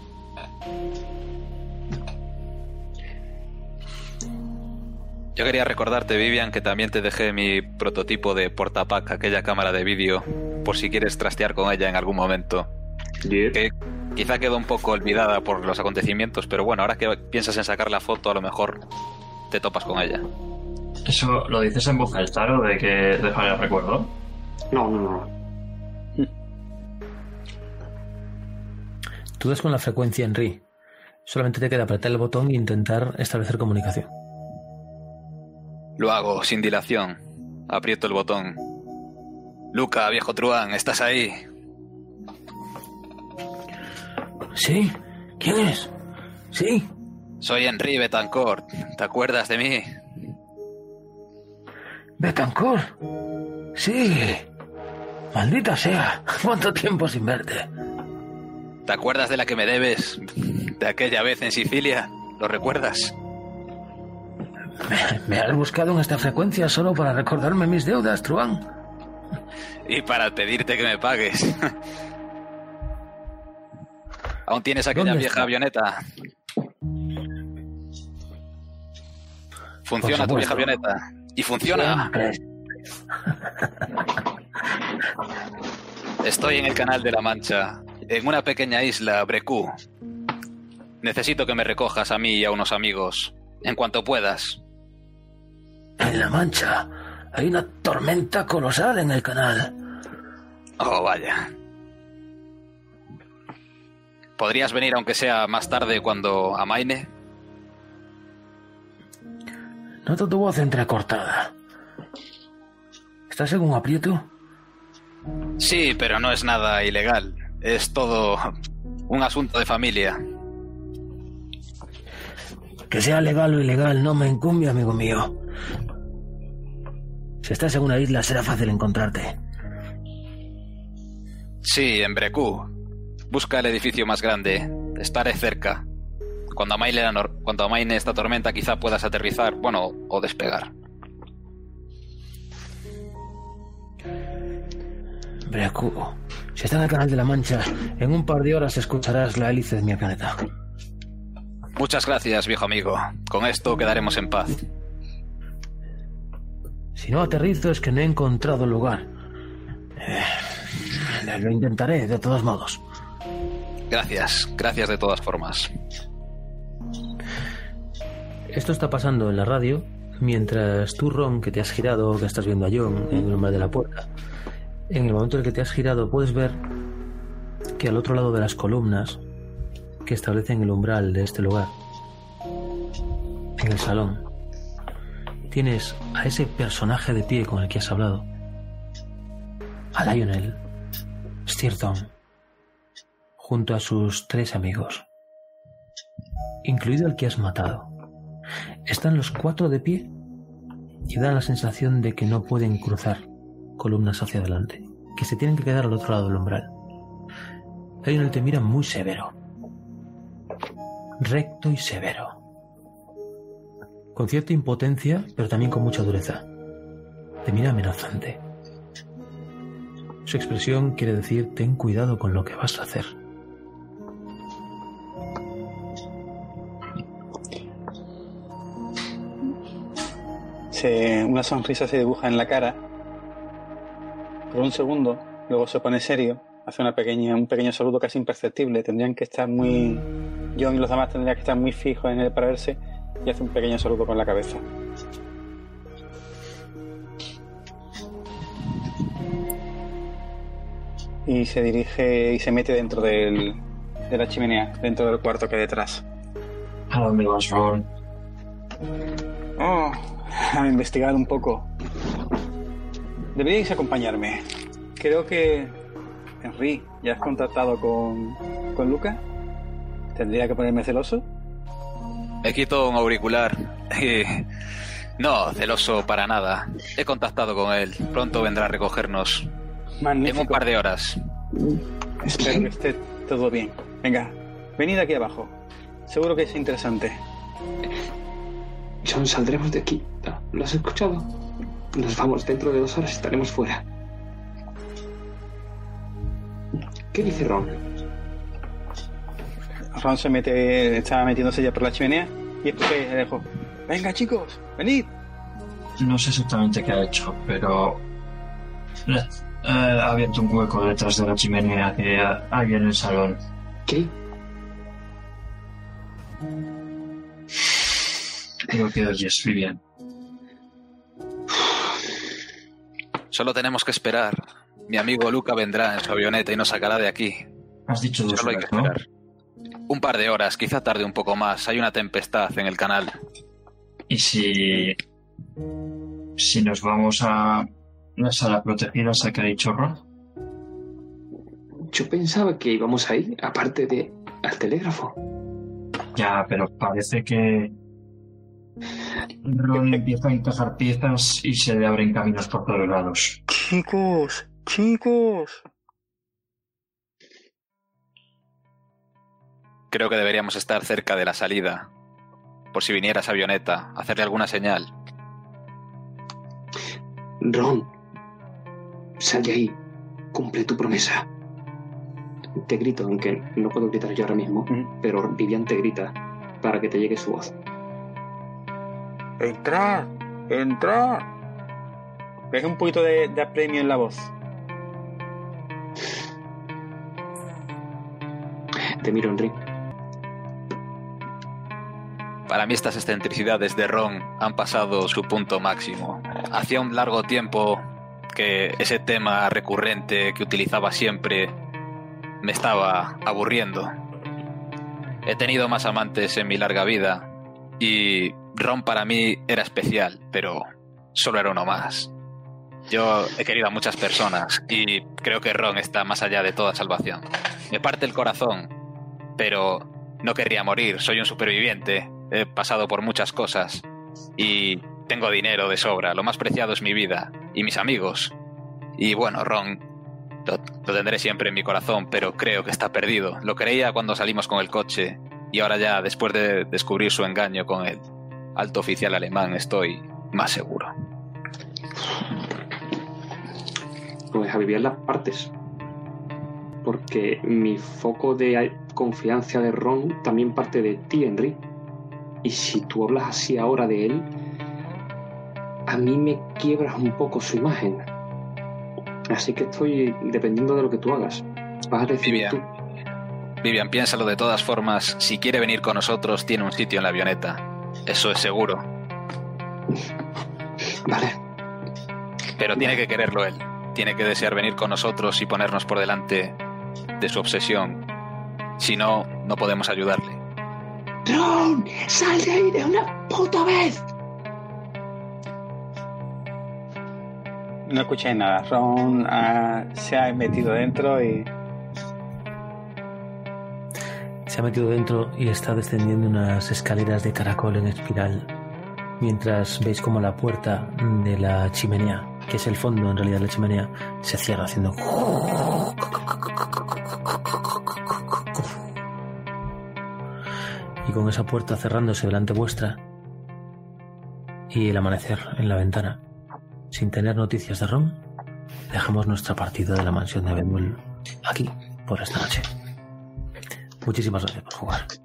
[SPEAKER 4] Yo quería recordarte, Vivian, que también te dejé mi prototipo de portapack, aquella cámara de vídeo, por si quieres trastear con ella en algún momento.
[SPEAKER 3] Yeah.
[SPEAKER 4] Que quizá quedó un poco olvidada por los acontecimientos, pero bueno, ahora que piensas en sacar la foto, a lo mejor te topas con ella.
[SPEAKER 5] ¿Eso lo dices en voz alta o de que dejaré el recuerdo?
[SPEAKER 3] No.
[SPEAKER 2] Tú das con la frecuencia, Henry. Solamente te queda apretar el botón e intentar establecer comunicación.
[SPEAKER 4] Lo hago sin dilación. Aprieto el botón. Luca, viejo truán, ¿estás ahí?
[SPEAKER 2] Sí. ¿Quién es? Sí.
[SPEAKER 4] Soy Henry Betancourt. ¿Te acuerdas de mí?
[SPEAKER 2] ¿Betancourt? Sí. Maldita sea. ¿Cuánto tiempo sin verte?
[SPEAKER 4] ¿Te acuerdas de la que me debes? ¿De aquella vez en Sicilia? ¿Lo recuerdas?
[SPEAKER 2] ¿Me has buscado en esta frecuencia solo para recordarme mis deudas, Truán?
[SPEAKER 4] Y para pedirte que me pagues. ¿Aún tienes aquella vieja avioneta? ¿Funciona tu vieja avioneta? ¿Y funciona? Estoy en el Canal de la Mancha, en una pequeña isla, Brecú. Necesito que me recojas a mí y a unos amigos, en cuanto puedas.
[SPEAKER 2] En la Mancha hay una tormenta colosal en el canal.
[SPEAKER 4] Oh, vaya. ¿Podrías venir aunque sea más tarde cuando amaine?
[SPEAKER 2] Noto tu voz entrecortada. ¿Estás en un aprieto?
[SPEAKER 4] Sí, pero no es nada ilegal. Es todo un asunto de familia.
[SPEAKER 2] Que sea legal o ilegal no me incumbe, amigo mío. Si estás en una isla será fácil encontrarte.
[SPEAKER 4] Sí, en Brecú. Busca el edificio más grande. Estaré cerca. Cuando amaine esta tormenta quizá puedas aterrizar, bueno, o despegar.
[SPEAKER 2] Brecú. Si está en el Canal de la Mancha, en un par de horas escucharás la hélice de mi avioneta.
[SPEAKER 4] Muchas gracias, viejo amigo. Con esto quedaremos en paz.
[SPEAKER 2] Si no aterrizo es que no he encontrado lugar. Lo intentaré, de todos modos.
[SPEAKER 4] Gracias de todas formas.
[SPEAKER 2] Esto está pasando en la radio, mientras tú, Ron, que te has girado, que estás viendo a John en el umbral de la puerta. En el momento en el que te has girado puedes ver que al otro lado de las columnas que establecen el umbral de este lugar, en el salón, tienes a ese personaje de pie con el que has hablado, a Lionel Steerton, junto a sus 3 amigos, incluido el que has matado. Están los 4 de pie y dan la sensación de que no pueden cruzar columnas hacia adelante, que se tienen que quedar al otro lado del umbral. Lionel te mira muy severo, recto y severo, con cierta impotencia, pero también con mucha dureza. Te mira amenazante. Su expresión quiere decir: ten cuidado con lo que vas a hacer.
[SPEAKER 6] Una sonrisa se dibuja en la cara por un segundo, luego se pone serio, hace un pequeño saludo casi imperceptible. Tendrían que estar muy... John y los demás tendrían que estar muy fijos en él para verse, y hace un pequeño saludo con la cabeza. Y se dirige y se mete dentro de la chimenea, dentro del cuarto que hay detrás.
[SPEAKER 5] ¿A dónde vas, Ron?
[SPEAKER 6] Oh, a investigar un poco. Deberíais acompañarme. Creo que... Henry, ¿ya has contactado con Luca? ¿Tendría que ponerme celoso?
[SPEAKER 4] Me quito un auricular. No, celoso para nada. He contactado con él. Pronto vendrá a recogernos.
[SPEAKER 6] Magnífico.
[SPEAKER 4] En un par de horas.
[SPEAKER 6] Espero que esté todo bien. Venga, venid aquí abajo. Seguro que es interesante.
[SPEAKER 3] John, saldremos de aquí. ¿Lo has escuchado? Nos vamos, dentro de 2 horas estaremos fuera. ¿Qué dice Ron?
[SPEAKER 6] Ron estaba metiéndose ya por la chimenea y es porque le dejó: venga, chicos, venid.
[SPEAKER 5] No sé exactamente qué ha hecho, pero ha abierto un hueco detrás de la chimenea que hay en el salón.
[SPEAKER 3] ¿Qué?
[SPEAKER 5] Creo que oyes, Vivian.
[SPEAKER 4] Solo tenemos que esperar. Mi amigo Luca vendrá en su avioneta y nos sacará de aquí.
[SPEAKER 5] Has dicho 2
[SPEAKER 4] Solo hay
[SPEAKER 5] horas,
[SPEAKER 4] que esperar. ¿No? Un par de horas, quizá tarde un poco más. Hay una tempestad en el canal.
[SPEAKER 5] ¿Y si nos vamos a la sala protegida, esa que ha dicho Ron?
[SPEAKER 3] Yo pensaba que íbamos a ir, aparte de al telégrafo.
[SPEAKER 5] Ya, pero parece que Ron empieza a encajar piezas y se le abren caminos por todos lados.
[SPEAKER 6] Chicos.
[SPEAKER 4] Creo que deberíamos estar cerca de la salida. por si viniera esa avioneta, hacerle alguna señal.
[SPEAKER 3] Ron, sal de ahí, cumple tu promesa. Te grito, aunque no puedo gritar yo ahora mismo, pero Vivian te grita para que te llegue su voz.
[SPEAKER 6] ¡Entrad! ¡Entrad! Deja un poquito de apremio en la voz.
[SPEAKER 3] Te miro, Henry.
[SPEAKER 4] Para mí estas excentricidades de Ron han pasado su punto máximo. Hacía un largo tiempo que ese tema recurrente que utilizaba siempre me estaba aburriendo. He tenido más amantes en mi larga vida y Ron para mí era especial, pero solo era uno más. Yo he querido a muchas personas y creo que Ron está más allá de toda salvación. Me parte el corazón, pero no querría morir. Soy un superviviente, he pasado por muchas cosas y tengo dinero de sobra. Lo más preciado es mi vida y mis amigos. Y bueno, Ron lo tendré siempre en mi corazón, pero creo que está perdido. Lo creía cuando salimos con el coche y ahora ya, después de descubrir su engaño con el alto oficial alemán, estoy más seguro.
[SPEAKER 3] Pues a Vivian las partes, porque mi foco de confianza de Ron también parte de ti, Henry. Y si tú hablas así ahora de él, a mí me quiebras un poco su imagen. Así que estoy dependiendo de lo que tú hagas. Vas a decidir tú.
[SPEAKER 4] Vivian, piénsalo de todas formas. Si quiere venir con nosotros, tiene un sitio en la avioneta. Eso es seguro.
[SPEAKER 3] Vale.
[SPEAKER 4] Pero tiene que quererlo él. Tiene que desear venir con nosotros y ponernos por delante de su obsesión. Si no, no podemos ayudarle.
[SPEAKER 3] ¡Ron! ¡Sal de ahí de una puta vez!
[SPEAKER 6] No escuché nada. Ron se ha metido dentro y...
[SPEAKER 2] Se ha metido dentro y está descendiendo unas escaleras de caracol en espiral, mientras veis como la puerta de la chimenea, que es el fondo en realidad de la chimenea, se cierra haciendo... Y con esa puerta cerrándose delante vuestra y el amanecer en la ventana, sin tener noticias de Ron, dejamos nuestra partida de la mansión de Abedul aquí por esta noche. Muchísimas gracias por jugar.